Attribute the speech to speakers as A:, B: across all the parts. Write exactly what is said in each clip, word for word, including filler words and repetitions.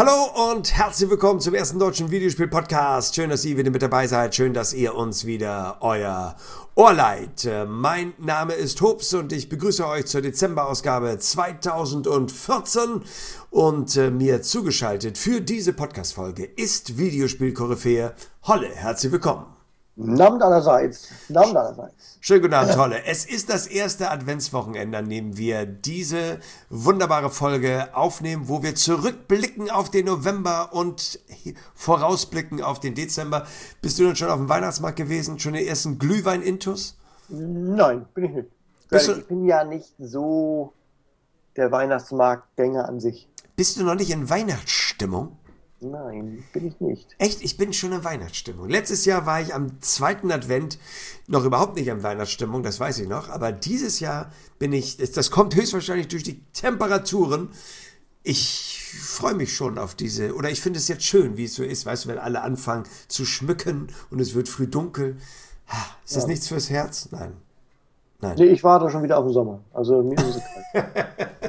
A: Hallo und herzlich willkommen zum ersten deutschen Videospiel-Podcast. Schön, dass ihr wieder mit dabei seid. Schön, dass ihr uns wieder euer Ohr leiht. Mein Name ist Hobbs und ich begrüße euch zur Dezemberausgabe zweitausendvierzehn. Und äh, mir zugeschaltet für diese Podcast-Folge ist Videospiel-Koryphäe Holle. Herzlich willkommen.
B: Abend allerseits. Abend allerseits.
A: Schönen guten Abend, Holle. Es ist das erste Adventswochenende, an dem wir diese wunderbare Folge aufnehmen, wo wir zurückblicken auf den November und vorausblicken auf den Dezember. Bist du denn schon auf dem Weihnachtsmarkt gewesen? Schon den ersten Glühwein-Intus?
B: Nein, bin ich nicht.
A: Bist
B: ich
A: du,
B: bin ja nicht so der Weihnachtsmarktgänger an sich.
A: bist du noch nicht in Weihnachtsstimmung?
B: Nein, bin ich nicht.
A: Echt, ich bin schon in Weihnachtsstimmung. Letztes Jahr war ich am zweiten Advent noch überhaupt nicht in Weihnachtsstimmung, das weiß ich noch. Aber dieses Jahr bin ich, das kommt höchstwahrscheinlich durch die Temperaturen. Ich freue mich schon auf diese, oder ich finde es jetzt schön, wie es so ist, weißt du, wenn alle anfangen zu schmücken und es wird früh dunkel. Ist das
B: Ja.
A: nichts fürs Herz? Nein. Nein.
B: Nee, ich warte schon wieder auf den Sommer. Also mir ist es kalt.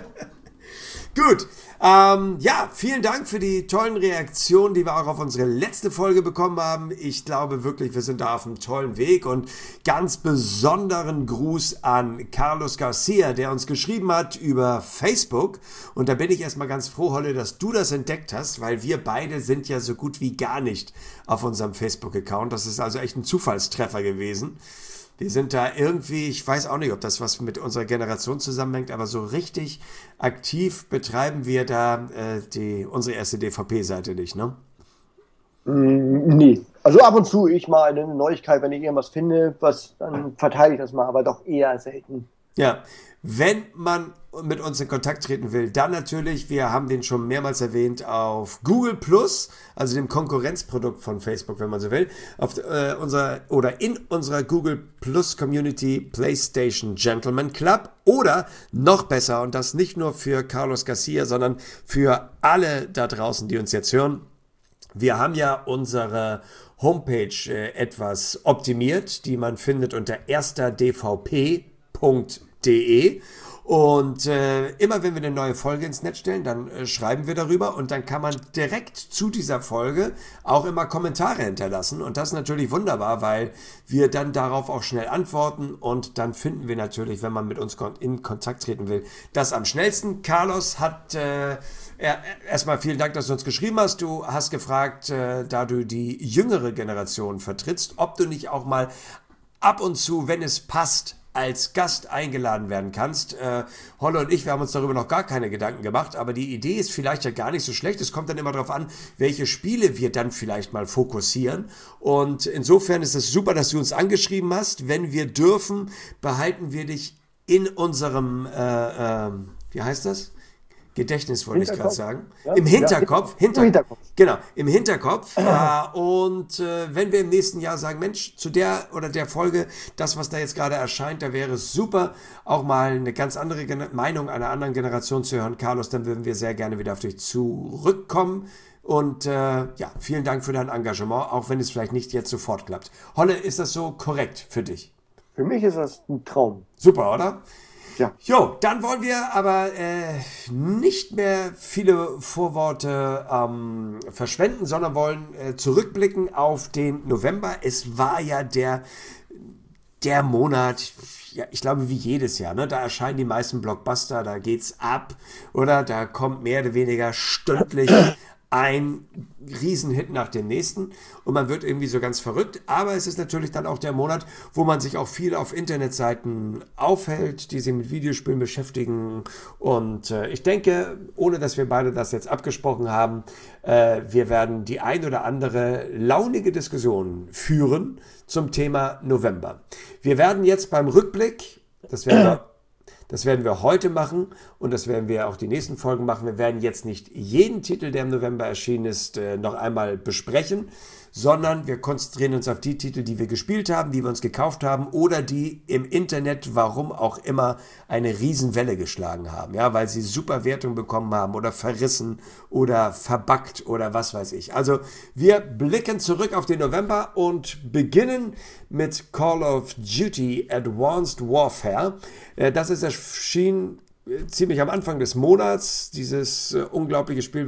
A: Gut, ähm, ja, vielen Dank für die tollen Reaktionen, die wir auch auf unsere letzte Folge bekommen haben. Ich glaube wirklich, wir sind da auf einem tollen Weg und ganz besonderen Gruß an Carlos Garcia, der uns geschrieben hat über Facebook. Und da bin ich erstmal ganz froh, Holle, dass du das entdeckt hast, weil wir beide sind ja so gut wie gar nicht auf unserem Facebook-Account. Das ist also echt ein Zufallstreffer gewesen. Wir sind da irgendwie, ich weiß auch nicht, ob das was mit unserer Generation zusammenhängt, aber so richtig aktiv betreiben wir da äh, die, unsere erste D V P-Seite nicht, ne?
B: Mm, nee. Also ab und zu ich mal eine Neuigkeit, wenn ich irgendwas finde, was, dann verteile ich das mal, aber doch eher selten.
A: Ja, wenn man mit uns in Kontakt treten will, dann natürlich, wir haben den schon mehrmals erwähnt, auf Google Plus, also dem Konkurrenzprodukt von Facebook, wenn man so will, auf äh, unserer oder in unserer Google Plus Community PlayStation Gentleman Club oder noch besser, und das nicht nur für Carlos Garcia, sondern für alle da draußen, die uns jetzt hören. Wir haben ja unsere Homepage äh, etwas optimiert, die man findet unter erster d v p punkt de. Und äh, immer wenn wir eine neue Folge ins Netz stellen, dann äh, schreiben wir darüber und dann kann man direkt zu dieser Folge auch immer Kommentare hinterlassen. Und das ist natürlich wunderbar, weil wir dann darauf auch schnell antworten und dann finden wir natürlich, wenn man mit uns kon- in Kontakt treten will, das am schnellsten. Carlos hat äh, er, erstmal vielen Dank, dass du uns geschrieben hast. Du hast gefragt, äh, da du die jüngere Generation vertrittst, ob du nicht auch mal ab und zu, wenn es passt, als Gast eingeladen werden kannst. Äh, Holle und ich, wir haben uns darüber noch gar keine Gedanken gemacht, aber die Idee ist vielleicht ja gar nicht so schlecht. Es kommt dann immer darauf an, welche Spiele wir dann vielleicht mal fokussieren. Und insofern ist es super, dass du uns angeschrieben hast. Wenn wir dürfen, behalten wir dich in unserem, äh, äh, wie heißt das? Gedächtnis wollte ich gerade sagen.
B: Ja,
A: Im Hinterkopf.
B: Ja,
A: Hinter,
B: im Hinterkopf.
A: Genau, im Hinterkopf. äh, und äh, wenn wir im nächsten Jahr sagen, Mensch, zu der oder der Folge, das, was da jetzt gerade erscheint, da wäre es super, auch mal eine ganz andere Gen- Meinung einer anderen Generation zu hören, Carlos, dann würden wir sehr gerne wieder auf dich zurückkommen. Und äh, ja, vielen Dank für dein Engagement, auch wenn es vielleicht nicht jetzt sofort klappt. Holle, ist das so korrekt für dich?
B: Für mich ist das ein Traum.
A: Super, oder?
B: Ja.
A: Jo, dann wollen wir aber äh, nicht mehr viele Vorworte ähm, verschwenden, sondern wollen äh, zurückblicken auf den November. Es war ja der, der Monat, ja, ich glaube wie jedes Jahr, ne? Da erscheinen die meisten Blockbuster, da geht's ab, oder? Da kommt mehr oder weniger stündlich ein Riesenhit nach dem nächsten und man wird irgendwie so ganz verrückt, aber es ist natürlich dann auch der Monat, wo man sich auch viel auf Internetseiten aufhält, die sich mit Videospielen beschäftigen und äh, ich denke, ohne dass wir beide das jetzt abgesprochen haben, äh, wir werden die ein oder andere launige Diskussion führen zum Thema November. Wir werden jetzt beim Rückblick, das werden wir Das werden wir heute machen und das werden wir auch die nächsten Folgen machen. Wir werden jetzt nicht jeden Titel, der im November erschienen ist, noch einmal besprechen, sondern wir konzentrieren uns auf die Titel, die wir gespielt haben, die wir uns gekauft haben oder die im Internet, warum auch immer, eine Riesenwelle geschlagen haben. Ja, weil sie super Wertungen bekommen haben oder verrissen oder verbuggt oder was weiß ich. Also wir blicken zurück auf den November und beginnen mit Call of Duty Advanced Warfare. Das ist erschienen ziemlich am Anfang des Monats, dieses unglaubliche Spiel, was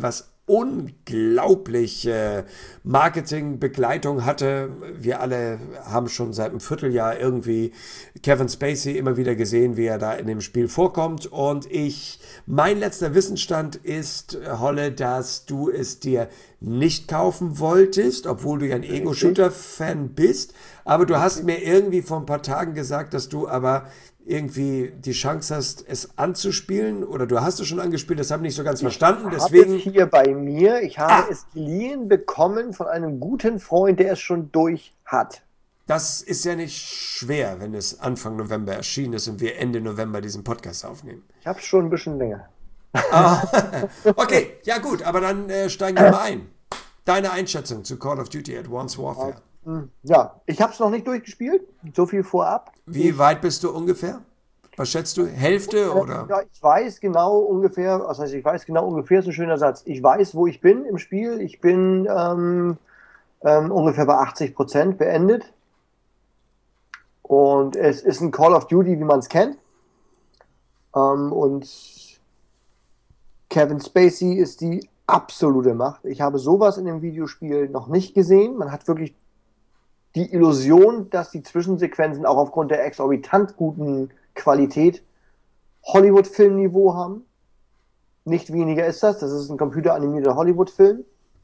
A: unglaubliche Marketingbegleitung hatte. Wir alle haben schon seit einem Vierteljahr irgendwie Kevin Spacey immer wieder gesehen, wie er da in dem Spiel vorkommt. Und ich, mein letzter Wissensstand ist, Holle, dass du es dir nicht kaufen wolltest, obwohl du ja ein Ego-Shooter-Fan bist. Aber du hast mir irgendwie vor ein paar Tagen gesagt, dass du aber irgendwie die Chance hast, es anzuspielen, oder du hast es schon angespielt, das habe ich nicht so ganz verstanden.
B: Ich
A: Deswegen
B: habe es hier bei mir, ich habe
A: ah,
B: es geliehen bekommen von einem guten Freund, der es schon durch hat.
A: das ist ja nicht schwer, wenn es Anfang November erschienen ist und wir Ende November diesen Podcast aufnehmen.
B: Ich habe es schon ein bisschen länger.
A: Ah, okay, ja gut, aber dann äh, steigen wir mal ein. Deine Einschätzung zu Call of Duty Advanced Warfare.
B: Ja, ich habe es noch nicht durchgespielt, so viel vorab.
A: Wie
B: ich,
A: weit bist du ungefähr? Was schätzt du? Hälfte oder?
B: Ja, ich weiß genau ungefähr, was heißt, ich weiß genau ungefähr, ist ein schöner Satz. Ich weiß, wo ich bin im Spiel. Ich bin ähm, ähm, ungefähr bei achtzig Prozent beendet. Und es ist ein Call of Duty, wie man es kennt. Ähm, und Kevin Spacey ist die absolute Macht. Ich habe sowas in dem Videospiel noch nicht gesehen. Man hat wirklich die Illusion, dass die Zwischensequenzen auch aufgrund der exorbitant guten Qualität Hollywood-Filmniveau haben. Nicht weniger ist das. Das ist ein computeranimierter Hollywood-Film.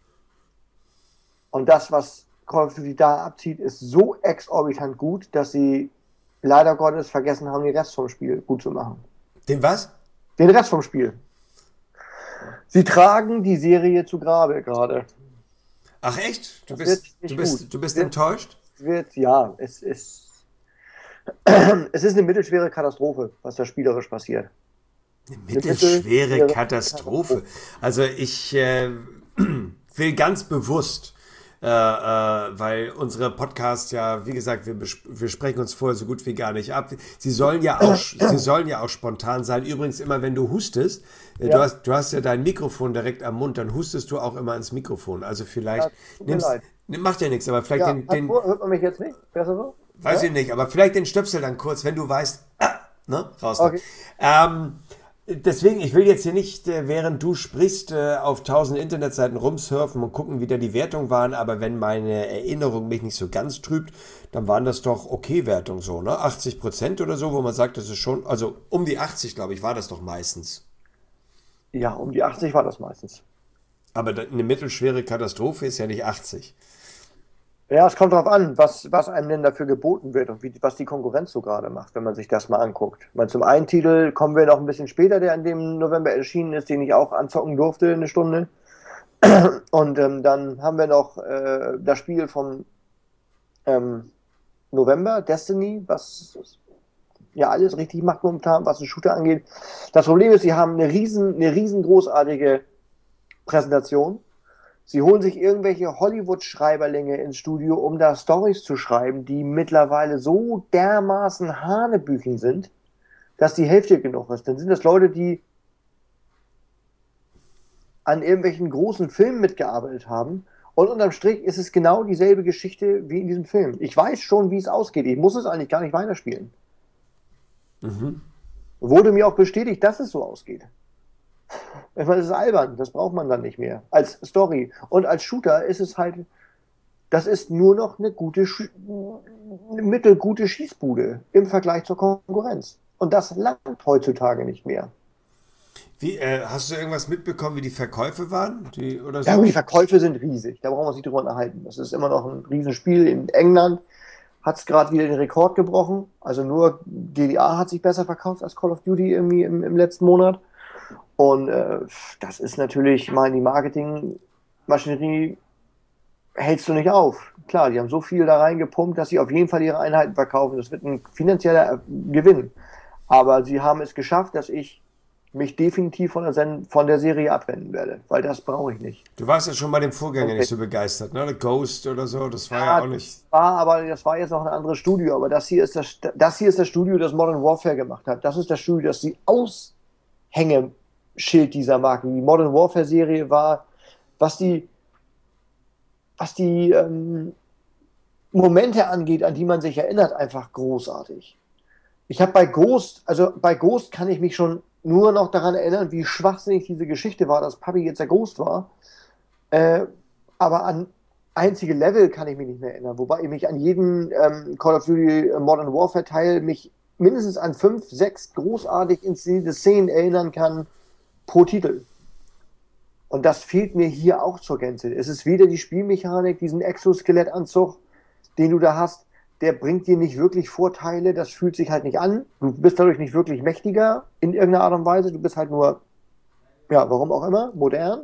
B: Und das, was Call of Duty da abzieht, ist so exorbitant gut, dass sie leider Gottes vergessen haben, den Rest vom Spiel gut zu machen.
A: Den was?
B: Den Rest vom Spiel. Sie tragen die Serie zu Grabe gerade.
A: Ach echt? Du
B: Das
A: bist,
B: wird nicht
A: du bist,
B: gut.
A: du bist
B: Wird-
A: enttäuscht?
B: Wird, ja, es ist, es ist eine mittelschwere Katastrophe, was da spielerisch passiert.
A: Eine
B: mittelschwere
A: mittelschwere Katastrophe. Also ich äh, will ganz bewusst, äh, äh, weil unsere Podcasts ja, wie gesagt, wir, bes- wir sprechen uns vorher so gut wie gar nicht ab. Sie sollen ja auch, sie sollen ja auch spontan sein. Übrigens immer, wenn du hustest, äh,
B: Ja.
A: du hast, du hast ja dein Mikrofon direkt am Mund, dann hustest du auch immer ins Mikrofon. Also vielleicht
B: Ja, tut mir
A: nimmst,
B: leid.
A: nimm- macht ja nichts, aber vielleicht
B: Ja,
A: den,
B: hat
A: den
B: vor, hört man mich jetzt nicht? Besser so?
A: weiß
B: ja?
A: ich nicht, aber vielleicht den Stöpsel dann kurz, wenn du weißt, ah, ne, raus. da.
B: Okay.
A: Ähm, deswegen, ich will jetzt hier nicht, äh, während du sprichst, äh, auf tausend Internetseiten rumsurfen und gucken, wie da die Wertungen waren, aber wenn meine Erinnerung mich nicht so ganz trübt, dann waren das doch okay Wertungen so, ne? achtzig Prozent oder so, wo man sagt, das ist schon, also um die achtzig, glaube ich, war das doch meistens.
B: Ja, um die achtzig war das meistens.
A: Aber da- eine mittelschwere Katastrophe ist ja nicht achtzig.
B: Ja, es kommt darauf an, was, was einem denn dafür geboten wird und wie, was die Konkurrenz so gerade macht, wenn man sich das mal anguckt. Ich meine, zum einen Titel kommen wir noch ein bisschen später, der in dem November erschienen ist, den ich auch anzocken durfte, eine Stunde. Und ähm, dann haben wir noch äh, das Spiel vom ähm, November, Destiny, was ja alles richtig macht momentan, was den Shooter angeht. Das Problem ist, sie haben eine riesen, eine riesengroßartige Präsentation. Sie holen sich irgendwelche Hollywood-Schreiberlinge ins Studio, um da Storys zu schreiben, die mittlerweile so dermaßen Hanebüchen sind, dass die Hälfte genug ist. Dann sind das Leute, die an irgendwelchen großen Filmen mitgearbeitet haben. Und unterm Strich ist es genau dieselbe Geschichte wie in diesem Film. Ich weiß schon, wie es ausgeht. Ich muss es eigentlich gar nicht weiterspielen. Wurde mir auch bestätigt, dass es so ausgeht. Ich meine, das ist albern, das braucht man dann nicht mehr als Story. Und als Shooter ist es halt, das ist nur noch eine gute, Sch- eine mittelgute Schießbude im Vergleich zur Konkurrenz. Und das langt heutzutage nicht mehr.
A: Wie, äh, hast du irgendwas mitbekommen, wie die Verkäufe waren? Die, oder so?
B: Ja, aber die Verkäufe sind riesig, da brauchen wir uns nicht drüber unterhalten. Das ist immer noch ein Riesenspiel. In England hat es gerade wieder den Rekord gebrochen. Also nur G D A hat sich besser verkauft als Call of Duty irgendwie im, im letzten Monat. Und äh, das ist natürlich, ich meine, die Marketingmaschinerie hältst du nicht auf. Klar, die haben so viel da reingepumpt, dass sie auf jeden Fall ihre Einheiten verkaufen. Das wird ein finanzieller Gewinn. Aber sie haben es geschafft, dass ich mich definitiv von der, Sen von der Serie abwenden werde, weil das brauche ich nicht.
A: Du warst ja schon bei dem Vorgänger
B: Okay.
A: nicht so begeistert, ne? Ghost oder so, das war ja,
B: Ja,
A: auch nicht.
B: das war aber das war jetzt noch ein anderes Studio, aber das hier ist das, das hier ist das Studio, das Modern Warfare gemacht hat. Das ist das Studio, das die Aushängeschild dieser Marke. Die Modern Warfare Serie war, was die was die ähm, Momente angeht, an die man sich erinnert, einfach großartig. Ich habe bei Ghost, also bei Ghost kann ich mich schon nur noch daran erinnern, wie schwachsinnig diese Geschichte war, dass Papi jetzt der Ghost war. Äh, aber an einzige Level kann ich mich nicht mehr erinnern. Wobei ich mich an jeden ähm, Call of Duty Modern Warfare Teil mich mindestens an fünf, sechs großartig inszenierte Szenen erinnern kann pro Titel. Und das fehlt mir hier auch zur Gänze. Es ist weder die Spielmechanik, diesen Exoskelettanzug, den du da hast, der bringt dir nicht wirklich Vorteile, das fühlt sich halt nicht an. Du bist dadurch nicht wirklich mächtiger in irgendeiner Art und Weise. Du bist halt nur, ja, warum auch immer, modern.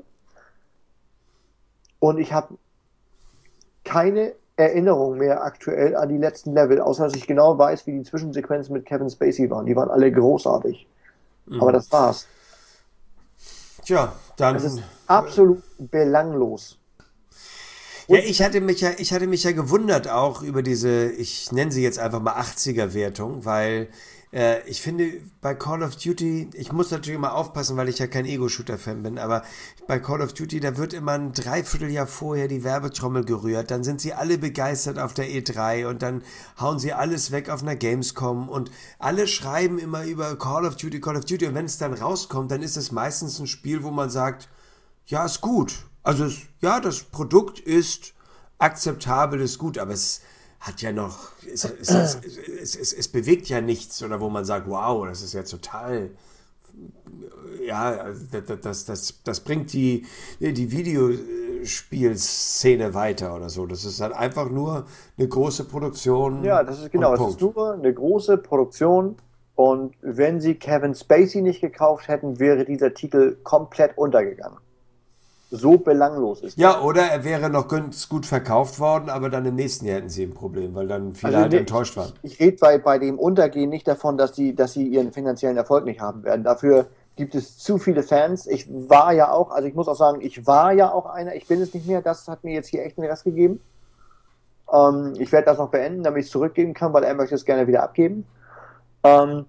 B: Und ich habe keine Erinnerung mehr aktuell an die letzten Level, außer dass ich genau weiß, wie die Zwischensequenzen mit Kevin Spacey waren. Die waren alle großartig. Mhm. Aber das war's.
A: Tja, dann...
B: Das ist absolut belanglos.
A: Ja, ich hatte mich ja, ich hatte mich ja gewundert auch über diese, ich nenne sie jetzt einfach mal achtziger-Wertung, weil äh, ich finde, bei Call of Duty, ich muss natürlich immer aufpassen, weil ich ja kein Ego-Shooter-Fan bin, aber bei Call of Duty, da wird immer ein Dreivierteljahr vorher die Werbetrommel gerührt, dann sind sie alle begeistert auf der E drei und dann hauen sie alles weg auf einer Gamescom und alle schreiben immer über Call of Duty, Call of Duty und wenn es dann rauskommt, dann ist es meistens ein Spiel, wo man sagt, ja, ist gut. Also, es, ja, das Produkt ist akzeptabel, ist gut, aber es hat ja noch, es, es, es, es, es bewegt ja nichts, oder wo man sagt, wow, das ist ja total, ja, das, das, das, das bringt die, die Videospielszene weiter oder so. Das ist halt einfach nur eine große Produktion.
B: Ja, das ist genau, das ist nur eine große Produktion. Und wenn sie Kevin Spacey nicht gekauft hätten, wäre dieser Titel komplett untergegangen. So belanglos ist
A: Ja, das. Oder er wäre noch ganz gut verkauft worden, aber dann im nächsten Jahr hätten sie ein Problem, weil dann viele also halt nee, enttäuscht waren.
B: Ich, ich rede bei, bei dem Untergehen nicht davon, dass sie, dass sie ihren finanziellen Erfolg nicht haben werden. Dafür gibt es zu viele Fans. Ich war ja auch, also ich muss auch sagen, ich war ja auch einer, ich bin es nicht mehr, das hat mir jetzt hier echt einen Rest gegeben. Ähm, ich werde das noch beenden, damit ich es zurückgeben kann, weil er möchte es gerne wieder abgeben. Ähm,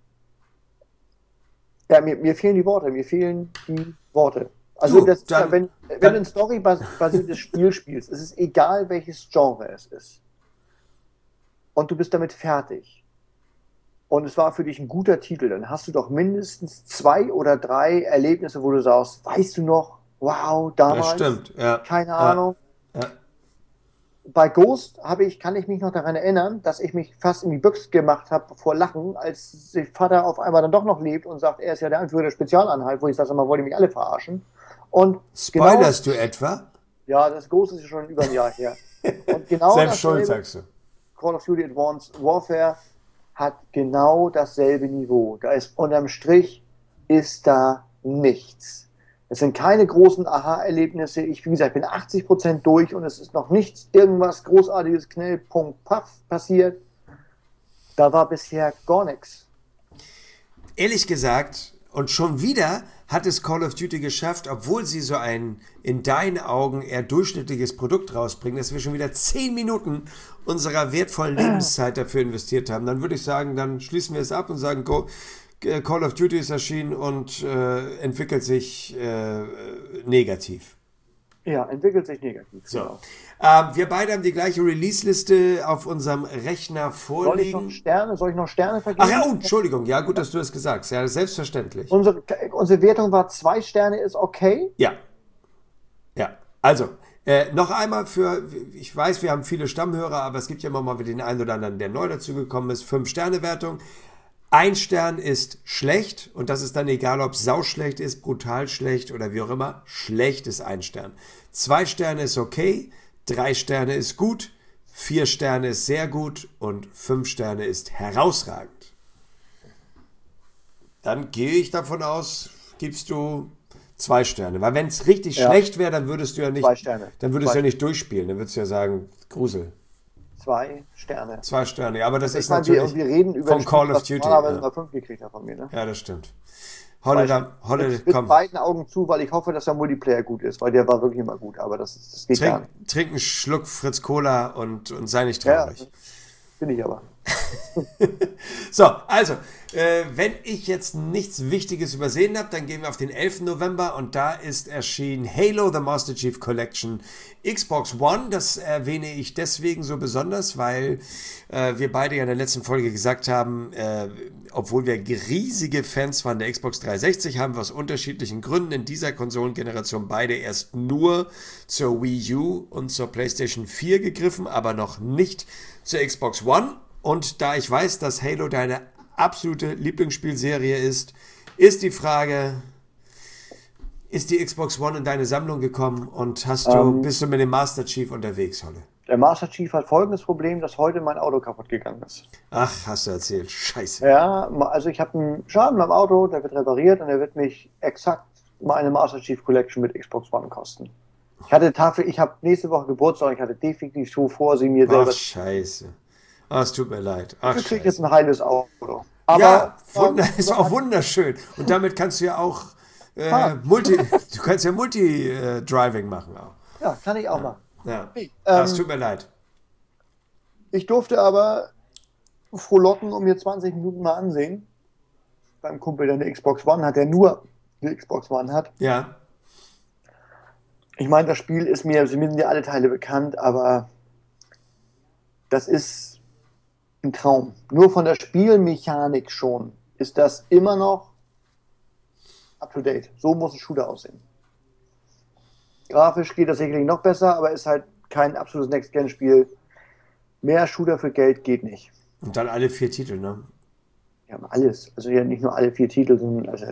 B: ja, mir, mir fehlen die Worte, mir fehlen die Worte. Also du, das, dann, wenn, wenn dann, du ein storybasiertes Spiel spielst, ist es egal, welches Genre es ist. Und du bist damit fertig. Und es war für dich ein guter Titel, dann hast du doch mindestens zwei oder drei Erlebnisse, wo du sagst, weißt du noch, wow, damals,
A: das stimmt, ja.
B: keine
A: ja.
B: Ahnung.
A: Ja.
B: Bei Ghost habe ich, kann ich mich noch daran erinnern, dass ich mich fast in die Büchse gemacht habe vor Lachen, als der Vater auf einmal dann doch noch lebt und sagt, er ist ja der Anführer der Spezialeinheit, wo ich sage, mal, wollen die mich alle verarschen. Und
A: Spoilerst
B: genau,
A: du etwa?
B: Ja, das Ghost ist schon über ein Jahr her. Und genau
A: Selbst schuld, sagst du.
B: Call of Duty Advanced Warfare hat genau dasselbe Niveau. Da ist unterm Strich ist da nichts. Es sind keine großen Aha-Erlebnisse. Ich, wie gesagt, bin achtzig Prozent durch und es ist noch nichts, irgendwas Großartiges, Knell, Punkt, Paff passiert. Da war bisher gar nichts.
A: Ehrlich gesagt, und schon wieder hat es Call of Duty geschafft, obwohl sie so ein in deinen Augen eher durchschnittliches Produkt rausbringen, dass wir schon wieder zehn Minuten unserer wertvollen Lebenszeit dafür investiert haben. Dann würde ich sagen, dann schließen wir es ab und sagen, go, Call of Duty ist erschienen und äh, entwickelt sich äh, negativ.
B: Ja, entwickelt sich negativ.
A: So. Genau. Ähm, wir beide haben die gleiche Release-Liste auf unserem Rechner vorliegen.
B: Soll ich noch Sterne, soll ich noch Sterne vergeben?
A: Ach ja, oh, Entschuldigung. Ja, gut, dass du das gesagt hast. Ja, selbstverständlich.
B: Unsere, unsere Wertung war zwei Sterne, ist okay?
A: Ja. Ja. Also, äh, noch einmal für, ich weiß, wir haben viele Stammhörer, aber es gibt ja immer mal wieder den einen oder anderen, der neu dazugekommen ist. Fünf-Sterne-Wertung. Ein Stern ist schlecht und das ist dann egal, ob es sauschlecht ist, brutal schlecht oder wie auch immer. Schlecht ist ein Stern. Zwei Sterne ist okay, drei Sterne ist gut, vier Sterne ist sehr gut und fünf Sterne ist herausragend. Dann gehe ich davon aus, gibst du zwei Sterne. Weil wenn es richtig ja. schlecht wäre, dann würdest du ja nicht,
B: zwei Sterne.
A: Dann würdest
B: zwei.
A: du ja nicht durchspielen. Dann würdest du ja sagen, Grusel.
B: Zwei Sterne.
A: Zwei Sterne, ja, aber das
B: ich
A: ist
B: meine,
A: natürlich
B: wir, wir reden über
A: von Call of Duty.
B: Ja. Mal fünf gekriegt hat von mir, ne?
A: Ja, das stimmt. Holle, Holle,
B: mit, mit beiden Augen zu, weil ich hoffe, dass der Multiplayer gut ist, weil der war wirklich immer gut, aber das, das geht
A: trink,
B: gar nicht.
A: Trink einen Schluck Fritz Cola und, und sei nicht traurig.
B: Ja, bin ich aber.
A: So, also, äh, wenn ich jetzt nichts Wichtiges übersehen habe, dann gehen wir auf den elften November und da ist erschienen Halo The Master Chief Collection Xbox One. Das erwähne ich deswegen so besonders, weil äh, wir beide ja in der letzten Folge gesagt haben, äh, obwohl wir riesige Fans waren der Xbox dreihundertsechzig, haben wir aus unterschiedlichen Gründen in dieser Konsolengeneration beide erst nur zur Wii U und zur PlayStation vier gegriffen, aber noch nicht zur Xbox One. Und da ich weiß, dass Halo deine absolute Lieblingsspielserie ist, ist die Frage, ist die Xbox One in deine Sammlung gekommen und hast du, ähm, bist du mit dem Master Chief unterwegs, Holle?
B: Der Master Chief hat folgendes Problem, dass heute mein Auto kaputt gegangen ist.
A: Ach, hast du erzählt. Scheiße.
B: Ja, also ich habe einen Schaden beim Auto, der wird repariert und der wird mich exakt meine Master Chief Collection mit Xbox One kosten. Ich hatte Tafel, ich habe nächste Woche Geburtstag und ich hatte definitiv so vor, sie mir selber...
A: Ach, scheiße. Ah, es tut mir leid. Ach,
B: ich kriege jetzt ein heiles Auto.
A: Aber, ja, wunder, ähm, ist auch wunderschön. Und damit kannst du ja auch äh, ah. Multi, du kannst ja Multi-Driving machen auch.
B: Ja, kann ich auch
A: ja.
B: machen.
A: Ja. Hey, ähm, es tut mir leid.
B: Ich durfte aber frohlocken und mir zwanzig Minuten mal ansehen. Beim Kumpel, der eine Xbox One hat, der nur eine Xbox One hat.
A: Ja.
B: Ich meine, das Spiel ist mir, also mir sind ja alle Teile bekannt, aber das ist ein Traum. Nur von der Spielmechanik schon ist das immer noch up to date. So muss ein Shooter aussehen. Grafisch geht das sicherlich noch besser, aber ist halt kein absolutes Next-Gen-Spiel. Mehr Shooter für Geld geht nicht.
A: Und dann alle vier Titel, ne?
B: Ja, alles. Also ja, nicht nur alle vier Titel, sondern... Also,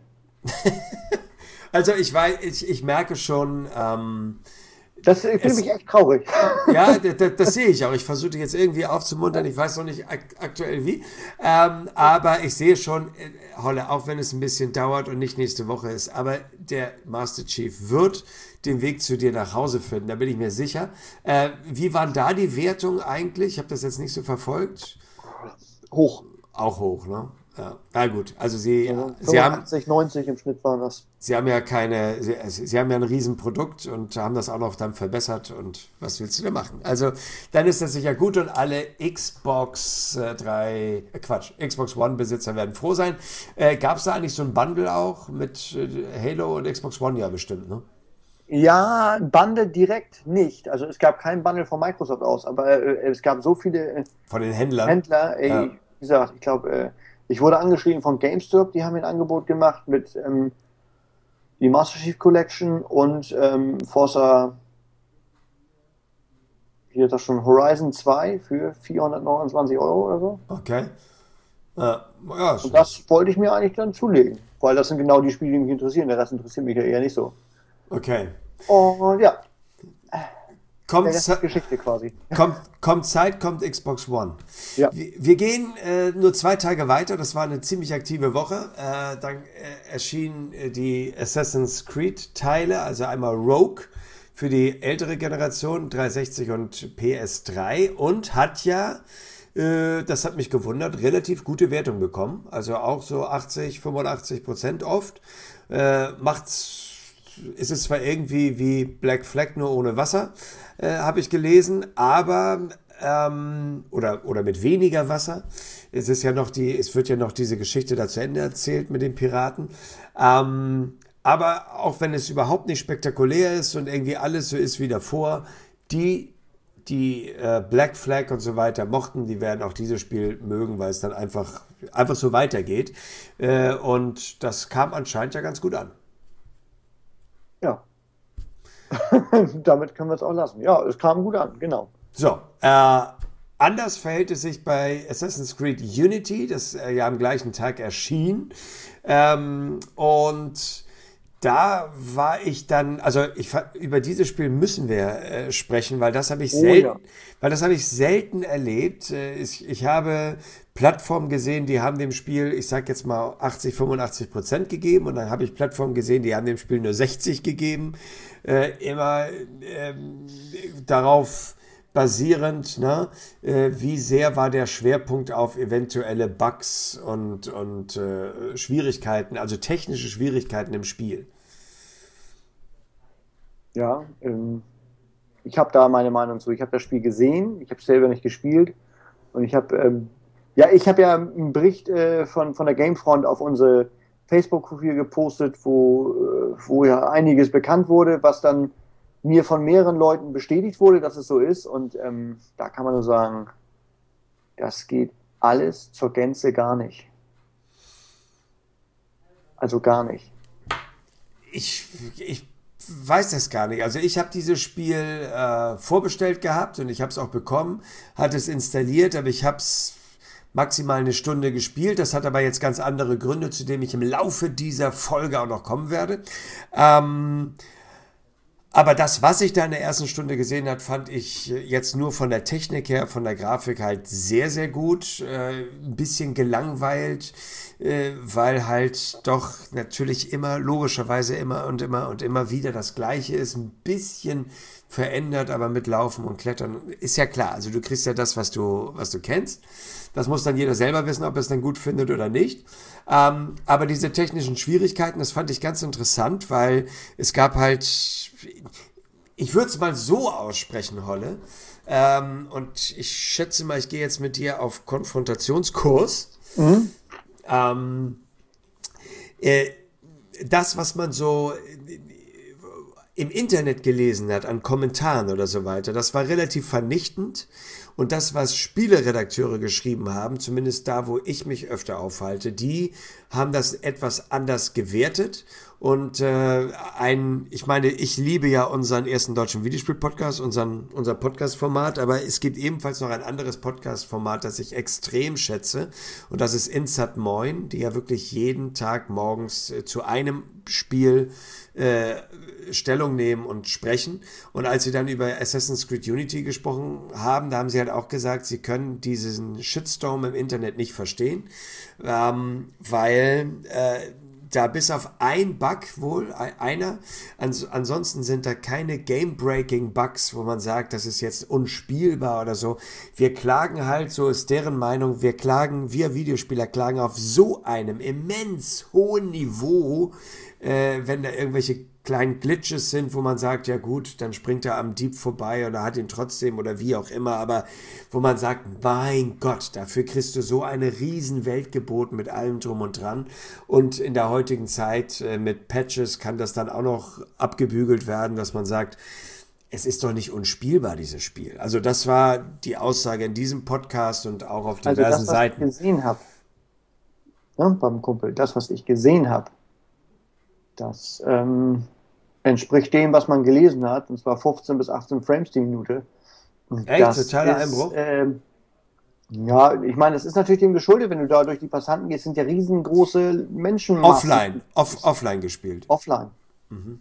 A: also ich weiß, ich, ich merke schon... Ähm,
B: das finde ich echt traurig.
A: Ja, das, das sehe ich auch. Ich versuche jetzt irgendwie aufzumuntern. Ich weiß noch nicht ak- aktuell wie. Ähm, aber ich sehe schon, äh, Holle, auch wenn es ein bisschen dauert und nicht nächste Woche ist, aber der Master Chief wird den Weg zu dir nach Hause finden. Da bin ich mir sicher. Äh, wie waren da die Wertungen eigentlich? Ich habe das jetzt nicht so verfolgt.
B: Hoch.
A: Auch hoch, ne? Ja, na gut, also sie,
B: ja,
A: sie haben
B: achtzig, neunzig im Schnitt waren das.
A: Sie haben ja keine, sie, sie haben ja ein Riesenprodukt und haben das auch noch dann verbessert und was willst du da machen? Also dann ist das sicher gut und alle Xbox äh, drei, äh, Quatsch, Xbox One Besitzer werden froh sein. Äh, Gab es da eigentlich so ein Bundle auch mit äh, Halo und Xbox One? Ja, bestimmt, ne?
B: Ja, Bundle direkt nicht. Also es gab kein Bundle von Microsoft aus, aber äh, es gab so viele äh,
A: von den Händlern.
B: Händler, ey,
A: ja.
B: Wie gesagt, ich glaube, äh, ich wurde angeschrieben von GameStop, die haben ein Angebot gemacht mit ähm, die Master Chief Collection und ähm, Forza, hier ist das schon, Horizon zwei für vierhundertneunundzwanzig Euro oder so.
A: Okay. Ja, ja,
B: und das wollte ich mir eigentlich dann zulegen, weil das sind genau die Spiele, die mich interessieren. Der Rest interessiert mich ja eher nicht so.
A: Okay.
B: Und ja.
A: Kommt,
B: ja, Geschichte quasi.
A: Kommt, kommt Zeit, kommt Xbox One.
B: Ja.
A: Wir, wir gehen äh, nur zwei Tage weiter. Das war eine ziemlich aktive Woche. Äh, dann äh, erschienen äh, die Assassin's Creed Teile, also einmal Rogue für die ältere Generation, dreihundertsechzig und P S drei und hat ja, äh, das hat mich gewundert, relativ gute Wertung bekommen. Also auch so achtzig, fünfundachtzig Prozent oft. Äh, macht's ist es zwar irgendwie wie Black Flag, nur ohne Wasser, äh, habe ich gelesen, aber ähm, oder, oder mit weniger Wasser. Es ist ja noch die, es wird ja noch diese Geschichte da zu Ende erzählt mit den Piraten. Ähm, aber auch wenn es überhaupt nicht spektakulär ist und irgendwie alles so ist wie davor, die, die äh, Black Flag und so weiter mochten, die werden auch dieses Spiel mögen, weil es dann einfach, einfach so weitergeht. Äh, und das kam anscheinend ja ganz gut an.
B: Ja. Damit können wir es auch lassen. Ja, es kam gut an, genau.
A: So, äh, anders verhält es sich bei Assassin's Creed Unity, das äh, ja am gleichen Tag erschien. Ähm, und da war ich dann, also ich, über dieses Spiel müssen wir äh, sprechen, weil das habe ich, oh, selten, ja. weil das habe ich selten erlebt. Äh, ich, ich habe Plattformen gesehen, die haben dem Spiel, ich sag jetzt mal achtzig, fünfundachtzig Prozent gegeben und dann habe ich Plattformen gesehen, die haben dem Spiel nur sechzig gegeben. Äh, immer äh, darauf basierend, ne, äh, wie sehr war der Schwerpunkt auf eventuelle Bugs und, und äh, Schwierigkeiten, also technische Schwierigkeiten im Spiel.
B: Ja, ähm, ich habe da meine Meinung zu. Ich habe das Spiel gesehen, ich habe es selber nicht gespielt. Und ich habe ähm, ja, ich habe ja einen Bericht äh, von, von der Gamefront auf unsere Facebook-Profil gepostet, wo, äh, wo ja einiges bekannt wurde, was dann mir von mehreren Leuten bestätigt wurde, dass es so ist. Und ähm, da kann man nur sagen, das geht alles zur Gänze gar nicht. Also gar nicht.
A: Ich, ich weiß das gar nicht. Also ich habe dieses Spiel äh, vorbestellt gehabt und ich habe es auch bekommen, hatte es installiert, aber ich habe es maximal eine Stunde gespielt. Das hat aber jetzt ganz andere Gründe, zu denen ich im Laufe dieser Folge auch noch kommen werde. Ähm, aber das, was ich da in der ersten Stunde gesehen habe, fand ich jetzt nur von der Technik her, von der Grafik halt sehr, sehr gut. Äh, ein bisschen gelangweilt, äh, weil halt doch natürlich immer, logischerweise immer und immer und immer wieder das Gleiche ist. Ein bisschen verändert, aber mit Laufen und Klettern ist ja klar. Also du kriegst ja das, was du, was du kennst. Das muss dann jeder selber wissen, ob er es dann gut findet oder nicht. Ähm, aber diese technischen Schwierigkeiten, das fand ich ganz interessant, weil es gab halt, ich würde es mal so aussprechen, Holle, ähm, und ich schätze mal, ich gehe jetzt mit dir auf Konfrontationskurs. Mhm. Ähm, äh, das, was man so im Internet gelesen hat, an Kommentaren oder so weiter, das war relativ vernichtend. Und das, was Spieleredakteure geschrieben haben, zumindest da, wo ich mich öfter aufhalte, die haben das etwas anders gewertet. Und äh, ein, ich meine, ich liebe ja unseren ersten deutschen Videospiel-Podcast, unseren, unser Podcast-Format, aber es gibt ebenfalls noch ein anderes Podcast-Format, das ich extrem schätze. Und das ist Insat Moin, die ja wirklich jeden Tag morgens äh, zu einem Spiel äh, Stellung nehmen und sprechen. Und als sie dann über Assassin's Creed Unity gesprochen haben, da haben sie halt auch gesagt, sie können diesen Shitstorm im Internet nicht verstehen, ähm, weil äh, da bis auf ein Bug wohl, einer, ans, ansonsten sind da keine Game-Breaking-Bugs, wo man sagt, das ist jetzt unspielbar oder so. Wir klagen halt, so ist deren Meinung, wir klagen, wir Videospieler klagen auf so einem immens hohen Niveau, äh, wenn da irgendwelche kleinen Glitches sind, wo man sagt, ja gut, dann springt er am Dieb vorbei oder hat ihn trotzdem oder wie auch immer, aber wo man sagt, mein Gott, dafür kriegst du so eine Riesenwelt geboten mit allem drum und dran, und in der heutigen Zeit äh, mit Patches kann das dann auch noch abgebügelt werden, dass man sagt, es ist doch nicht unspielbar, dieses Spiel. Also das war die Aussage in diesem Podcast und auch auf diversen
B: also das, was
A: Seiten.
B: Ich gesehen habe, ne, beim Kumpel, das, was ich gesehen habe, das ähm, entspricht dem, was man gelesen hat, und zwar fünfzehn bis achtzehn Frames die Minute. Und
A: echt?
B: das
A: Totaler
B: ist,
A: Einbruch?
B: Ähm, ja, ich meine, es ist natürlich dem geschuldet, wenn du da durch die Passanten gehst, sind ja riesengroße Menschenmassen.
A: Offline, off, offline gespielt.
B: Offline. Mhm.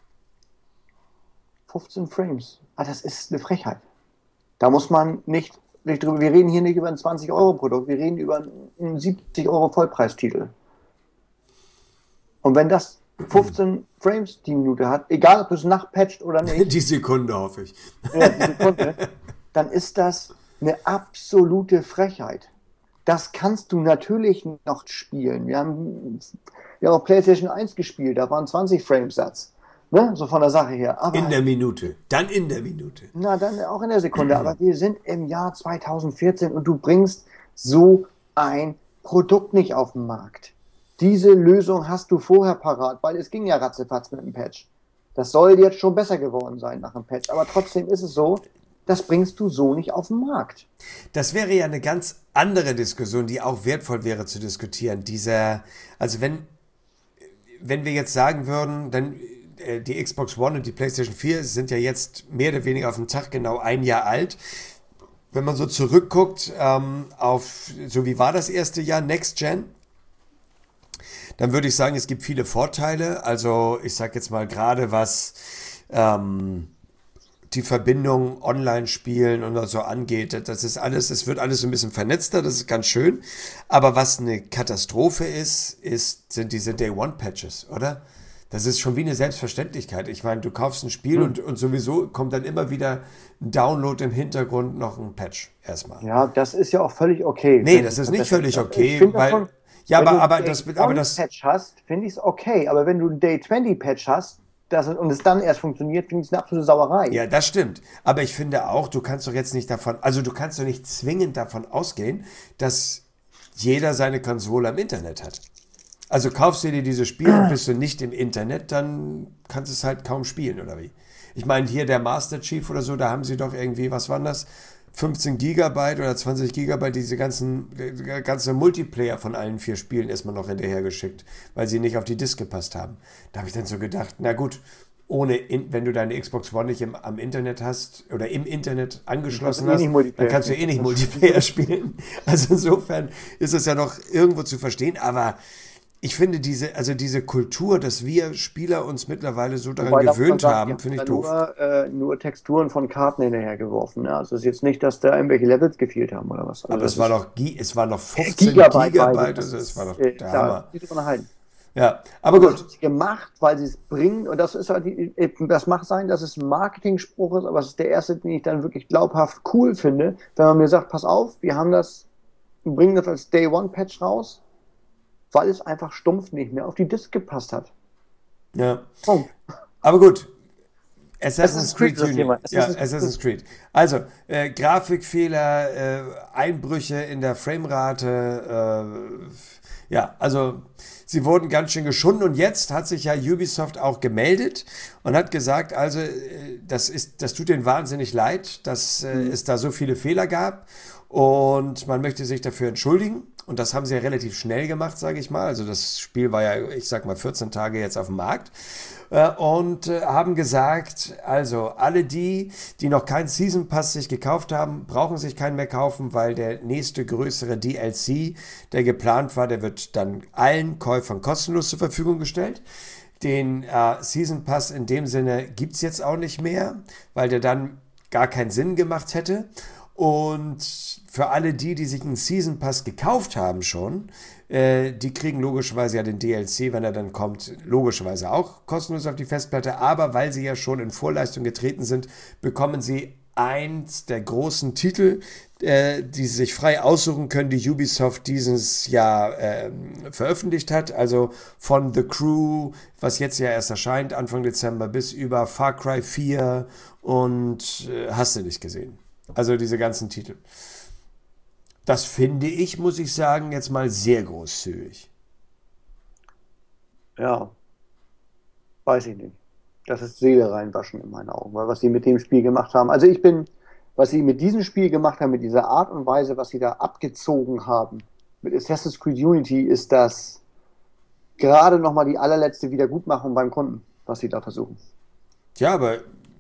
B: fünfzehn Frames. Ah, das ist eine Frechheit. Da muss man nicht, nicht drüber, wir reden hier nicht über ein zwanzig Euro Produkt, wir reden über einen siebzig Euro Vollpreistitel. Und wenn das fünfzehn Frames die Minute hat, egal ob du es nachpatcht oder nicht.
A: Die Sekunde, hoffe ich.
B: Ja, die Sekunde. Dann ist das eine absolute Frechheit. Das kannst du natürlich noch spielen. Wir haben, wir haben auch PlayStation eins gespielt, da waren zwanzig Frames Satz. Ne? So von der Sache her. Aber,
A: in der Minute. Dann in der Minute.
B: Na, dann auch in der Sekunde. Aber wir sind im Jahr zweitausendvierzehn und du bringst so ein Produkt nicht auf den Markt. Diese Lösung hast du vorher parat, weil es ging ja ratzefatz mit dem Patch. Das soll jetzt schon besser geworden sein nach dem Patch. Aber trotzdem ist es so, das bringst du so nicht auf den Markt.
A: Das wäre ja eine ganz andere Diskussion, die auch wertvoll wäre zu diskutieren. Dieser, also wenn, wenn wir jetzt sagen würden, dann äh, die Xbox One und die PlayStation vier sind ja jetzt mehr oder weniger auf den Tag genau ein Jahr alt. Wenn man so zurückguckt ähm, auf, so wie war das erste Jahr, Next Gen, dann würde ich sagen, es gibt viele Vorteile. Also ich sage jetzt mal gerade was ähm, die Verbindung Online-Spielen und so angeht. Das ist alles, es wird alles so ein bisschen vernetzter, das ist ganz schön. Aber was eine Katastrophe ist, ist sind diese Day-One-Patches, oder? Das ist schon wie eine Selbstverständlichkeit. Ich meine, du kaufst ein Spiel hm. und, und sowieso kommt dann immer wieder ein Download im Hintergrund, noch ein Patch erstmal.
B: Ja, das ist ja auch völlig okay.
A: Nee, das ist nicht völlig okay, weil... Ja, aber, aber das, aber das
B: Patch hast, finde ich es okay. Aber wenn du einen Day zwanzig Patch hast, das, und es dann erst funktioniert, finde ich eine absolute Sauerei.
A: Ja, das stimmt. Aber ich finde auch, du kannst doch jetzt nicht davon, also du kannst doch nicht zwingend davon ausgehen, dass jeder seine Konsole am Internet hat. Also kaufst du dir dieses Spiel und bist du nicht im Internet, dann kannst du es halt kaum spielen, oder wie? Ich meine, hier der Master Chief oder so, da haben sie doch irgendwie, was waren das? fünfzehn Gigabyte oder zwanzig Gigabyte, diese ganzen, der ganze Multiplayer von allen vier Spielen erstmal noch hinterher geschickt, weil sie nicht auf die Disk gepasst haben. Da habe ich dann so gedacht, na gut, ohne, in, wenn du deine Xbox One nicht im, am Internet hast oder im Internet angeschlossen hast, eh dann kannst du eh nicht Multiplayer spielen. Also insofern ist es ja noch irgendwo zu verstehen, aber ich finde diese, also diese Kultur, dass wir Spieler uns mittlerweile so daran Wobei, gewöhnt sagen, haben, finde ich doof.
B: Nur, äh, nur Texturen von Karten hinterhergeworfen. Ja? Also es ist jetzt nicht, dass da irgendwelche Levels gefehlt haben oder was. Also
A: aber es war, noch, es war noch fünfzehn Gigabyte. Gigabyte also es war doch
B: äh,
A: der Hammer.
B: Da,
A: ja, aber gut.
B: Das ist gemacht, weil sie es bringen. Und das ist halt, die, das mag sein, dass es ein Marketing-Spruch ist, aber es ist der erste, den ich dann wirklich glaubhaft cool finde, wenn man mir sagt, pass auf, wir haben das, wir bringen das als Day-One-Patch raus, weil es einfach stumpf nicht mehr auf die Disk gepasst hat.
A: Ja. Oh. Aber gut.
B: Assassin's Creed,
A: Creed Unity. Assassin's ja, Creed. Assassin's Creed. Also, äh, Grafikfehler, äh, Einbrüche in der Framerate, äh, ja, also sie wurden ganz schön geschunden und jetzt hat sich ja Ubisoft auch gemeldet und hat gesagt, also äh, das ist, das tut denen wahnsinnig leid, dass äh, mhm. es da so viele Fehler gab und man möchte sich dafür entschuldigen. Und das haben sie ja relativ schnell gemacht, sage ich mal. Also das Spiel war ja, ich sag mal, vierzehn Tage jetzt auf dem Markt. Und haben gesagt, also alle die, die noch keinen Season Pass sich gekauft haben, brauchen sich keinen mehr kaufen, weil der nächste größere D L C, der geplant war, der wird dann allen Käufern kostenlos zur Verfügung gestellt. Den äh, Season Pass in dem Sinne gibt es jetzt auch nicht mehr, weil der dann gar keinen Sinn gemacht hätte. Und für alle die, die sich einen Season Pass gekauft haben schon, äh, die kriegen logischerweise ja den D L C, wenn er dann kommt, logischerweise auch kostenlos auf die Festplatte. Aber weil sie ja schon in Vorleistung getreten sind, bekommen sie eins der großen Titel, äh, die sie sich frei aussuchen können, die Ubisoft dieses Jahr äh, veröffentlicht hat. Also von The Crew, was jetzt ja erst erscheint, Anfang Dezember, bis über Far Cry vier und äh, hast du nicht gesehen. Also diese ganzen Titel. Das finde ich, muss ich sagen, jetzt mal sehr großzügig.
B: Ja, weiß ich nicht. Das ist Seele reinwaschen in meinen Augen, weil was sie mit dem Spiel gemacht haben. Also ich bin, was sie mit diesem Spiel gemacht haben, mit dieser Art und Weise, was sie da abgezogen haben, mit Assassin's Creed Unity, ist das gerade nochmal die allerletzte Wiedergutmachung beim Kunden, was sie da versuchen.
A: Ja, aber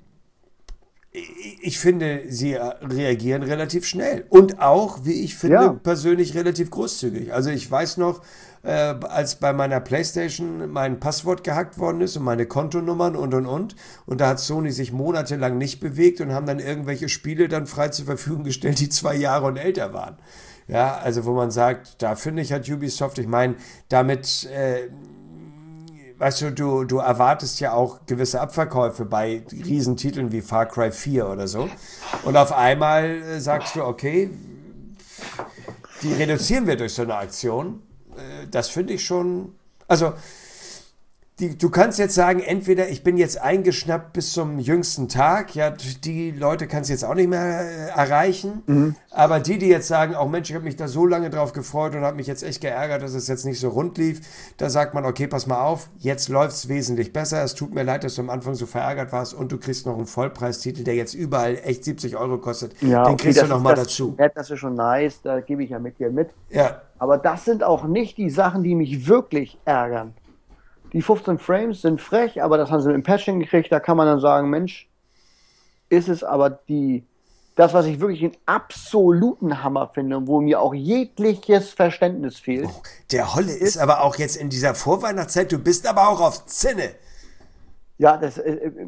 A: ich finde, sie reagieren relativ schnell und auch, wie ich finde, ja. persönlich relativ großzügig. Also ich weiß noch, äh, als bei meiner PlayStation mein Passwort gehackt worden ist und meine Kontonummern und und und und da hat Sony sich monatelang nicht bewegt und haben dann irgendwelche Spiele dann frei zur Verfügung gestellt, die zwei Jahre und älter waren. Ja, also wo man sagt, da finde ich, hat Ubisoft, ich meine, damit äh, weißt du, du, du erwartest ja auch gewisse Abverkäufe bei Riesentiteln wie Far Cry vier oder so. Und auf einmal äh, sagst du, okay, die reduzieren wir durch so eine Aktion. Äh, das finde ich schon, also die, du kannst jetzt sagen, entweder ich bin jetzt eingeschnappt bis zum jüngsten Tag, ja, die Leute kannst du jetzt auch nicht mehr äh, erreichen, mhm. aber die, die jetzt sagen, auch Mensch, ich habe mich da so lange drauf gefreut und habe mich jetzt echt geärgert, dass es jetzt nicht so rund lief, da sagt man, okay, pass mal auf, jetzt läuft es wesentlich besser, es tut mir leid, dass du am Anfang so verärgert warst und du kriegst noch einen Vollpreistitel, der jetzt überall echt siebzig Euro kostet,
B: ja,
A: den
B: okay,
A: kriegst du noch mal
B: das,
A: dazu.
B: Das ist schon nice, da gebe ich ja mit dir mit.
A: Ja.
B: Aber das sind auch nicht die Sachen, die mich wirklich ärgern. Die fünfzehn Frames sind frech, aber das haben sie mit dem Patching gekriegt. Da kann man dann sagen, Mensch, ist es aber die, das, was ich wirklich den absoluten Hammer finde und wo mir auch jegliches Verständnis fehlt.
A: Oh, der Holle ist, ist aber auch jetzt in dieser Vorweihnachtszeit, du bist aber auch auf Zinne.
B: Ja, das, äh, äh,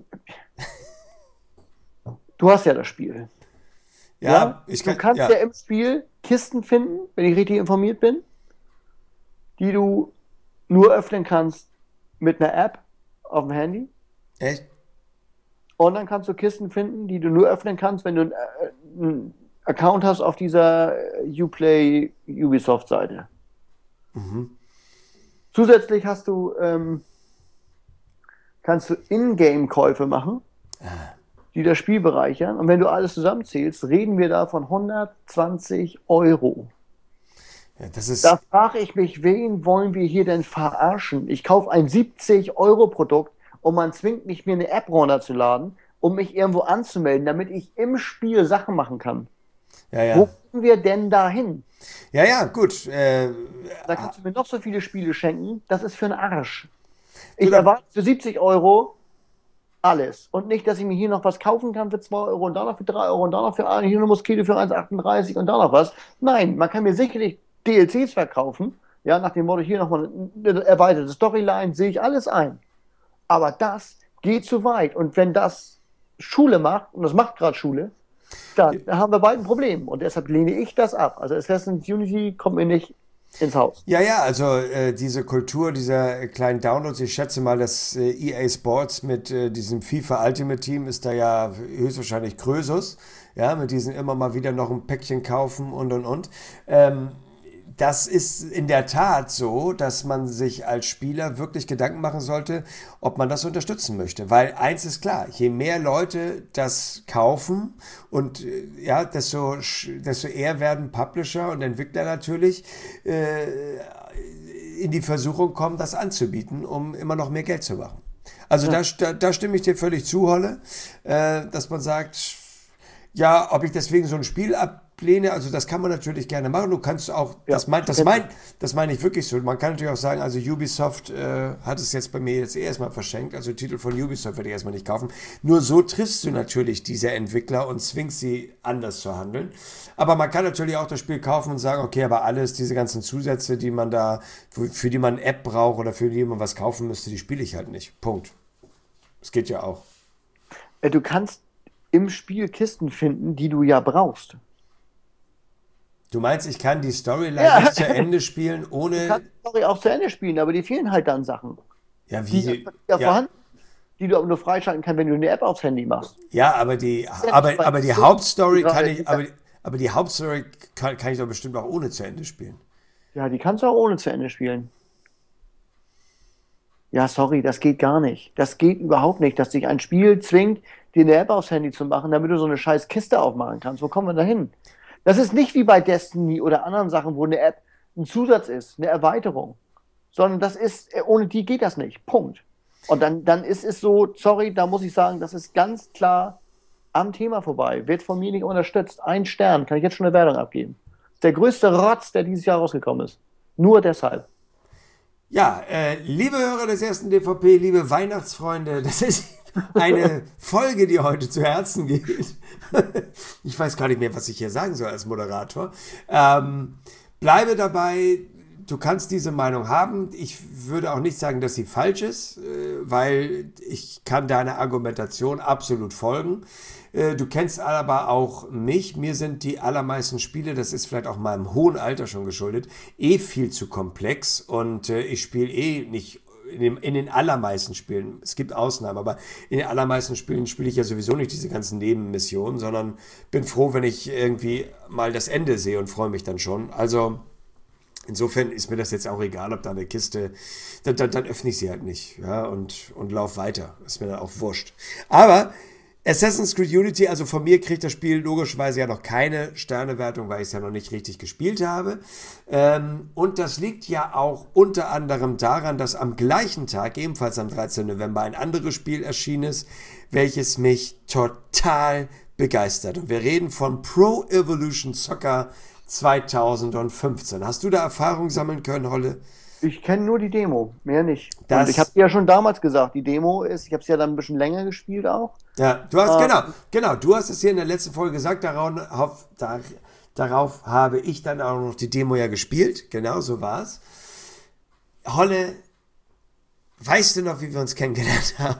B: du hast ja das Spiel.
A: Ja,
B: ja?
A: ich kann,
B: Du kannst ja. ja im Spiel Kisten finden, wenn ich richtig informiert bin, die du nur öffnen kannst mit einer App auf dem Handy.
A: Echt?
B: Und dann kannst du Kisten finden, die du nur öffnen kannst, wenn du einen, einen Account hast auf dieser Uplay Ubisoft-Seite. Mhm. Zusätzlich hast du ähm, kannst du Ingame-Käufe machen, die das Spiel bereichern. Und wenn du alles zusammenzählst, reden wir da von hundertzwanzig Euro.
A: Ja, das ist
B: Da frage ich mich, wen wollen wir hier denn verarschen? Ich kaufe ein siebzig-Euro-Produkt und man zwingt mich, mir eine App runterzuladen, um mich irgendwo anzumelden, damit ich im Spiel Sachen machen kann.
A: ja, ja.
B: Wo gehen wir denn da hin?
A: Ja, ja, gut. Äh,
B: Da kannst du mir noch so viele Spiele schenken, das ist für einen Arsch. Ich
A: da-
B: erwarte für siebzig Euro alles. Und nicht, dass ich mir hier noch was kaufen kann für zwei Euro und da noch für drei Euro und da noch für ein, hier eine Moskito für eins Komma achtunddreißig und da noch was. Nein, man kann mir sicherlich D L Cs verkaufen. Ja, nach dem Motto, hier nochmal eine erweiterte Storyline, sehe ich alles ein. Aber das geht zu weit. Und wenn das Schule macht, und das macht gerade Schule, dann haben wir bald ein Problem. Und deshalb lehne ich das ab. Also Assassin's Unity kommt mir nicht ins Haus.
A: Ja, ja, also äh, diese Kultur dieser kleinen Downloads, ich schätze mal, dass äh, E A Sports mit äh, diesem FIFA Ultimate Team ist da ja höchstwahrscheinlich Krösus, ja, mit diesen immer mal wieder noch ein Päckchen kaufen und und und. Ähm, das ist in der Tat so, dass man sich als Spieler wirklich Gedanken machen sollte, ob man das unterstützen möchte. Weil eins ist klar, je mehr Leute das kaufen und äh, ja, desto, sch- desto eher werden Publisher und Entwickler natürlich äh, in die Versuchung kommen, das anzubieten, um immer noch mehr Geld zu machen. Also da, da, da stimme ich dir völlig zu, Holle, äh, dass man sagt, ja, ob ich deswegen so ein Spiel ablehne, also das kann man natürlich gerne machen. Du kannst auch,
B: Ja.
A: das mein, das mein, das meine ich wirklich so. Man kann natürlich auch sagen, also Ubisoft äh, hat es jetzt bei mir jetzt erstmal verschenkt, also Titel von Ubisoft werde ich erstmal nicht kaufen. Nur so triffst du natürlich diese Entwickler und zwingst sie anders zu handeln. Aber man kann natürlich auch das Spiel kaufen und sagen, okay, aber alles, diese ganzen Zusätze, die man da, für, für die man eine App braucht oder für die man was kaufen müsste, die spiele ich halt nicht. Punkt. Das geht ja auch.
B: Äh, Du kannst im Spiel Kisten finden, die du ja brauchst.
A: Du meinst, ich kann die Storyline
B: Ja.
A: nicht zu Ende spielen,
B: Du
A: ohne.
B: kannst die Story auch zu Ende spielen, aber die fehlen halt dann Sachen,
A: Ja,
B: die
A: wie.
B: ja,
A: Ja,
B: vorhanden sind, die du aber nur freischalten kannst, wenn du eine App aufs Handy machst.
A: ja, aber die,
B: ja
A: aber,
B: nicht bei
A: aber die
B: Sims
A: Hauptstory kann
B: gerade
A: ich,
B: dieser-
A: aber, aber die Hauptstory kann, kann ich doch bestimmt auch ohne zu Ende spielen.
B: Ja, die kannst du auch ohne zu Ende spielen. Ja, sorry, das geht gar nicht. Das geht überhaupt nicht, dass dich ein Spiel zwingt, dir eine App aufs Handy zu machen, damit du so eine scheiß Kiste aufmachen kannst. Wo kommen wir da hin? Das ist nicht wie bei Destiny oder anderen Sachen, wo eine App ein Zusatz ist, eine Erweiterung. Sondern das ist, ohne die geht das nicht. Punkt. Und dann, dann ist es so, sorry, da muss ich sagen, das ist ganz klar am Thema vorbei. Wird von mir nicht unterstützt. Ein Stern, kann ich jetzt schon eine Wertung abgeben. Der größte Rotz, der dieses Jahr rausgekommen ist. Nur deshalb.
A: Ja, äh, liebe Hörer des ersten D V P, liebe Weihnachtsfreunde, das ist eine Folge, die heute zu Herzen geht. Ich weiß gar nicht mehr, was ich hier sagen soll als Moderator. Ähm, bleibe dabei, du kannst diese Meinung haben. Ich würde auch nicht sagen, dass sie falsch ist, äh, weil ich kann deiner Argumentation absolut folgen. Äh, du kennst aber auch mich. Mir sind die allermeisten Spiele, das ist vielleicht auch meinem hohen Alter schon geschuldet, eh viel zu komplex und äh, ich spiele eh nicht in, dem, in den allermeisten Spielen, es gibt Ausnahmen, aber in den allermeisten Spielen spiele ich ja sowieso nicht diese ganzen Nebenmissionen, sondern bin froh, wenn ich irgendwie mal das Ende sehe und freue mich dann schon. Also insofern ist mir das jetzt auch egal, ob da eine Kiste, dann, dann, dann öffne ich sie halt nicht, ja, und, und lauf weiter. Ist mir dann auch wurscht. Aber Assassin's Creed Unity, also von mir kriegt das Spiel logischerweise ja noch keine Sternewertung, weil ich es ja noch nicht richtig gespielt habe. Ähm, und das liegt ja auch unter anderem daran, dass am gleichen Tag, ebenfalls am dreizehnten November, ein anderes Spiel erschienen ist, welches mich total begeistert. Und wir reden von Pro Evolution Soccer zweitausendfünfzehn. Hast du da Erfahrung sammeln können, Holle?
B: Ich kenne nur die Demo, mehr nicht.
A: Das-
B: Und ich habe ja schon damals gesagt, die Demo ist, ich habe es ja dann ein bisschen länger gespielt auch.
A: Ja, du hast,
B: Ah.
A: genau, genau, du hast es hier in der letzten Folge gesagt, darauf, da, darauf habe ich dann auch noch die Demo ja gespielt, genau so war es. Holle, weißt du noch, wie wir uns kennengelernt haben?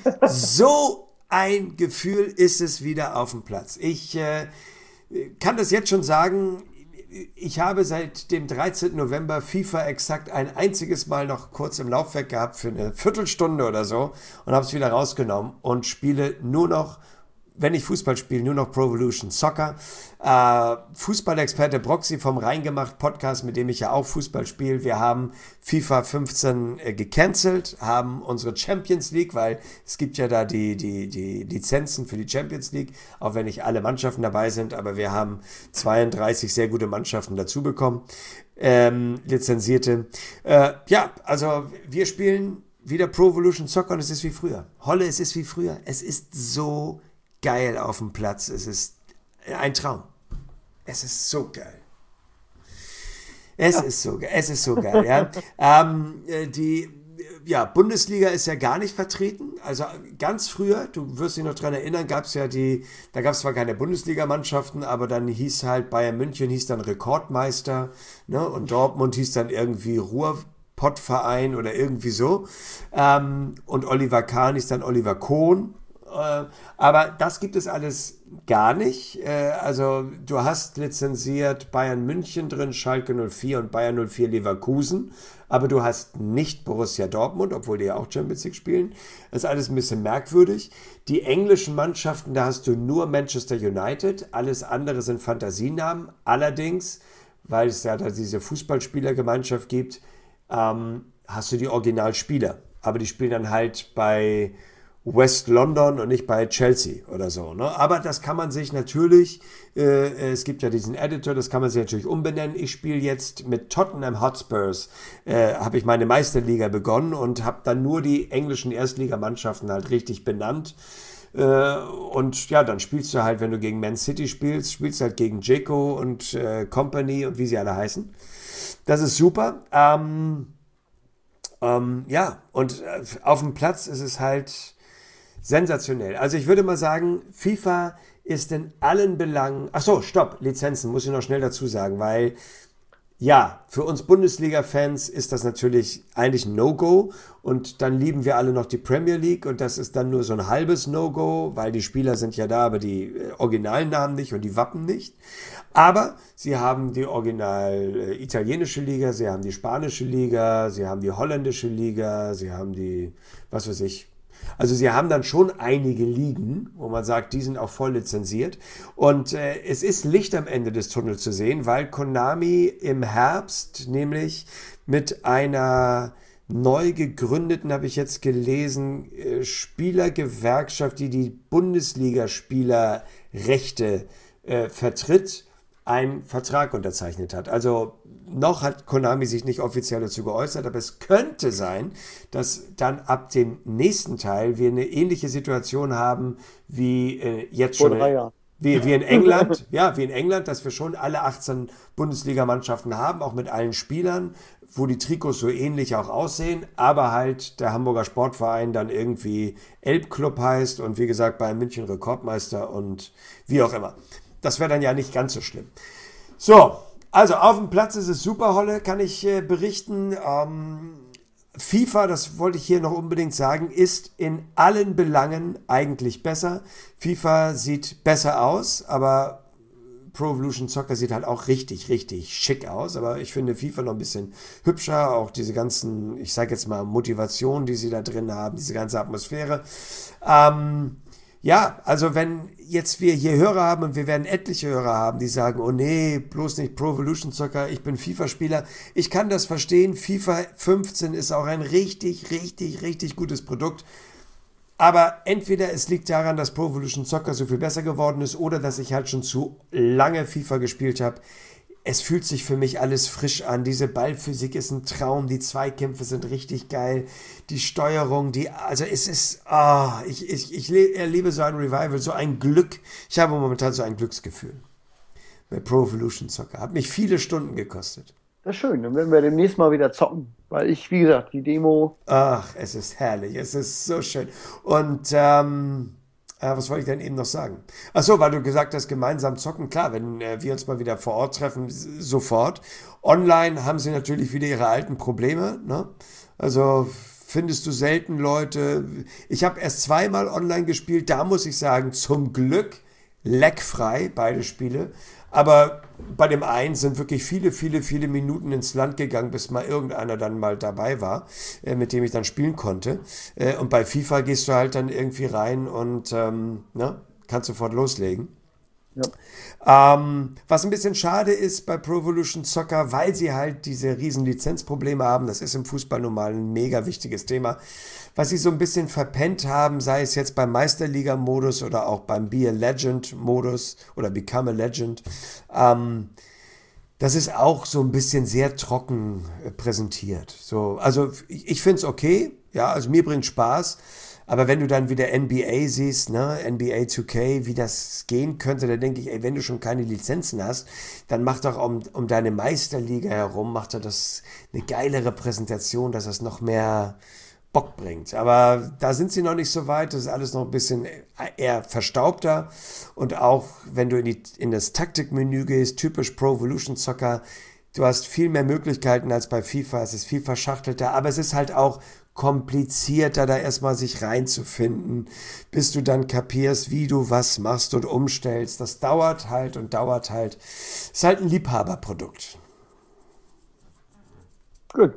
A: So ein Gefühl ist es wieder auf dem Platz. Ich äh, kann das jetzt schon sagen, ich habe seit dem dreizehnten November FIFA exakt ein einziges Mal noch kurz im Laufwerk gehabt für eine Viertelstunde oder so und habe es wieder rausgenommen und spiele nur noch wenn ich Fußball spiele, nur noch Pro Evolution Soccer. Äh, Fußballexperte Broxy vom Reingemacht Podcast, mit dem ich ja auch Fußball spiele. Wir haben FIFA fünfzehn äh, gecancelt, haben unsere Champions League, weil es gibt ja da die, die, die Lizenzen für die Champions League, auch wenn nicht alle Mannschaften dabei sind, aber wir haben zweiunddreißig sehr gute Mannschaften dazu bekommen, ähm, lizenzierte. Äh, ja, also wir spielen wieder Pro Evolution Soccer und es ist wie früher. Holle, es ist wie früher. Es ist so geil auf dem Platz. Es ist ein Traum. Es ist so geil. Es ja. ist so geil. Es ist so geil, ja. ähm, die ja, Bundesliga ist ja gar nicht vertreten. Also ganz früher, du wirst dich noch dran erinnern, gab es ja die, da gab es zwar keine Bundesligamannschaften, aber dann hieß halt Bayern München hieß dann Rekordmeister, ne? Und Dortmund hieß dann irgendwie Ruhrpottverein oder irgendwie so. Ähm, und Oliver Kahn hieß dann Oliver Kohn. Aber das gibt es alles gar nicht. Also du hast lizenziert Bayern München drin, Schalke null vier und Bayern null vier Leverkusen, aber du hast nicht Borussia Dortmund, obwohl die ja auch Champions League spielen. Das ist alles ein bisschen merkwürdig. Die englischen Mannschaften, da hast du nur Manchester United, alles andere sind Fantasienamen. Allerdings, weil es ja da diese Fußballspielergemeinschaft gibt, ähm, hast du die Originalspieler. Aber die spielen dann halt bei West London und nicht bei Chelsea oder so. Ne? Aber das kann man sich natürlich, äh, es gibt ja diesen Editor, das kann man sich natürlich umbenennen. Ich spiele jetzt mit Tottenham Hotspurs, äh, habe ich meine Meisterliga begonnen und habe dann nur die englischen Erstligamannschaften halt richtig benannt. Äh, und ja, dann spielst du halt, wenn du gegen Man City spielst, spielst du halt gegen Dzeko und äh, Company und wie sie alle heißen. Das ist super. Ähm, ähm, ja, und äh, auf dem Platz ist es halt sensationell. Also ich würde mal sagen, FIFA ist in allen Belangen... Ach so, stopp, Lizenzen, muss ich noch schnell dazu sagen, weil ja, für uns Bundesliga-Fans ist das natürlich eigentlich ein No-Go und dann lieben wir alle noch die Premier League und das ist dann nur so ein halbes No-Go, weil die Spieler sind ja da, aber die originalen Namen nicht und die Wappen nicht. Aber sie haben die original italienische Liga, sie haben die spanische Liga, sie haben die holländische Liga, sie haben die, was weiß ich, also sie haben dann schon einige Ligen, wo man sagt, die sind auch voll lizenziert. Und äh, es ist Licht am Ende des Tunnels zu sehen, weil Konami im Herbst nämlich mit einer neu gegründeten, habe ich jetzt gelesen, äh, Spielergewerkschaft, die die Bundesligaspielerrechte äh, vertritt, einen Vertrag unterzeichnet hat. Also noch hat Konami sich nicht offiziell dazu geäußert, aber es könnte sein, dass dann ab dem nächsten Teil wir eine ähnliche Situation haben wie äh, jetzt
B: Vor
A: schon
B: drei Jahren.
A: Wie, wie in England, ja, wie in England, dass wir schon alle achtzehn Bundesligamannschaften haben, auch mit allen Spielern, wo die Trikots so ähnlich auch aussehen, aber halt der Hamburger Sportverein dann irgendwie Elbclub heißt und wie gesagt Bayern München Rekordmeister und wie auch immer. Das wäre dann ja nicht ganz so schlimm. So, also auf dem Platz ist es super, Holle, kann ich äh, berichten. Ähm, FIFA, das wollte ich hier noch unbedingt sagen, ist in allen Belangen eigentlich besser. FIFA sieht besser aus, aber Pro Evolution Soccer sieht halt auch richtig, richtig schick aus. Aber ich finde FIFA noch ein bisschen hübscher. Auch diese ganzen, ich sage jetzt mal, Motivationen, die sie da drin haben, diese ganze Atmosphäre. Ähm, ja, also wenn jetzt wir hier Hörer haben und wir werden etliche Hörer haben, die sagen, oh nee, bloß nicht Pro Evolution Soccer, ich bin FIFA-Spieler. Ich kann das verstehen, FIFA fünfzehn ist auch ein richtig, richtig, richtig gutes Produkt. Aber entweder es liegt daran, dass Pro Evolution Soccer so viel besser geworden ist oder dass ich halt schon zu lange FIFA gespielt habe. Es fühlt sich für mich alles frisch an. Diese Ballphysik ist ein Traum. Die Zweikämpfe sind richtig geil. Die Steuerung, die, also es ist, ah, oh, ich, ich, ich erlebe so ein Revival, so ein Glück. Ich habe momentan so ein Glücksgefühl bei Pro Evolution Soccer. Hat mich viele Stunden gekostet.
B: Das ist schön. Dann werden wir demnächst mal wieder zocken. Weil ich, wie gesagt, die Demo.
A: Ach, es ist herrlich. Es ist so schön. Und, ähm, Äh, was wollte ich denn eben noch sagen? Achso, weil du gesagt hast, gemeinsam zocken. Klar, wenn äh, wir uns mal wieder vor Ort treffen, s- sofort. Online haben sie natürlich wieder ihre alten Probleme. Ne? Also findest du selten Leute. Ich habe erst zweimal online gespielt. Da muss ich sagen, zum Glück leckfrei, beide Spiele. Aber bei dem einen sind wirklich viele, viele, viele Minuten ins Land gegangen, bis mal irgendeiner dann mal dabei war, äh, mit dem ich dann spielen konnte. Äh, und bei FIFA gehst du halt dann irgendwie rein und ähm, ne, kannst sofort loslegen.
B: Ja.
A: Ähm, was ein bisschen schade ist bei Pro Evolution Soccer, weil sie halt diese riesen Lizenzprobleme haben, das ist im Fußball nun mal ein mega wichtiges Thema, was sie so ein bisschen verpennt haben, sei es jetzt beim Meisterliga-Modus oder auch beim Be a Legend-Modus oder Become a Legend, ähm, das ist auch so ein bisschen sehr trocken äh, präsentiert. So, also ich, ich finde es okay, ja, also mir bringt Spaß. Aber wenn du dann wieder N B A siehst, ne, N B A zwei K, wie das gehen könnte, dann denke ich, ey, wenn du schon keine Lizenzen hast, dann mach doch um, um deine Meisterliga herum, mach doch das eine geilere Präsentation, dass das noch mehr Bock bringt. Aber da sind sie noch nicht so weit, das ist alles noch ein bisschen eher verstaubter. Und auch wenn du in, die, in das Taktikmenü gehst, typisch Pro Evolution Soccer, du hast viel mehr Möglichkeiten als bei FIFA, es ist viel verschachtelter, aber es ist halt auch komplizierter, da erstmal sich reinzufinden, bis du dann kapierst, wie du was machst und umstellst. Das dauert halt und dauert halt. Ist halt ein Liebhaberprodukt.
B: Gut.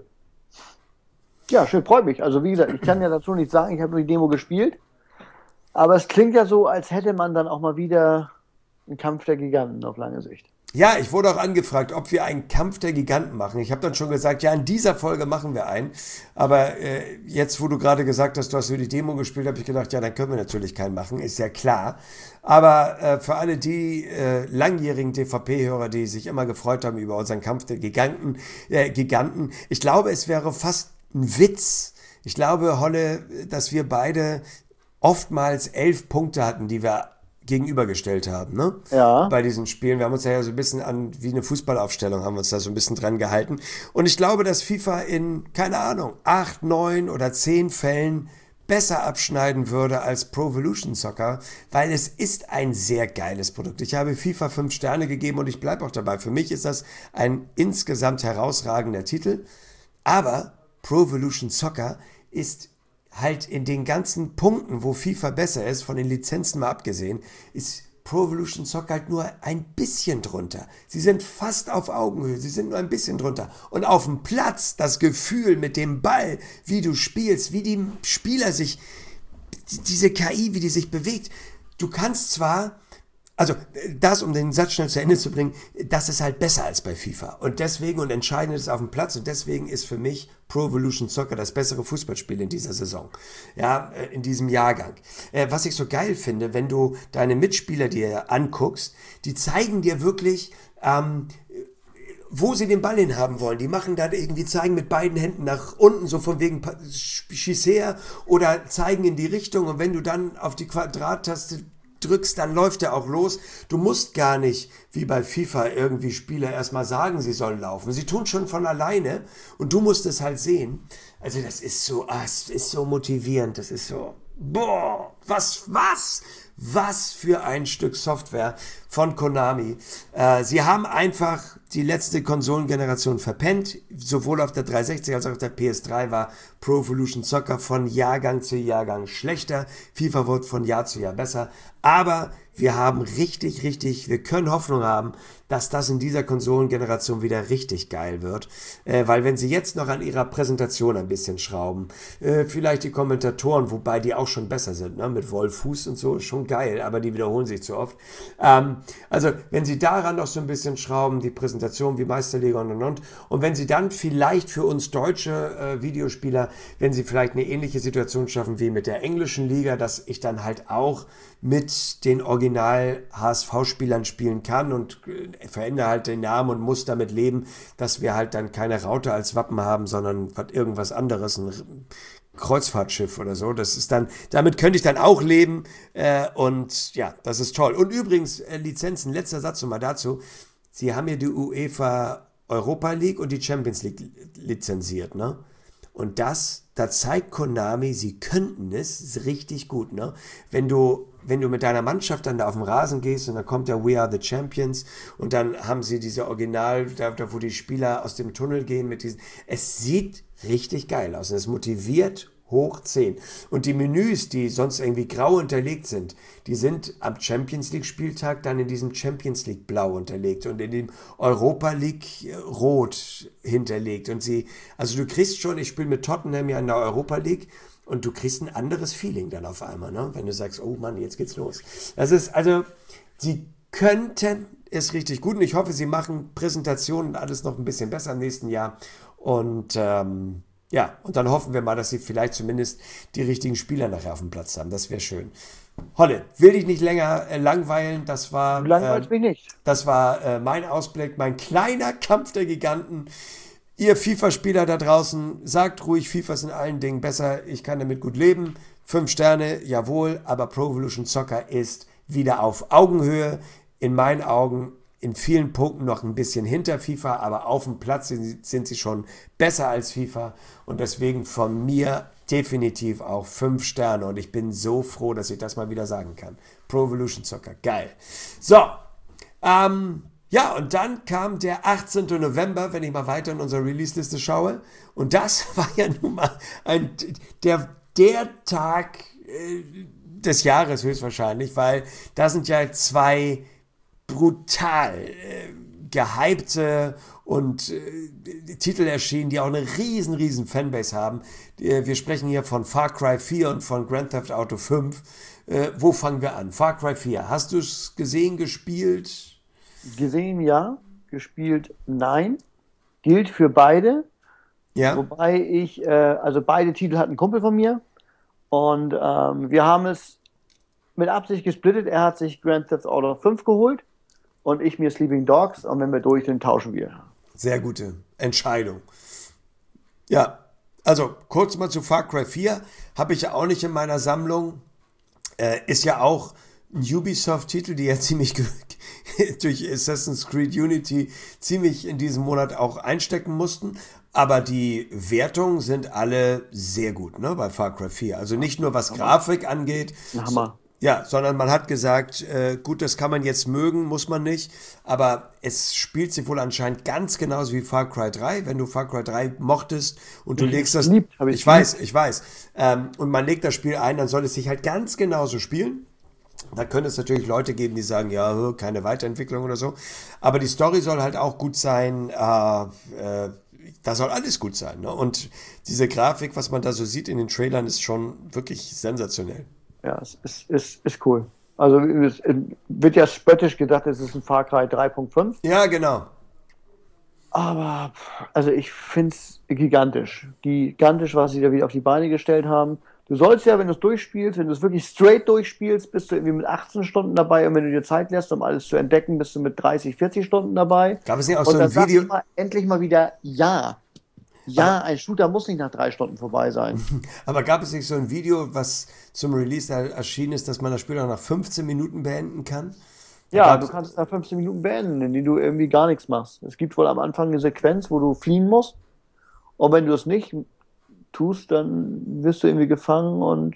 B: Ja, schön, freut mich. Also wie gesagt, ich kann ja dazu nicht sagen, ich habe nur die Demo gespielt, aber es klingt ja so, als hätte man dann auch mal wieder einen Kampf der Giganten auf lange Sicht.
A: Ja, ich wurde auch angefragt, ob wir einen Kampf der Giganten machen. Ich habe dann schon gesagt, ja, in dieser Folge machen wir einen. Aber äh, jetzt, wo du gerade gesagt hast, du hast nur die Demo gespielt, habe ich gedacht, ja, dann können wir natürlich keinen machen, ist ja klar. Aber äh, für alle die äh, langjährigen D V P-Hörer, die sich immer gefreut haben über unseren Kampf der Giganten, äh, Giganten, ich glaube, es wäre fast ein Witz. Ich glaube, Holle, dass wir beide oftmals elf Punkte hatten, die wir gegenübergestellt haben, ne?
B: Ja.
A: Bei diesen Spielen. Wir haben uns ja so ein bisschen an, wie eine Fußballaufstellung, haben wir uns da so ein bisschen dran gehalten. Und ich glaube, dass FIFA in, keine Ahnung, acht, neun oder zehn Fällen besser abschneiden würde als Pro Evolution Soccer, weil es ist ein sehr geiles Produkt. Ich habe FIFA fünf Sterne gegeben und ich bleibe auch dabei. Für mich ist das ein insgesamt herausragender Titel, aber Pro Evolution Soccer ist halt in den ganzen Punkten, wo FIFA besser ist, von den Lizenzen mal abgesehen, ist Pro Evolution Soccer halt nur ein bisschen drunter. Sie sind fast auf Augenhöhe, sie sind nur ein bisschen drunter. Und auf dem Platz, das Gefühl mit dem Ball, wie du spielst, wie die Spieler sich, diese K I, wie die sich bewegt. Du kannst zwar, also das, um den Satz schnell zu Ende zu bringen, das ist halt besser als bei FIFA. Und deswegen, und entscheidend ist auf dem Platz, und deswegen ist für mich Pro Evolution Soccer das bessere Fußballspiel in dieser Saison. Ja, in diesem Jahrgang. Was ich so geil finde, wenn du deine Mitspieler dir anguckst, die zeigen dir wirklich, ähm, wo sie den Ball hinhaben wollen. Die machen da irgendwie, zeigen mit beiden Händen nach unten, so von wegen schieß her, oder zeigen in die Richtung, und wenn du dann auf die Quadrattaste drückst, dann läuft er auch los. Du musst gar nicht, wie bei FIFA, irgendwie Spieler erstmal sagen, sie sollen laufen. Sie tun schon von alleine und du musst es halt sehen. Also das ist so, ah, es ist so motivierend, das ist so, boah, was, was, was für ein Stück Software von Konami. Äh, sie haben einfach die letzte Konsolengeneration verpennt. Sowohl auf der dreihundertsechzig als auch auf der P S drei war Pro Evolution Soccer von Jahrgang zu Jahrgang schlechter. FIFA wird von Jahr zu Jahr besser. Aber wir haben richtig, richtig, wir können Hoffnung haben, dass das in dieser Konsolengeneration wieder richtig geil wird. Äh, weil wenn sie jetzt noch an ihrer Präsentation ein bisschen schrauben, äh, vielleicht die Kommentatoren, wobei die auch schon besser sind, ne? Mit Wolfuß und so, schon geil, aber die wiederholen sich zu oft. Ähm, also wenn sie daran noch so ein bisschen schrauben, die Präsentation wie Meisterliga und und und, und wenn sie dann vielleicht für uns deutsche äh, Videospieler, wenn sie vielleicht eine ähnliche Situation schaffen wie mit der englischen Liga, dass ich dann halt auch mit den Original-H S V-Spielern spielen kann und äh, verändere halt den Namen und muss damit leben, dass wir halt dann keine Raute als Wappen haben, sondern irgendwas anderes, ein Kreuzfahrtschiff oder so. Das ist dann, damit könnte ich dann auch leben äh, und ja, das ist toll. Und übrigens, äh, Lizenzen, letzter Satz nochmal dazu, sie haben ja die UEFA Europa League und die Champions League lizenziert, ne? Und das, da zeigt Konami, sie könnten es richtig gut, ne? Wenn du, wenn du mit deiner Mannschaft dann da auf den Rasen gehst und dann kommt der We Are the Champions und dann haben sie diese Original, da, wo die Spieler aus dem Tunnel gehen mit diesen, es sieht richtig geil aus und es motiviert hoch zehn. Und die Menüs, die sonst irgendwie grau unterlegt sind, die sind am Champions League Spieltag dann in diesem Champions League blau unterlegt und in dem Europa League rot hinterlegt. Und sie, also du kriegst schon, ich spiele mit Tottenham ja in der Europa League und du kriegst ein anderes Feeling dann auf einmal, ne? Wenn du sagst, oh Mann, jetzt geht's los. Das ist, also, sie könnten es richtig gut und ich hoffe, sie machen Präsentationen und alles noch ein bisschen besser im nächsten Jahr. Und ähm, ja, und dann hoffen wir mal, dass sie vielleicht zumindest die richtigen Spieler nachher auf dem Platz haben. Das wäre schön. Holle, will dich nicht länger äh, langweilen. Das war,
B: Langweilt
A: äh,
B: mich nicht.
A: das war äh, mein Ausblick, mein kleiner Kampf der Giganten. Ihr FIFA-Spieler da draußen, sagt ruhig, FIFA ist in allen Dingen besser. Ich kann damit gut leben. Fünf Sterne, jawohl, aber Pro Evolution Soccer ist wieder auf Augenhöhe. In meinen Augen in vielen Punkten noch ein bisschen hinter FIFA, aber auf dem Platz sind, sind sie schon besser als FIFA und deswegen von mir definitiv auch fünf Sterne und ich bin so froh, dass ich das mal wieder sagen kann. Pro Evolution Soccer, geil. So, ähm, ja, und dann kam der achtzehnten November, wenn ich mal weiter in unsere Release-Liste schaue und das war ja nun mal ein, der, der Tag äh, des Jahres höchstwahrscheinlich, weil da sind ja zwei brutal äh, gehypte und äh, Titel erschienen, die auch eine riesen, riesen Fanbase haben. Äh, wir sprechen hier von Far Cry vier und von Grand Theft Auto fünf. Äh, wo fangen wir an? Far Cry vier. Hast du es gesehen, gespielt?
B: Gesehen ja, gespielt nein. Gilt für beide.
A: Ja.
B: Wobei ich, äh, also beide Titel hat ein Kumpel von mir und ähm, wir haben es mit Absicht gesplittet. Er hat sich Grand Theft Auto fünf geholt und ich mir Sleeping Dogs und wenn wir durch sind, tauschen wir.
A: Sehr gute Entscheidung. Ja, also kurz mal zu Far Cry vier. Habe ich ja auch nicht in meiner Sammlung. Äh, ist ja auch ein Ubisoft-Titel, die ja ziemlich durch Assassin's Creed Unity ziemlich in diesem Monat auch einstecken mussten. Aber die Wertungen sind alle sehr gut, ne, bei Far Cry vier. Also nicht nur was Grafik angeht.
B: Hammer.
A: Ja, sondern man hat gesagt, äh, gut, das kann man jetzt mögen, muss man nicht, aber es spielt sich wohl anscheinend ganz genauso wie Far Cry drei, wenn du Far Cry drei mochtest und du
B: ich
A: legst das,
B: liebt, ich,
A: ich weiß, ich weiß, ähm, und man legt das Spiel ein, dann soll es sich halt ganz genauso spielen. Da könnte es natürlich Leute geben, die sagen, ja, keine Weiterentwicklung oder so, aber die Story soll halt auch gut sein, äh, äh, da soll alles gut sein, ne? Und diese Grafik, was man da so sieht in den Trailern, ist schon wirklich sensationell.
B: Ja, es ist, ist, ist cool. Also es wird ja spöttisch gedacht, es ist ein Far Cry drei Punkt fünf.
A: Ja, genau.
B: Aber also ich finde es gigantisch. Gigantisch, was sie da wieder auf die Beine gestellt haben. Du sollst ja, wenn du es durchspielst, wenn du es wirklich straight durchspielst, bist du irgendwie mit achtzehn Stunden dabei und wenn du dir Zeit lässt, um alles zu entdecken, bist du mit dreißig, vierzig Stunden dabei.
A: Gab es nicht auch
B: und
A: so
B: dann
A: ein Video?
B: Sag ich mal, endlich mal wieder ja. Ja, ein Shooter muss nicht nach drei Stunden vorbei sein.
A: Aber gab es nicht so ein Video, was zum Release erschienen ist, dass man das Spiel auch nach fünfzehn Minuten beenden kann? Da
B: Ja,
A: gab's-
B: du kannst es nach fünfzehn Minuten beenden, in denen du irgendwie gar nichts machst. Es gibt wohl am Anfang eine Sequenz, wo du fliehen musst. Und wenn du es nicht tust, dann wirst du irgendwie gefangen und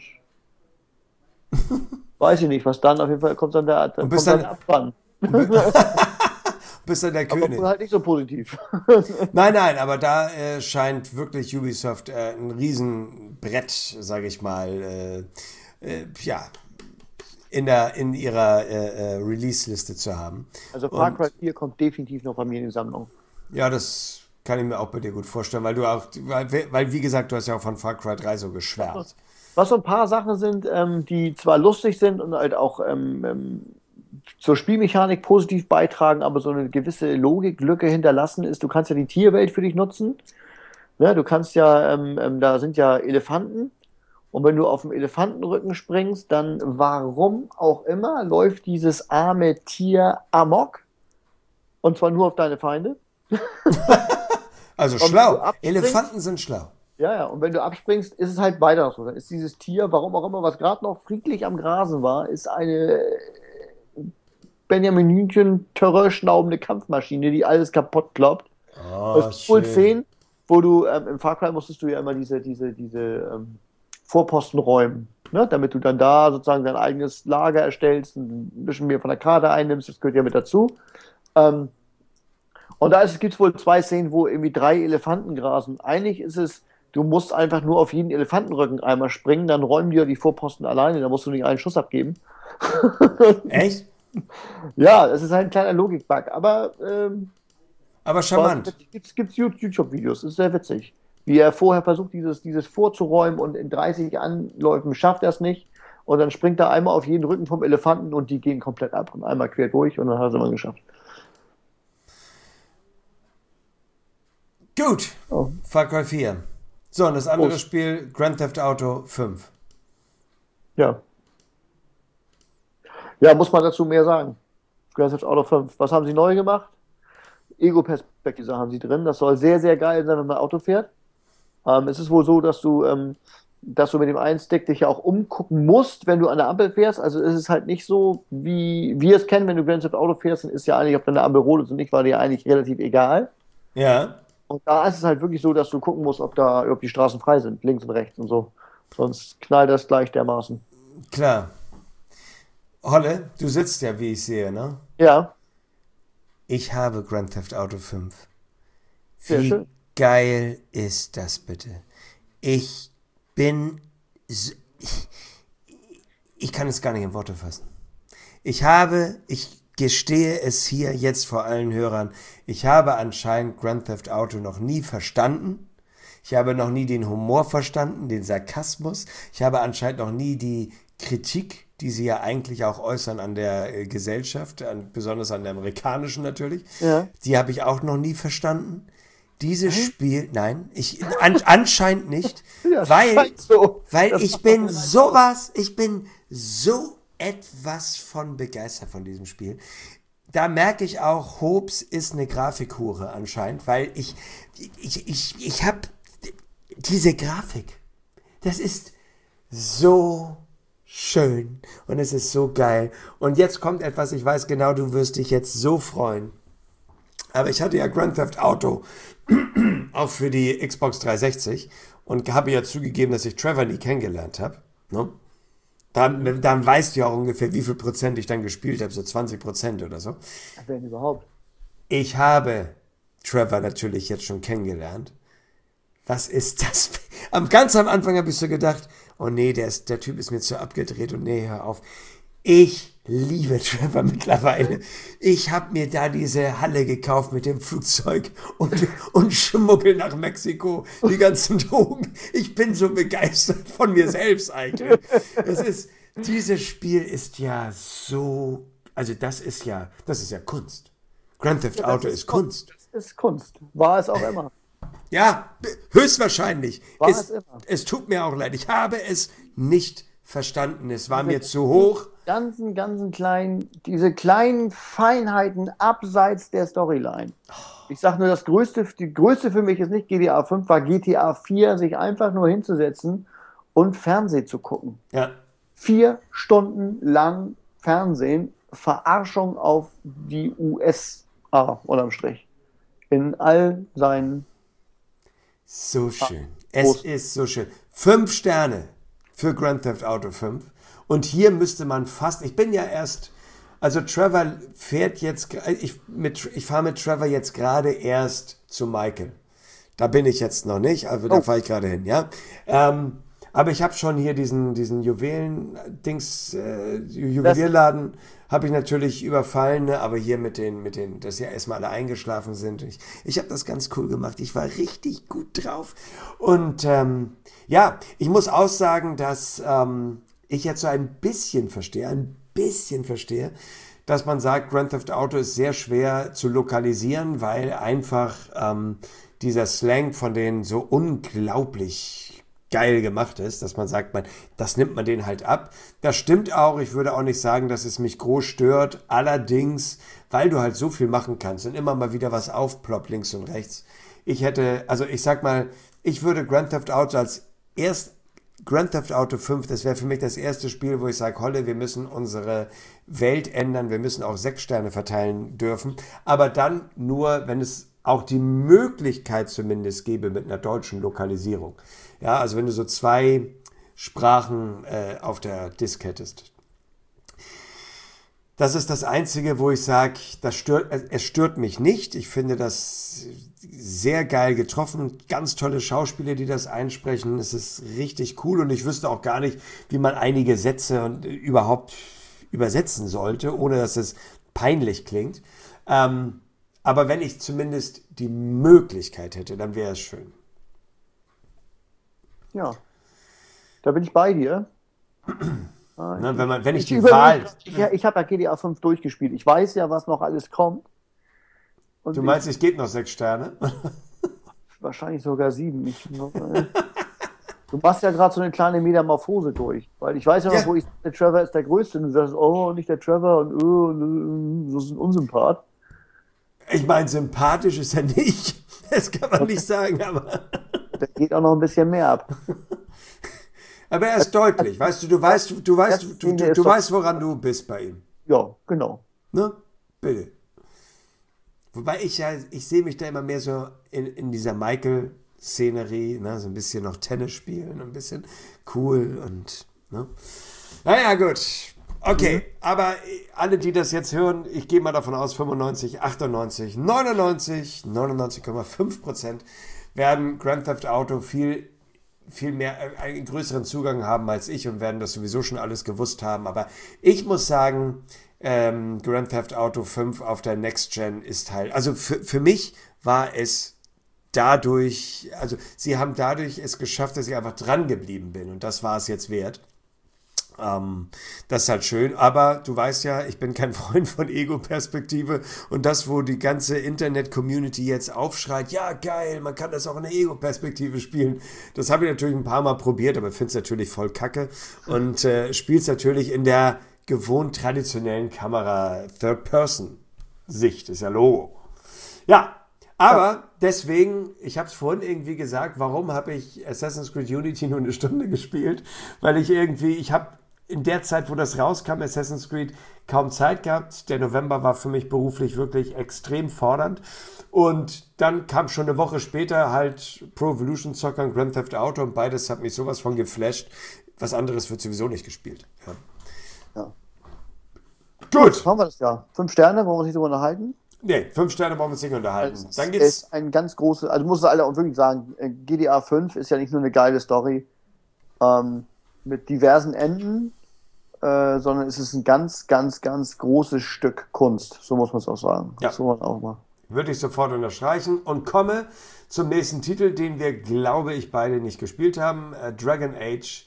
B: weiß ich nicht, was dann auf jeden Fall kommt dann der, dann
A: Und bis
B: kommt dann
A: dann-
B: der Abspann.
A: Bist dann der
B: Aber
A: König.
B: wohl halt nicht so positiv.
A: Nein, nein, aber da äh, scheint wirklich Ubisoft äh, ein Riesenbrett, sage ich mal, äh, äh, ja, in, der, in ihrer äh, äh, Release-Liste zu haben.
B: Also Far
A: Und-
B: Cry vier kommt definitiv noch bei mir in die Sammlung.
A: Ja, das kann ich mir auch bei dir gut vorstellen, weil du auch, weil, weil wie gesagt, du hast ja auch von Far Cry drei so geschwärmt.
B: Was so ein paar Sachen sind, ähm, die zwar lustig sind und halt auch ähm, ähm, zur Spielmechanik positiv beitragen, aber so eine gewisse Logiklücke hinterlassen ist, du kannst ja die Tierwelt für dich nutzen. Ne, du kannst ja, ähm, ähm, da sind ja Elefanten und wenn du auf dem Elefantenrücken springst, dann warum auch immer läuft dieses arme Tier amok und zwar nur auf deine Feinde.
A: Also
B: Und
A: schlau.
B: du abspringst-
A: Elefanten sind schlau.
B: Ja, ja, und wenn du abspringst, ist es halt weiter noch so. Dann ist dieses Tier, warum auch immer, was gerade noch friedlich am Grasen war, ist eine Benjamin Hühnchen Terror schnaubende Kampfmaschine, die alles kaputt kloppt.
A: Oh,
B: Es gibt wohl Szenen, wo du, ähm, im Far Cry musstest du ja immer diese, diese, diese ähm, Vorposten räumen, ne? Damit du dann da sozusagen dein eigenes Lager erstellst, ein bisschen mehr von der Karte einnimmst, das gehört ja mit dazu. Ähm, und da gibt es wohl zwei Szenen, wo irgendwie drei Elefanten grasen. Eigentlich ist es Du musst einfach nur auf jeden Elefantenrücken einmal springen, dann räumen die ja die Vorposten alleine, da musst du nicht einen Schuss abgeben.
A: Echt?
B: Ja, das ist halt ein kleiner Logikbug, aber ähm,
A: Aber charmant.
B: es gibt YouTube-Videos, das ist sehr witzig. Wie er vorher versucht, dieses, dieses vorzuräumen und in dreißig Anläufen schafft er es nicht. Und dann springt er einmal auf jeden Rücken vom Elefanten und die gehen komplett ab und einmal quer durch und dann hat er es immer geschafft.
A: Gut,
B: Oh.
A: Far Cry vier. So, und das andere
B: Prost.
A: Spiel, Grand Theft Auto fünf.
B: Ja. Ja, muss man dazu mehr sagen. Grand Theft Auto fünf. Was haben sie neu gemacht? Ego-Perspektive haben sie drin. Das soll sehr, sehr geil sein, wenn man Auto fährt. Ähm, es ist wohl so, dass du, ähm, dass du mit dem einen Stick dich ja auch umgucken musst, wenn du an der Ampel fährst. Also es ist halt nicht so, wie wir es kennen, wenn du Grand Theft Auto fährst, dann ist ja eigentlich, ob deine Ampel rot ist und nicht, war dir eigentlich relativ egal.
A: Ja,
B: Und da ist es halt wirklich so, dass du gucken musst, ob da, ob die Straßen frei sind, links und rechts und so. Sonst knallt das gleich dermaßen.
A: klar. Holle, du sitzt ja, wie ich sehe, ne?
B: Ja,
A: Ich habe Grand Theft Auto fünf.
B: sehr
A: Wie
B: schön.
A: geil ist das bitte? Ich bin... So, ich, ich kann es gar nicht in Worte fassen. Ich habe, ich gestehe es hier jetzt vor allen Hörern, ich habe anscheinend Grand Theft Auto noch nie verstanden. Ich habe noch nie den Humor verstanden, den Sarkasmus. Ich habe anscheinend noch nie die Kritik, die sie ja eigentlich auch äußern an der äh, Gesellschaft, an, besonders an der amerikanischen natürlich,
B: Ja.
A: die habe ich auch noch nie verstanden. Dieses Spiel, nein, ich an, anscheinend nicht,
B: Ja,
A: weil,
B: scheint so.
A: weil
B: Das
A: ich
B: macht
A: bin
B: doch
A: sowas, ich bin so etwas von begeistert von diesem Spiel. Da merke ich auch, Hobbs ist eine Grafikhure anscheinend, weil ich, ich, ich, ich habe diese Grafik. Das ist so schön und es ist so geil. Und jetzt kommt etwas, ich weiß genau, du wirst dich jetzt so freuen. Aber ich hatte ja Grand Theft Auto auch für die Xbox dreihundertsechzig und habe ja zugegeben, dass ich Trevor nie kennengelernt habe. Ne? Dann, dann weißt du ja auch ungefähr, wie viel Prozent ich dann gespielt habe, so zwanzig Prozent oder so.
B: Wenn überhaupt.
A: Ich habe Trevor natürlich jetzt schon kennengelernt. Was ist das? Am ganz am Anfang habe ich so gedacht, oh nee, der, ist, der Typ ist mir zu abgedreht und nee, hör auf. Ich liebe Trevor mittlerweile. Ich habe mir da diese Halle gekauft mit dem Flugzeug und, und schmuggel nach Mexiko die ganzen Drogen. Ich bin so begeistert von mir selbst eigentlich. Es ist, dieses Spiel ist ja so, also das ist ja, das ist ja Kunst. Grand Theft Auto ist Kunst.
B: Das ist Kunst. War es auch immer.
A: Ja, höchstwahrscheinlich.
B: War
A: Es,
B: es immer.
A: es tut mir auch leid. Ich habe es nicht verstanden. Es war mir
B: Diese
A: zu hoch.
B: ganzen, ganzen kleinen, diese kleinen Feinheiten abseits der Storyline. Ich sag nur, das größte, die größte für mich ist nicht G T A fünf, war G T A vier, sich einfach nur hinzusetzen und Fernsehen zu gucken.
A: Ja,
B: Vier Stunden lang Fernsehen, Verarschung auf die U S A unterm Strich. In all seinen.
A: so schön. Es
B: Prost.
A: ist so schön. Fünf Sterne für Grand Theft Auto fünf. Und hier müsste man fast, ich bin ja erst, also Trevor fährt jetzt, ich, mit, ich fahre mit Trevor jetzt gerade erst zu Michael. Da bin ich jetzt noch nicht, also da
B: Oh.
A: fahre ich gerade hin, ja. Ähm, aber ich habe schon hier diesen, diesen Juwelen-Dings, äh, Juwelierladen, habe ich natürlich überfallen, ne? Aber hier mit den, mit den, dass ja erstmal alle eingeschlafen sind. Ich, ich habe das ganz cool gemacht. Ich war richtig gut drauf. Und ähm, ja, ich muss auch sagen, dass ähm, ich jetzt so ein bisschen verstehe, ein bisschen verstehe, dass man sagt, Grand Theft Auto ist sehr schwer zu lokalisieren, weil einfach ähm, dieser Slang von denen so unglaublich geil gemacht ist, dass man sagt, man, das nimmt man denen halt ab. Das stimmt auch. Ich würde auch nicht sagen, dass es mich groß stört. Allerdings, weil du halt so viel machen kannst und immer mal wieder was aufploppt links und rechts. Ich hätte, also ich sag mal, ich würde Grand Theft Auto als erst Grand Theft Auto fünf, das wäre für mich das erste Spiel, wo ich sage, Holle, wir müssen unsere Welt ändern, wir müssen auch sechs Sterne verteilen dürfen, aber dann nur, wenn es auch die Möglichkeit zumindest gäbe mit einer deutschen Lokalisierung. Ja, also wenn du so zwei Sprachen äh, auf der Disk hättest. Das ist das Einzige, wo ich sage, das stört, es stört mich nicht. Ich finde das sehr geil getroffen. Ganz tolle Schauspieler, die das einsprechen. Es ist richtig cool und ich wüsste auch gar nicht, wie man einige Sätze und überhaupt übersetzen sollte, ohne dass es peinlich klingt. Ähm, aber wenn ich zumindest die Möglichkeit hätte, dann wäre es schön.
B: Ja, da bin ich bei dir.
A: Ne, wenn, man, wenn ich,
B: ich
A: die
B: überleg,
A: Wahl...
B: Ich, ich habe ja G T A fünf durchgespielt. Ich weiß ja, was noch alles kommt. Und
A: Du meinst, ich, ich gebe noch sechs Sterne?
B: Wahrscheinlich sogar sieben. Ich, äh, du machst ja gerade so eine kleine Metamorphose durch. Weil ich weiß ja noch, ja. wo ich der Trevor ist der Größte. Und du sagst, oh, nicht der Trevor und oh, so ist ein Unsympath.
A: Ich meine, sympathisch ist er nicht. Das kann man nicht sagen, aber...
B: Da geht auch noch ein bisschen mehr ab.
A: Aber er ist deutlich, weißt du, du weißt, du weißt, du, du, du weißt, woran du bist bei ihm.
B: Ja, genau.
A: Ne? Bitte. Wobei ich ja, ich sehe mich da immer mehr so in, in dieser Michael-Szenerie, ne? So ein bisschen noch Tennis spielen, ein bisschen cool und, ne? Naja, gut. Okay, mhm. aber alle, die das jetzt hören, ich gehe mal davon aus, fünfundneunzig, achtundneunzig, neunundneunzig, neunundneunzig Komma fünf Prozent werden Grand Theft Auto viel viel mehr, einen größeren Zugang haben als ich und werden das sowieso schon alles gewusst haben. Aber ich muss sagen, ähm, Grand Theft Auto fünf auf der Next Gen ist halt, also für, für mich war es dadurch, also sie haben dadurch es geschafft, dass ich einfach dran geblieben bin und das war es jetzt wert. Ähm, das ist halt schön, aber du weißt ja, ich bin kein Freund von Ego-Perspektive und das, wo die ganze Internet-Community jetzt aufschreit, ja geil, man kann das auch in der Ego-Perspektive spielen, das habe ich natürlich ein paar Mal probiert, aber finde es natürlich voll kacke und äh, spiele es natürlich in der gewohnt traditionellen Kamera Third-Person-Sicht, ist ja Logo. Ja, aber deswegen, ich habe es vorhin irgendwie gesagt, warum habe ich Assassin's Creed Unity nur eine Stunde gespielt? Weil ich irgendwie, ich habe in der Zeit, wo das rauskam, Assassin's Creed, kaum Zeit gehabt. Der November war für mich beruflich wirklich extrem fordernd. Und dann kam schon eine Woche später halt Pro Evolution Soccer und Grand Theft Auto und beides hat mich sowas von geflasht. Was anderes wird sowieso nicht gespielt. Ja.
B: Ja.
A: Gut.
B: Haben wir das ja. Fünf Sterne, wollen wir uns nicht drüber unterhalten?
A: Nee, fünf Sterne wollen wir uns nicht unterhalten.
B: Es
A: Dann geht's.
B: ist ein ganz großes, also muss alle auch wirklich sagen, G T A fünf ist ja nicht nur eine geile Story ähm, mit diversen Enden, äh, sondern es ist ein ganz, ganz, ganz großes Stück Kunst. So muss man es auch sagen.
A: Ja.
B: So muss man auch mal.
A: Würde ich sofort unterstreichen und komme zum nächsten Titel, den wir, glaube ich, beide nicht gespielt haben. Äh, Dragon Age,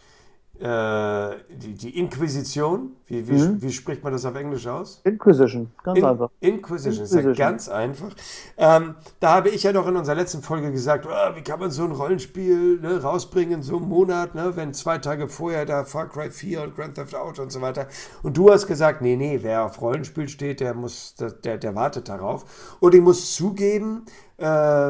A: äh, die, die Inquisition. Wie, wie,
B: Mhm.
A: wie spricht man das auf Englisch aus?
B: Inquisition, ganz
A: In,
B: einfach.
A: Inquisition, ist ja
B: Inquisition.
A: ganz einfach. Ähm, da habe ich ja noch in unserer letzten Folge gesagt, oh, wie kann man so ein Rollenspiel ne, rausbringen in so einem Monat, ne, wenn zwei Tage vorher da Far Cry vier und Grand Theft Auto und so weiter. Und du hast gesagt, nee, nee, wer auf Rollenspiel steht, der muss, der, der wartet darauf. Und ich muss zugeben, äh,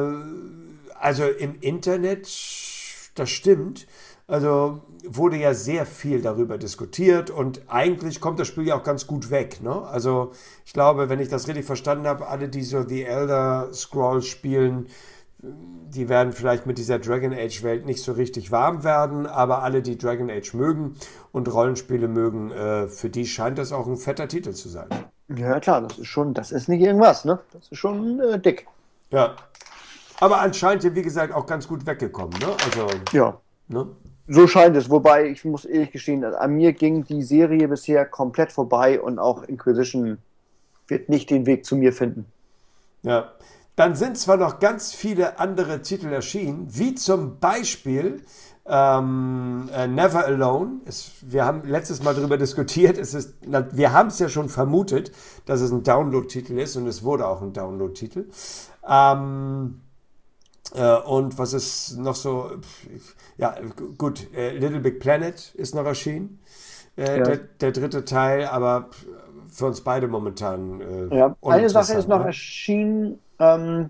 A: also im Internet, das stimmt, also wurde ja sehr viel darüber diskutiert und eigentlich kommt das Spiel ja auch ganz gut weg. Ne? Also ich glaube, wenn ich das richtig verstanden habe, alle, die so The Elder Scrolls spielen, die werden vielleicht mit dieser Dragon Age Welt nicht so richtig warm werden, aber alle, die Dragon Age mögen und Rollenspiele mögen, äh, für die scheint das auch ein fetter Titel zu sein.
B: Ja, klar, das ist schon, das ist nicht irgendwas, ne? Das ist schon äh, dick.
A: Ja. Aber anscheinend, ja, wie gesagt, auch ganz gut weggekommen. Ne? Also,
B: Ja.
A: ne?
B: So scheint es, wobei ich muss ehrlich gestehen, an mir ging die Serie bisher komplett vorbei und auch Inquisition wird nicht den Weg zu mir finden.
A: Ja. Dann sind zwar noch ganz viele andere Titel erschienen, wie zum Beispiel ähm, äh, Never Alone. Es, wir haben letztes Mal darüber diskutiert. Es ist, wir haben es ja schon vermutet, dass es ein Download-Titel ist und es wurde auch ein Download-Titel. Ähm, äh, und was ist noch so? Ja, gut, äh, Little Big Planet ist noch erschienen. Äh,
B: Ja.
A: der, der dritte Teil, aber für uns beide momentan. Äh,
B: Ja. Eine Sache
A: uninteressant,
B: ist noch
A: ne?
B: erschienen. Ähm,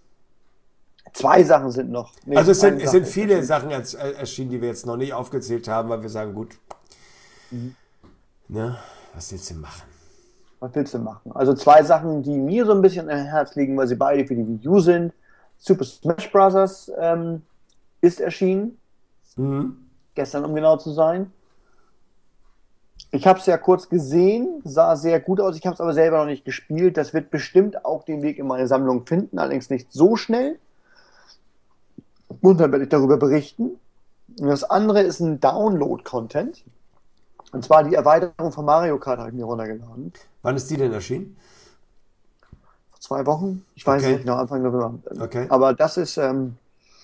B: zwei Sachen sind noch. Nee,
A: Also es sind,
B: eine
A: es
B: Sache
A: sind
B: ist
A: viele
B: erschienen.
A: Sachen als, äh, erschienen, die wir jetzt noch nicht aufgezählt haben, weil wir sagen, gut,
B: Mhm.
A: ne, was willst du machen?
B: Was willst du machen? Also zwei Sachen, die mir so ein bisschen am Herz liegen, weil sie beide für die Wii U sind. Super Smash Bros. Ähm, ist erschienen.
A: Mhm.
B: Gestern, um genau zu sein. Ich habe es ja kurz gesehen, sah sehr gut aus. Ich habe es aber selber noch nicht gespielt. Das wird bestimmt auch den Weg in meine Sammlung finden, allerdings nicht so schnell. Und dann werde ich darüber berichten. Und das andere ist ein Download-Content. Und zwar die Erweiterung von Mario Kart habe ich mir runtergeladen.
A: Wann ist die denn erschienen?
B: Vor zwei Wochen? Ich weiß
A: Okay.
B: nicht, genau, Anfang November.
A: Okay.
B: Aber das ist ähm,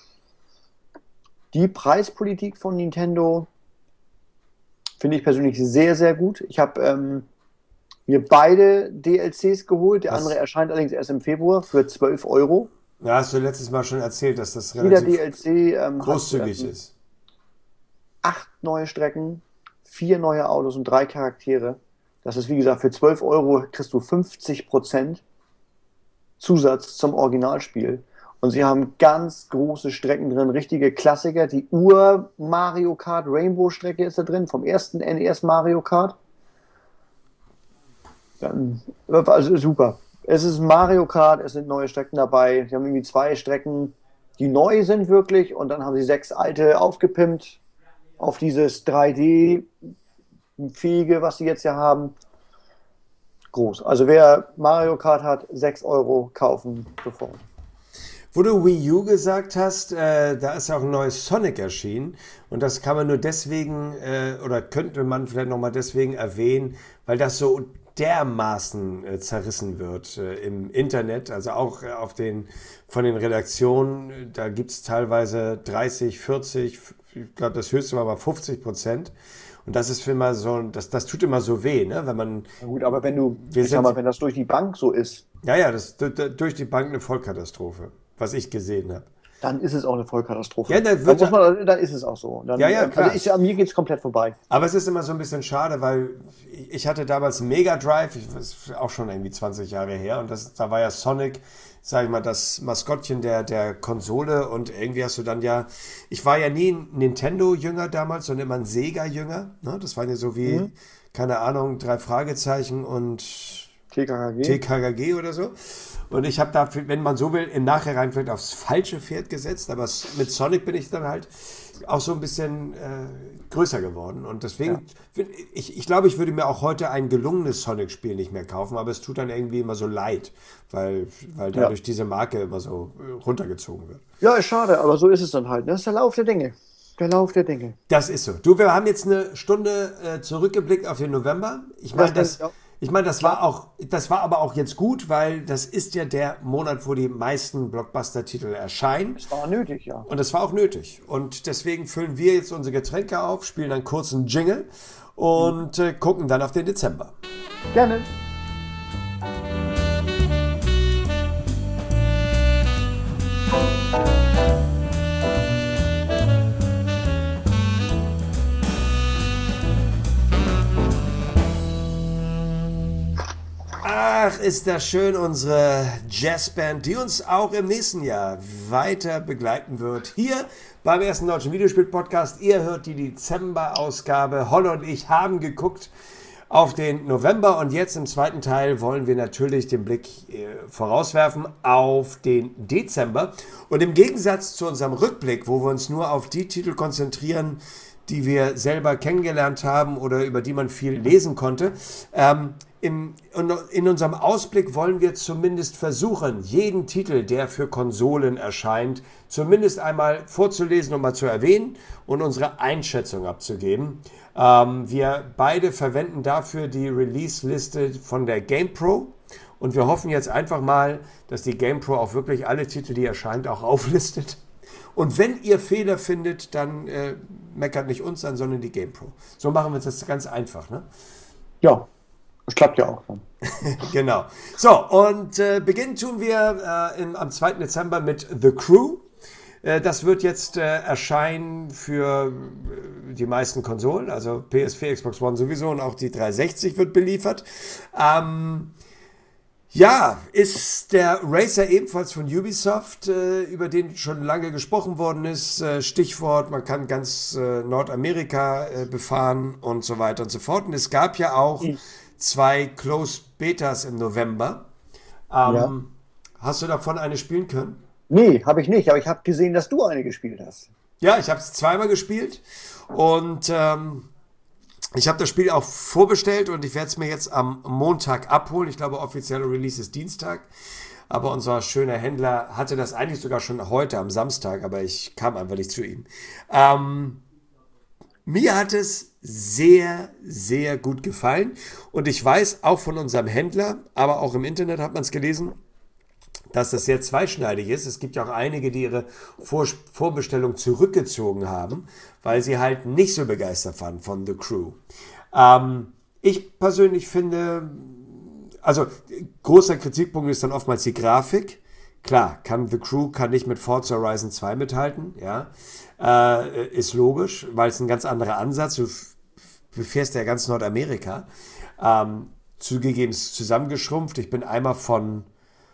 B: die Preispolitik von Nintendo. Finde ich persönlich sehr, sehr gut. Ich habe ähm, mir beide D L Cs geholt. Der
A: Was?
B: andere erscheint allerdings erst im Februar für zwölf Euro.
A: Ja, hast du letztes Mal schon erzählt, dass das
B: Jeder
A: relativ
B: D L C ähm,
A: großzügig
B: hat ähm,
A: ist.
B: acht neue Strecken, vier neue Autos und drei Charaktere. Das ist, wie gesagt, für zwölf Euro kriegst du fünfzig Prozent Zusatz zum Originalspiel. Und sie haben ganz große Strecken drin, richtige Klassiker. Die Ur-Mario Kart Rainbow-Strecke ist da drin, vom ersten N E S Mario Kart. Dann, also super. Es ist Mario Kart, es sind neue Strecken dabei. Sie haben irgendwie zwei Strecken, die neu sind wirklich. Und dann haben sie sechs alte aufgepimpt auf dieses drei D-fähige, was sie jetzt ja haben. Groß. Also wer Mario Kart hat, sechs Euro kaufen sofort.
A: Wo du Wii U gesagt hast, äh, da ist auch ein neues Sonic erschienen und das kann man nur deswegen äh, oder könnte man vielleicht nochmal deswegen erwähnen, weil das so dermaßen äh, zerrissen wird äh, im Internet, also auch äh, auf den, von den Redaktionen, da gibt es teilweise dreißig, vierzig, ich glaube das höchste war aber fünfzig Prozent. Und das ist für immer so, das, das tut immer so weh, ne? Wenn man.
B: Na gut, aber wenn du,
A: Wir
B: ich sag
A: sind-
B: mal, wenn das durch die Bank so ist,
A: Ja, ja, das d- d- durch die Bank eine Vollkatastrophe, was ich gesehen habe.
B: dann ist es auch eine Vollkatastrophe.
A: Ja, dann
B: dann,
A: wird
B: muss
A: ja-
B: man, dann ist es auch so. Dann,
A: Ja, ja,
B: ähm,
A: klar.
B: Also ich, an mir geht es komplett vorbei.
A: Aber es ist immer so ein bisschen schade, weil ich hatte damals einen Mega Drive, ich- das ist auch schon irgendwie zwanzig Jahre her, und das, da war ja Sonic, sag ich mal, das Maskottchen der, der Konsole, und irgendwie hast du dann ja, ich war ja nie ein Nintendo-Jünger damals, sondern immer ein Sega-Jünger, ne? Das waren ja so wie,
B: Mhm.
A: keine Ahnung, drei Fragezeichen und
B: T K K G.
A: T K K G oder so. Und ich habe da, wenn man so will, im Nachhinein vielleicht aufs falsche Pferd gesetzt, aber s- mit Sonic bin ich dann halt auch so ein bisschen äh, größer geworden. Und deswegen, find- ich, ich glaube, ich würde mir auch heute ein gelungenes Sonic-Spiel nicht mehr kaufen, aber es tut dann irgendwie immer so leid, weil, weil dadurch diese Marke immer so äh, runtergezogen wird.
B: Ja, ist schade, aber so ist es dann halt. Das ist der Lauf der Dinge. Der Lauf der Dinge.
A: Das ist so. Du, wir haben jetzt eine Stunde äh, zurückgeblickt auf den November. Ich meine,
B: Das
A: das,
B: denke ich auch.
A: ich meine, das war auch, das war aber auch jetzt gut, weil das ist ja der Monat, wo die meisten Blockbuster-Titel erscheinen.
B: Das war nötig, ja.
A: Und das war auch nötig. Und deswegen füllen wir jetzt unsere Getränke auf, spielen einen kurzen Jingle und äh, gucken dann auf den Dezember.
B: Gerne.
A: Ach, ist das schön, unsere Jazzband, die uns auch im nächsten Jahr weiter begleiten wird. Hier beim ersten Deutschen Videospiel-Podcast. Ihr hört die Dezember-Ausgabe. Holle und ich haben geguckt auf den November, und jetzt im zweiten Teil wollen wir natürlich den Blick äh, vorauswerfen auf den Dezember. Und im Gegensatz zu unserem Rückblick, wo wir uns nur auf die Titel konzentrieren, die wir selber kennengelernt haben oder über die man viel lesen konnte, ähm, Im, in unserem Ausblick wollen wir zumindest versuchen, jeden Titel, der für Konsolen erscheint, zumindest einmal vorzulesen und mal zu erwähnen und unsere Einschätzung abzugeben. Ähm, wir beide verwenden dafür die Release-Liste von der GamePro, und wir hoffen jetzt einfach mal, dass die GamePro auch wirklich alle Titel, die erscheint, auch auflistet. Und wenn ihr Fehler findet, dann äh, meckert nicht uns an, sondern die GamePro. So machen wir das ganz einfach, ne?
B: Ja, das klappt ja auch dann.
A: Genau. So, und äh, beginnen tun wir äh, im, am zweiten Dezember mit The Crew. Äh, das wird jetzt äh, erscheinen für äh, die meisten Konsolen, also P S vier, Xbox One sowieso, und auch die dreihundertsechzig wird beliefert. Ähm, ja, ist der Racer ebenfalls von Ubisoft, äh, über den schon lange gesprochen worden ist. Äh, Stichwort, man kann ganz äh, Nordamerika äh, befahren und so weiter und so fort. Und es gab ja auch zwei Closed Betas im November. Ähm,
B: Ja.
A: Hast du davon eine spielen können?
B: Nee, habe ich nicht, aber ich habe gesehen, dass du eine gespielt hast.
A: Ja, ich habe es zweimal gespielt, und ähm, Ich habe das Spiel auch vorbestellt und ich werde es mir jetzt am Montag abholen. Ich glaube, offizieller Release ist Dienstag. Aber unser schöner Händler hatte das eigentlich sogar schon heute am Samstag, aber ich kam einfach nicht zu ihm. Ähm, mir hat es sehr, sehr gut gefallen. Und ich weiß auch von unserem Händler, aber auch im Internet hat man es gelesen, dass das sehr zweischneidig ist. Es gibt ja auch einige, die ihre Vor Vorbestellung zurückgezogen haben, weil sie halt nicht so begeistert waren von The Crew. Ähm, ich persönlich finde, also großer Kritikpunkt ist dann oftmals die Grafik. Klar, kann The Crew kann nicht mit Forza Horizon zwei mithalten, ja, äh, ist logisch, weil es ein ganz anderer Ansatz. Du befährst ja ganz Nordamerika, ähm, zugegeben zusammengeschrumpft. Ich bin einmal von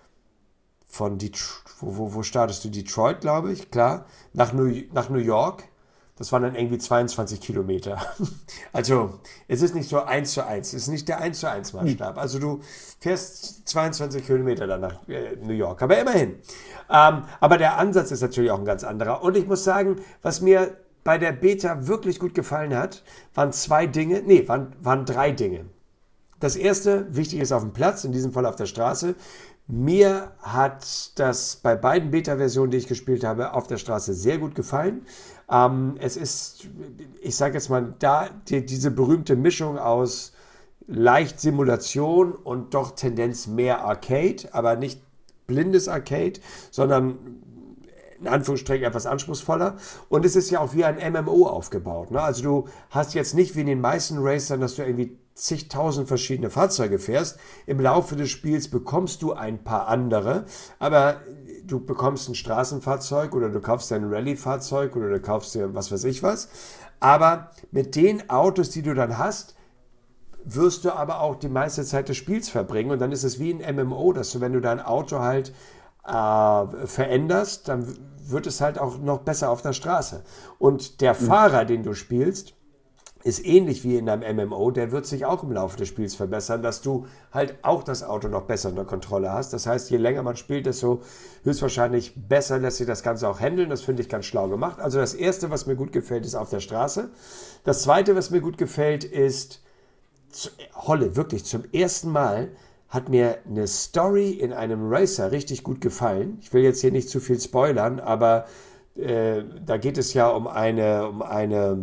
A: von Detroit, wo, wo, wo startest du? Detroit, glaube ich, klar, nach New, nach New York. Das waren dann irgendwie zweiundzwanzig Kilometer. Also, es ist nicht so eins zu eins. Es ist nicht der eins zu eins Maßstab. Also, du fährst zweiundzwanzig Kilometer dann nach äh, New York. Aber immerhin. Ähm, aber der Ansatz ist natürlich auch ein ganz anderer. Und ich muss sagen, was mir bei der Beta wirklich gut gefallen hat, waren zwei Dinge. Nee, waren, waren drei Dinge. Das erste, wichtig ist auf dem Platz, in diesem Fall auf der Straße. Mir hat das bei beiden Beta-Versionen, die ich gespielt habe, auf der Straße sehr gut gefallen. Ähm, es ist, ich sage jetzt mal, da die, diese berühmte Mischung aus leicht Simulation und doch Tendenz mehr Arcade, aber nicht blindes Arcade, sondern in Anführungsstrichen etwas anspruchsvoller. Und es ist ja auch wie ein M M O aufgebaut. Ne? Also du hast jetzt nicht wie in den meisten Racern, dass du irgendwie zigtausend verschiedene Fahrzeuge fährst. Im Laufe des Spiels bekommst du ein paar andere, aber du bekommst ein Straßenfahrzeug oder du kaufst ein Rallye-Fahrzeug oder du kaufst dir was weiß ich was. Aber mit den Autos, die du dann hast, wirst du aber auch die meiste Zeit des Spiels verbringen. Und dann ist es wie ein M M O, dass du, wenn du dein Auto halt äh, veränderst, dann wird es halt auch noch besser auf der Straße. Und der mhm. Fahrer, den du spielst, ist ähnlich wie in einem M M O, der wird sich auch im Laufe des Spiels verbessern, dass du halt auch das Auto noch besser unter Kontrolle hast. Das heißt, je länger man spielt, desto höchstwahrscheinlich besser lässt sich das Ganze auch handeln. Das finde ich ganz schlau gemacht. Also das Erste, was mir gut gefällt, ist auf der Straße. Das Zweite, was mir gut gefällt, ist, Holle, wirklich zum ersten Mal hat mir eine Story in einem Racer richtig gut gefallen. Ich will jetzt hier nicht zu viel spoilern, aber äh, da geht es ja um eine, um eine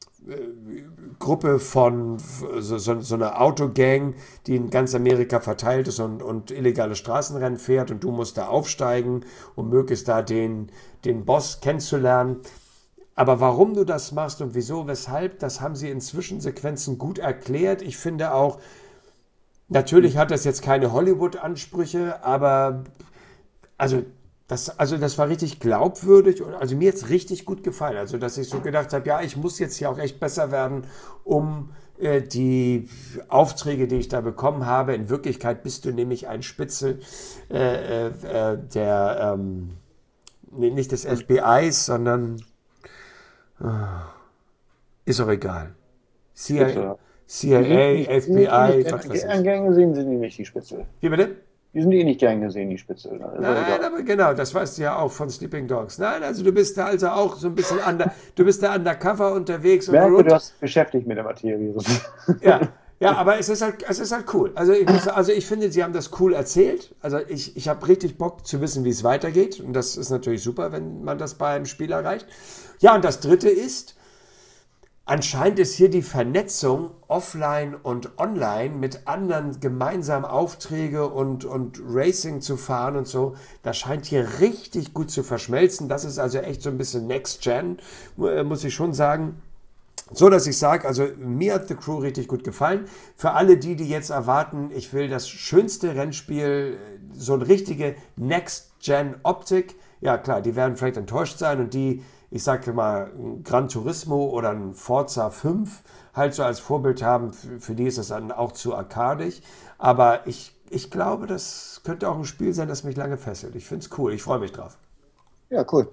A: Gruppe von so, so, so einer Autogang, die in ganz Amerika verteilt ist und, und illegale Straßenrennen fährt und du musst da aufsteigen, um möglichst da den, den Boss kennenzulernen. Aber warum du das machst und wieso, weshalb, das haben sie in Zwischensequenzen gut erklärt. Ich finde auch, natürlich hat das jetzt keine Hollywood-Ansprüche, aber also Das, also das war richtig glaubwürdig und also mir jetzt richtig gut gefallen. Also dass ich so gedacht habe, ja, ich muss jetzt hier auch echt besser werden, um äh, die Aufträge, die ich da bekommen habe. In Wirklichkeit bist du nämlich ein Spitzel äh, äh, der, ähm, nicht des F B Is, sondern äh, ist auch egal. C I A, C I A, F B I, was weiß ich.
B: Gern gesehen sind die nicht, die Spitzel.
A: Wie bitte?
B: Die sind eh nicht gern gesehen, die Spitzel.
A: Nein, aber genau, das weißt du ja auch von Sleeping Dogs. Nein, also du bist da also auch so ein bisschen under, du bist da undercover unterwegs.
B: Ich merke, und du hast dich beschäftigt mit der Materie.
A: Ja, ja, aber es ist halt, es ist halt cool. Also ich, muss, also ich finde, sie haben das cool erzählt. Also ich, ich habe richtig Bock zu wissen, wie es weitergeht. Und das ist natürlich super, wenn man das bei einem Spiel erreicht. Ja, und das Dritte ist, anscheinend ist hier die Vernetzung offline und online mit anderen gemeinsam Aufträge und, und Racing zu fahren und so. Das scheint hier richtig gut zu verschmelzen. Das ist also echt so ein bisschen Next Gen, muss ich schon sagen. So, dass ich sage, also mir hat The Crew richtig gut gefallen. Für alle die, die jetzt erwarten, ich will das schönste Rennspiel, so eine richtige Next Gen Optik. Ja klar, die werden vielleicht enttäuscht sein und die, ich sage mal, ein Gran Turismo oder ein Forza fünf halt so als Vorbild haben, für, für die ist das dann auch zu arkadig. Aber ich, ich glaube, das könnte auch ein Spiel sein, das mich lange fesselt. Ich finde es cool, ich freue mich drauf.
B: Ja, cool.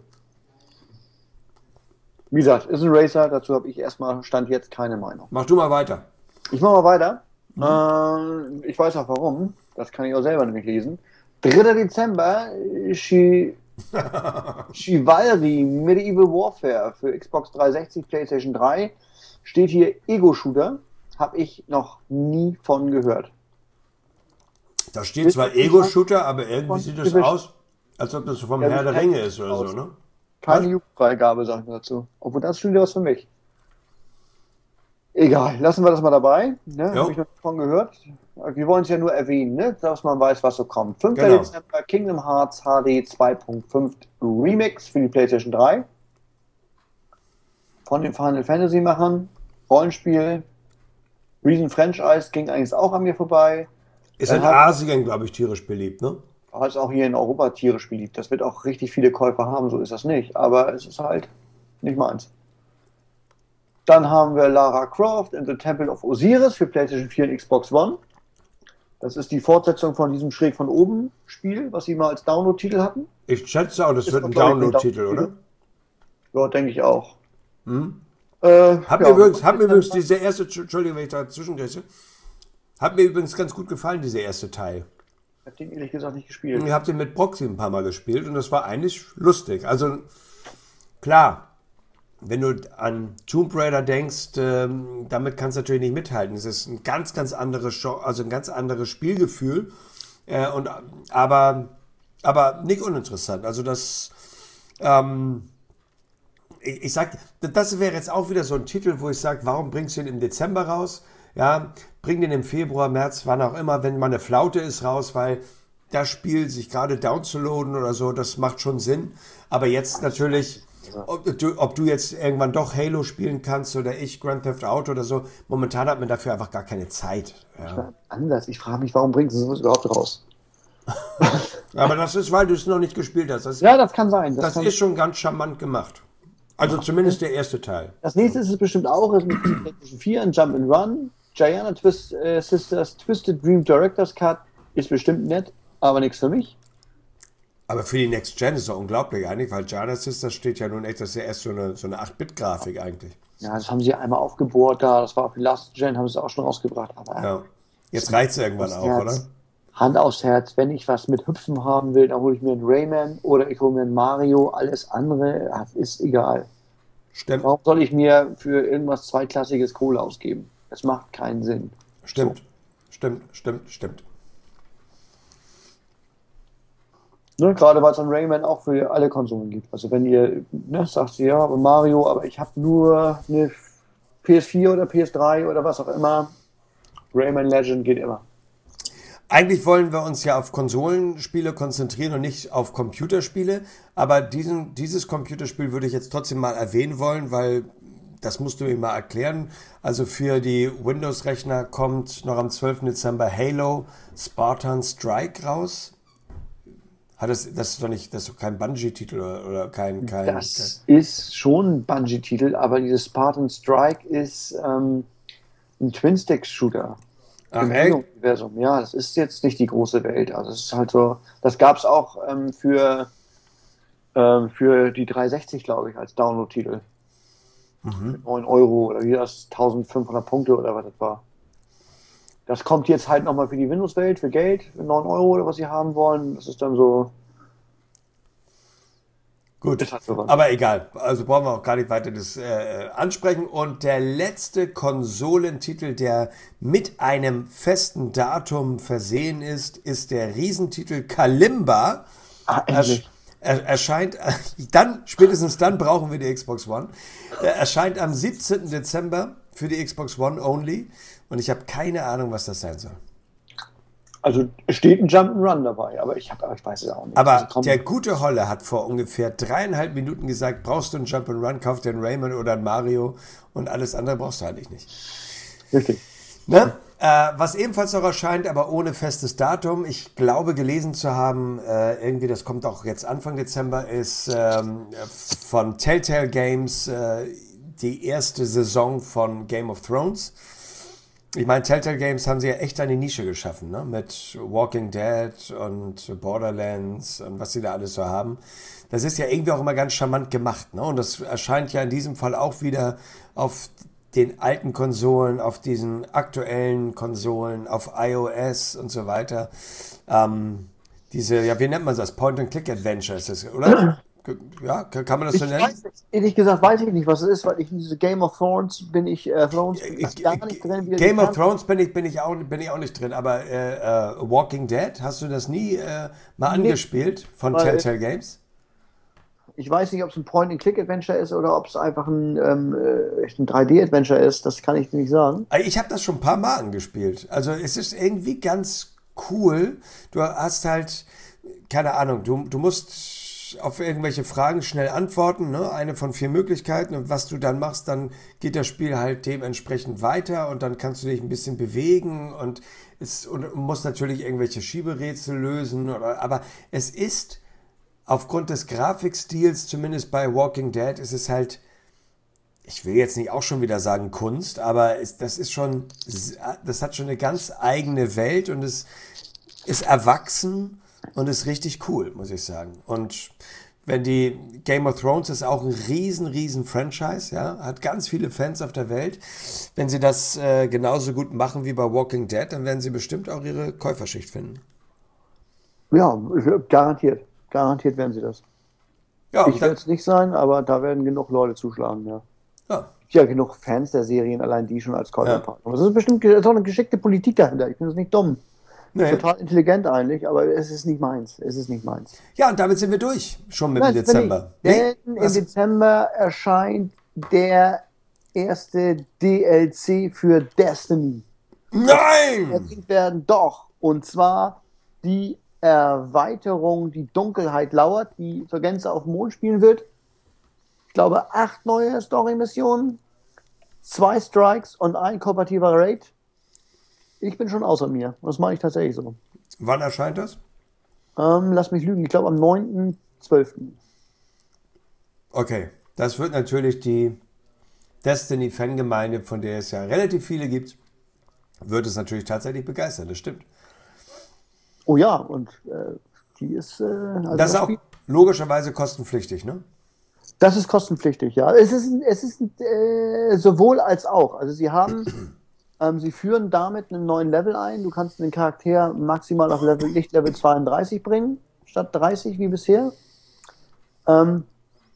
B: Wie gesagt, ist ein Racer, dazu habe ich erstmal Stand jetzt keine Meinung.
A: Mach du mal weiter.
B: Ich mache mal weiter. Mhm. Äh, ich weiß auch warum, das kann ich auch selber nämlich lesen. dritter Dezember, Chi Chivalry Medieval Warfare für Xbox dreihundertsechzig, PlayStation drei, steht hier Ego-Shooter. habe ich noch nie von gehört.
A: Da steht zwar Ego-Shooter, aber irgendwie sieht es aus, als ob das vom ja, Herr der Ringe ist oder aus. so, ne?
B: Keine Jugendfreigabe, sagen wir dazu. Obwohl, das ist schon wieder was für mich. Egal, lassen wir das mal dabei. Ne? Habe ich noch davon gehört. Wir wollen es ja nur erwähnen, ne? Dass man weiß, was so kommt. fünfter Genau. Dezember, Kingdom Hearts H D zwei Punkt fünf Remix für die PlayStation drei. Von den Final Fantasy Machern. Rollenspiel. Reason Franchise ging eigentlich auch an mir vorbei.
A: Ist in Asien, glaube ich, tierisch beliebt, ne?
B: Ist auch hier in Europa tierisch beliebt. Das wird auch richtig viele Käufer haben, so ist das nicht. Aber es ist halt nicht meins. Dann haben wir Lara Croft in the Temple of Osiris für PlayStation vier und Xbox One. Das ist die Fortsetzung von diesem schräg von oben Spiel, was sie mal als Download-Titel hatten.
A: Ich schätze auch, das ist wird ein Download-Titel, oder?
B: Ja, denke ich auch.
A: Hm. Äh, hat ja, mir übrigens, hat mir übrigens diese erste, Entschuldigung, wenn ich dazwischen greife, hat mir übrigens ganz gut gefallen, dieser erste Teil.
B: Ich habe den ehrlich gesagt nicht gespielt.
A: Ich habe den mit Proxy ein paar Mal gespielt und das war eigentlich lustig. Also klar, wenn du an Tomb Raider denkst, ähm, damit kannst du natürlich nicht mithalten. Es ist ein ganz, ganz anderes Show, also ein ganz anderes Spielgefühl. Äh, und, aber, aber nicht uninteressant. Also das, ähm, ich, ich sag, das wäre jetzt auch wieder so ein Titel, wo ich sage, warum bringst du ihn im Dezember raus? Ja, bring den im Februar, März, wann auch immer, wenn mal eine Flaute ist, raus, weil das Spiel sich gerade downzuladen oder so, das macht schon Sinn. Aber jetzt natürlich, ob du, ob du jetzt irgendwann doch Halo spielen kannst oder ich Grand Theft Auto oder so, momentan hat man dafür einfach gar keine Zeit. Ja.
B: Anders, ich frage mich, warum bringst du sowas überhaupt raus?
A: Aber das ist, weil du es noch nicht gespielt hast. Das,
B: ja, das kann sein.
A: Das, das
B: kann
A: ist schon ganz charmant gemacht. Also zumindest der erste Teil.
B: Das nächste ist es bestimmt auch, ist mit PlayStation vier, ein Jump-and-Run. Gianna Twist, äh, Sisters Twisted Dream Director's Cut ist bestimmt nett, aber nichts für mich.
A: Aber für die Next Gen ist es unglaublich eigentlich, weil Gianna Sisters steht ja nun echt, das ist ja erst so eine, so eine acht-Bit-Grafik eigentlich.
B: Ja, das haben sie einmal aufgebohrt da, das war auf die Last Gen, haben sie es auch schon rausgebracht. Aber
A: ja. Jetzt reicht es irgendwann auch,
B: Herz,
A: oder?
B: Hand aufs Herz, wenn ich was mit Hüpfen haben will, dann hole ich mir einen Rayman oder ich hole mir einen Mario, alles andere ist egal.
A: Stimmt.
B: Warum soll ich mir für irgendwas Zweiklassiges Kohle ausgeben? Das macht keinen Sinn.
A: Stimmt,
B: so.
A: stimmt, stimmt, stimmt.
B: Ne, gerade weil es an Rayman auch für alle Konsolen gibt. Also wenn ihr ne, sagt, ja, aber Mario, aber ich habe nur eine P S vier oder P S drei oder was auch immer, Rayman Legend geht immer.
A: Eigentlich wollen wir uns ja auf Konsolenspiele konzentrieren und nicht auf Computerspiele, aber diesen, dieses Computerspiel würde ich jetzt trotzdem mal erwähnen wollen, weil das musst du mir mal erklären. Also für die Windows-Rechner kommt noch am zwölften Dezember Halo Spartan Strike raus. Hat das, das ist doch nicht, das ist doch kein Bungie-Titel oder, oder kein, kein...
B: Das kein ist schon ein Bungie-Titel, aber dieses Spartan Strike ist ähm, ein Twin-Stick-Shooter.
A: Ach, echt?
B: Universum. Ja, das ist jetzt nicht die große Welt. Also es ist halt so, das gab es auch ähm, für, ähm, für die dreihundertsechzig, glaube ich, als Download-Titel. Mhm. neun Euro oder wie das, eintausendfünfhundert Punkte oder was das war. Das kommt jetzt halt nochmal für die Windows-Welt, für Geld, für neun Euro oder was sie haben wollen. Das ist dann so...
A: Gut, halt so, aber egal. Also brauchen wir auch gar nicht weiter das äh, ansprechen. Und der letzte Konsolentitel, der mit einem festen Datum versehen ist, ist der Riesentitel Kalimba.
B: Ah, endlich.
A: Er, erscheint, dann, spätestens dann brauchen wir die Xbox One. Er erscheint am siebzehnten Dezember für die Xbox One only. Und ich habe keine Ahnung, was das sein soll.
B: Also es steht ein Jump'n'Run dabei, aber ich, hab, ich weiß es auch nicht.
A: Aber
B: also,
A: der gute Holle hat vor ungefähr dreieinhalb Minuten gesagt, brauchst du einen Jump'n'Run, kauf dir einen Rayman oder einen Mario und alles andere brauchst du eigentlich nicht.
B: Richtig.
A: Ne? Äh, was ebenfalls noch erscheint, aber ohne festes Datum, ich glaube gelesen zu haben, äh, irgendwie, das kommt auch jetzt Anfang Dezember, ist ähm, von Telltale Games äh, die erste Saison von Game of Thrones. Ich meine, Telltale Games haben sie ja echt eine Nische geschaffen, ne? Mit Walking Dead und Borderlands und was sie da alles so haben. Das ist ja irgendwie auch immer ganz charmant gemacht, ne? Und das erscheint ja in diesem Fall auch wieder auf den alten Konsolen, auf diesen aktuellen Konsolen, auf iOS und so weiter. Ähm, diese, ja, wie nennt man das? Point-and-Click-Adventures, oder? Ja, kann, kann man das
B: Ich
A: so nennen?
B: weiß nicht, ehrlich gesagt weiß ich nicht, was es ist, weil ich in diese Game of Thrones bin ich, äh, Thrones bin ich gar nicht drin. Wie
A: Game of Thrones bin ich, bin ich, auch, bin ich auch nicht drin, aber äh, äh, Walking Dead, hast du das nie äh, mal
B: Nee,
A: angespielt von
B: weil
A: Telltale Games?
B: ich weiß nicht, ob es ein Point-and-Click-Adventure ist oder ob es einfach ein, ähm, äh, ein drei D-Adventure ist, das kann ich dir nicht sagen.
A: Äh, Ich habe das schon ein paar Mal angespielt. Also es ist irgendwie ganz cool. Du hast halt, keine Ahnung, du, du musst auf irgendwelche Fragen schnell antworten, ne? Eine von vier Möglichkeiten. Und was du dann machst, dann geht das Spiel halt dementsprechend weiter und dann kannst du dich ein bisschen bewegen und es und musst natürlich irgendwelche Schieberätsel lösen. Oder, aber es ist aufgrund des Grafikstils, zumindest bei Walking Dead, ist es halt, ich will jetzt nicht auch schon wieder sagen Kunst, aber es, das ist schon, das hat schon eine ganz eigene Welt und es ist erwachsen und ist richtig cool, muss ich sagen. Und wenn die Game of Thrones ist auch ein riesen, riesen Franchise, ja, hat ganz viele Fans auf der Welt. Wenn sie das äh, genauso gut machen wie bei Walking Dead, dann werden sie bestimmt auch ihre Käuferschicht finden.
B: Ja, garantiert. Garantiert werden sie das.
A: Ja,
B: Ich
A: und dann,
B: werde es nicht sein, aber da werden genug Leute zuschlagen, ja.
A: ja,
B: Ja, genug Fans der Serien, allein die schon als
A: ja.
B: Käuferpartner. Das ist bestimmt ge- ist auch eine geschickte Politik dahinter. Ich finde das nicht dumm.
A: Nee.
B: Total intelligent eigentlich, aber es ist nicht meins. Es ist nicht meins.
A: Ja, und damit sind wir durch, schon mit dem
B: Nein, das bin ich.
A: Dezember. Nee?
B: Denn im
A: Was?
B: Dezember erscheint der erste D L C für Destiny.
A: Nein!
B: Erwähnt werden doch. Und zwar die Erweiterung, die Dunkelheit lauert, die zur Gänze auf dem Mond spielen wird. Ich glaube, acht neue Story-Missionen, zwei Strikes und ein kooperativer Raid. Ich bin schon außer mir. Das mache ich tatsächlich so.
A: Wann erscheint das?
B: Ähm, lass mich lügen. Ich glaube am neunten zwölften
A: Okay, das wird natürlich die Destiny-Fangemeinde, von der es ja relativ viele gibt, wird es natürlich tatsächlich begeistern, das stimmt.
B: Oh ja, und äh, die ist, äh, also
A: Das ist
B: das
A: auch
B: Spiel,
A: logischerweise kostenpflichtig, ne?
B: das ist kostenpflichtig, ja. Es ist, es ist äh, sowohl als auch. Also sie haben, ähm, sie führen damit einen neuen Level ein. Du kannst den Charakter maximal auf Level, nicht Level zweiunddreißig bringen, statt dreißig wie bisher. Ähm,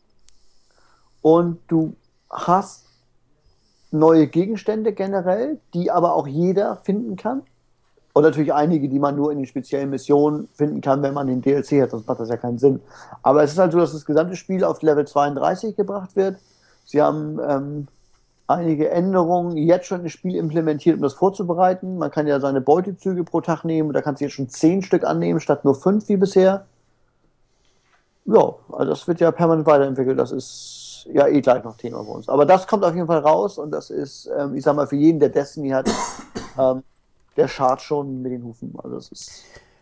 B: und du hast neue Gegenstände generell, die aber auch jeder finden kann. Und natürlich einige, die man nur in den speziellen Missionen finden kann, wenn man den D L C hat, sonst macht das ja keinen Sinn. Aber es ist halt so, dass das gesamte Spiel auf Level zweiunddreißig gebracht wird. Sie haben ähm, einige Änderungen jetzt schon im Spiel implementiert, um das vorzubereiten. Man kann ja seine Beutezüge pro Tag nehmen, da kannst du jetzt schon zehn Stück annehmen, statt nur fünf wie bisher. Ja, also das wird ja permanent weiterentwickelt, das ist ja eh gleich noch Thema bei uns. Aber das kommt auf jeden Fall raus und das ist, ähm, ich sag mal, für jeden, der Destiny hat, ähm, der schart schon mit den Hufen. Also das ist.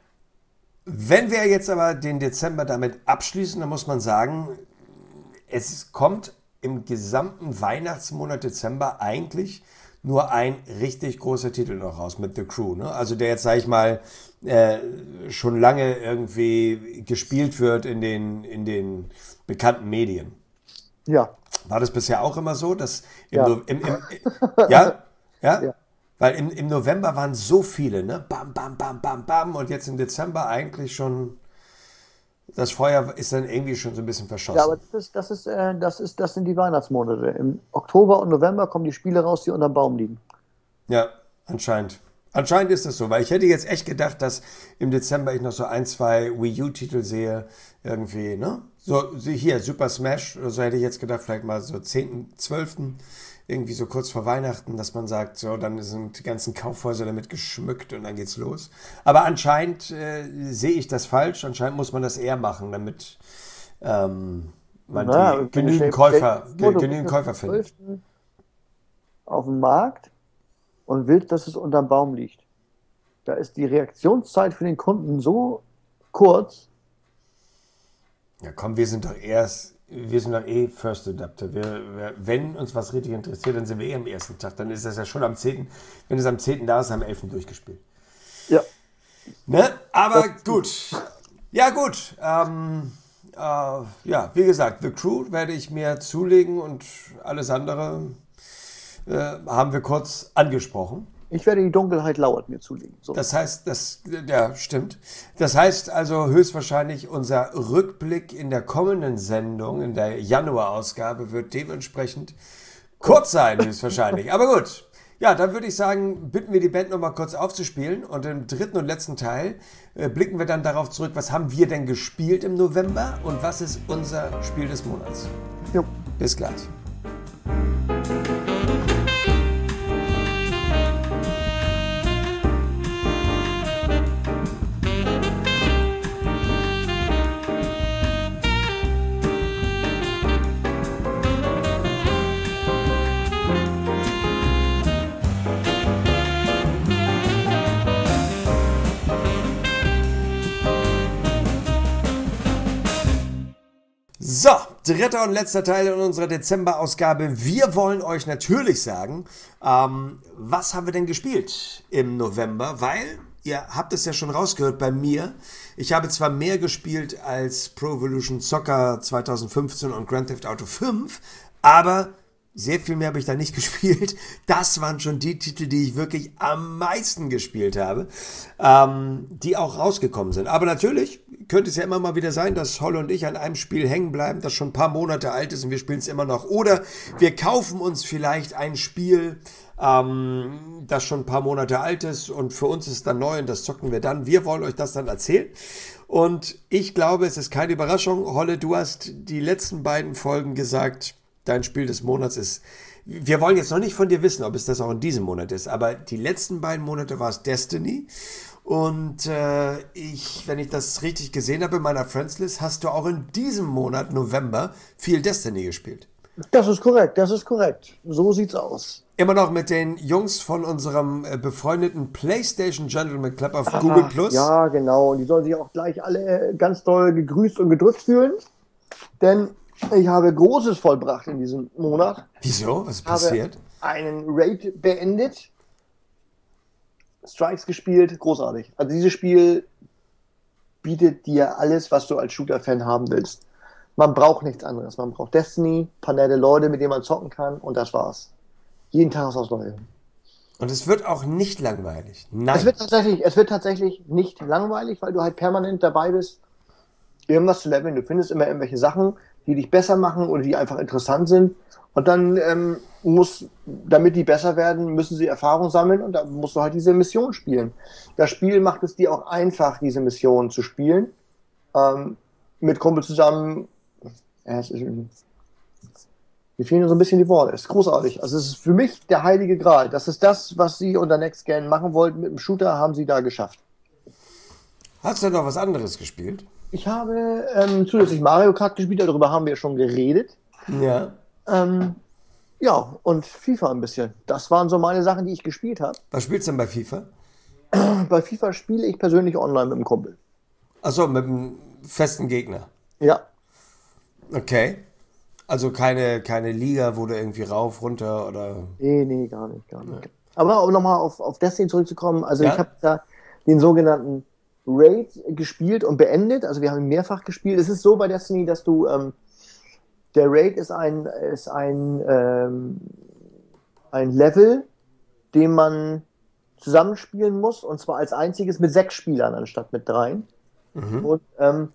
A: Wenn wir jetzt aber den Dezember damit abschließen, dann muss man sagen, es kommt im gesamten Weihnachtsmonat Dezember eigentlich nur ein richtig großer Titel noch raus mit The Crew. Ne? Also der jetzt, sag ich mal, äh, schon lange irgendwie gespielt wird in den, in den bekannten Medien.
B: Ja.
A: War das bisher auch immer so, dass im,
B: Ja.
A: No- im, im ja, ja,
B: Ja.
A: weil im, im November waren so viele, ne? Bam, bam, bam, bam, bam und jetzt im Dezember eigentlich schon das Feuer ist dann irgendwie schon so ein bisschen verschossen.
B: Ja, aber das ist, das ist, äh, das ist, das sind die Weihnachtsmonate. Im Oktober und November kommen die Spiele raus, die unterm Baum liegen.
A: Ja, anscheinend. Anscheinend ist das so, weil ich hätte jetzt echt gedacht, dass im Dezember ich noch so ein, zwei Wii U-Titel sehe, irgendwie, ne? So, so hier, Super Smash, oder so hätte ich jetzt gedacht, vielleicht mal so zehnten, zwölften irgendwie so kurz vor Weihnachten, dass man sagt, so, dann sind die ganzen Kaufhäuser damit geschmückt und dann geht's los. Aber anscheinend äh, sehe ich das falsch, anscheinend muss man das eher machen, damit ähm, man
B: Na,
A: die genügend Käufer, ge, genügend Käufer findet.
B: Auf dem Markt und willst, dass es unterm Baum liegt. Da ist die Reaktionszeit für den Kunden so kurz.
A: Ja, komm, wir sind doch erst, wir sind doch eh First Adapter. Wir, wir, wenn uns was richtig interessiert, dann sind wir eh am ersten Tag. Dann ist das ja schon am zehnten Wenn es am zehnten da ist, am elften durchgespielt.
B: Ja.
A: Ne? Aber gut. Ja, gut. Ähm, äh, ja, wie gesagt, The Crew werde ich mir zulegen und alles andere äh, haben wir kurz angesprochen.
B: Ich werde die Dunkelheit lauert mir zulegen. So.
A: Das heißt, das, ja, stimmt. Das heißt also höchstwahrscheinlich, unser Rückblick in der kommenden Sendung, in der Januarausgabe, wird dementsprechend kurz sein, höchstwahrscheinlich. Aber gut. Ja, dann würde ich sagen, bitten wir die Band nochmal kurz aufzuspielen und im dritten und letzten Teil äh, blicken wir dann darauf zurück, was haben wir denn gespielt im November und was ist unser Spiel des Monats.
B: Jo.
A: Bis gleich. So, dritter und letzter Teil in unserer Dezember-Ausgabe. Wir wollen euch natürlich sagen, ähm, was haben wir denn gespielt im November, weil ihr habt es ja schon rausgehört bei mir. Ich habe zwar mehr gespielt als Pro Evolution Soccer zwanzig fünfzehn und Grand Theft Auto fünf, aber sehr viel mehr habe ich da nicht gespielt. Das waren schon die Titel, die ich wirklich am meisten gespielt habe, ähm, die auch rausgekommen sind. Aber natürlich könnte es ja immer mal wieder sein, dass Holle und ich an einem Spiel hängen bleiben, das schon ein paar Monate alt ist und wir spielen es immer noch. Oder wir kaufen uns vielleicht ein Spiel, ähm, das schon ein paar Monate alt ist und für uns ist es dann neu und das zocken wir dann. Wir wollen euch das dann erzählen. Und ich glaube, es ist keine Überraschung. Holle, du hast die letzten beiden Folgen gesagt, dein Spiel des Monats ist, wir wollen jetzt noch nicht von dir wissen, ob es das auch in diesem Monat ist, aber die letzten beiden Monate war es Destiny und äh, ich, wenn ich das richtig gesehen habe in meiner Friends-List, hast du auch in diesem Monat, November, viel Destiny gespielt.
B: Das ist korrekt, das ist korrekt. So sieht's aus.
A: Immer noch mit den Jungs von unserem äh, befreundeten PlayStation Gentleman Club auf ah, Google Plus.
B: Ja, genau, und die sollen sich auch gleich alle ganz doll gegrüßt und gedrückt fühlen, denn ich habe Großes vollbracht in diesem Monat.
A: Wieso? Was ist passiert?
B: Habe einen Raid beendet, Strikes gespielt, großartig. Also dieses Spiel bietet dir alles, was du als Shooter-Fan haben willst. Man braucht nichts anderes. Man braucht Destiny, ein paar nette Leute, mit denen man zocken kann und das war's. Jeden Tag ist was Neues.
A: Und es wird auch nicht langweilig. Nein.
B: Es wird tatsächlich, es wird tatsächlich nicht langweilig, weil du halt permanent dabei bist, irgendwas zu leveln. Du findest immer irgendwelche Sachen, die dich besser machen oder die einfach interessant sind. Und dann ähm, muss, damit die besser werden, müssen sie Erfahrung sammeln und dann musst du halt diese Mission spielen. Das Spiel macht es dir auch einfach, diese Mission zu spielen. Ähm, mit Kumpel zusammen. Ja, es ist, mir fehlen nur so ein bisschen die Worte. Es ist großartig. Also es ist für mich der heilige Gral. Das ist das, was sie unter Next Gen machen wollten mit dem Shooter, haben sie da geschafft.
A: Hast du noch was anderes gespielt?
B: Ich habe ähm, zusätzlich Mario Kart gespielt, darüber haben wir schon geredet.
A: Ja.
B: Ähm, ja, und FIFA ein bisschen. Das waren so meine Sachen, die ich gespielt habe.
A: Was spielst du denn bei FIFA?
B: Bei FIFA spiele ich persönlich online mit dem Kumpel.
A: Achso, mit einem festen Gegner?
B: Ja.
A: Okay. Also keine, keine Liga, wo du irgendwie rauf, runter oder...
B: Nee, nee, gar nicht, gar nicht. Ja. Aber um nochmal auf, auf Destiny zurückzukommen, also
A: ja?
B: ich habe da den sogenannten Raid gespielt und beendet, also wir haben ihn mehrfach gespielt. Es ist so bei Destiny, dass du, ähm, der Raid ist ein, ist ein, ähm, ein Level, den man zusammenspielen muss, und zwar als einziges mit sechs Spielern anstatt mit dreien. Mhm. Und ähm,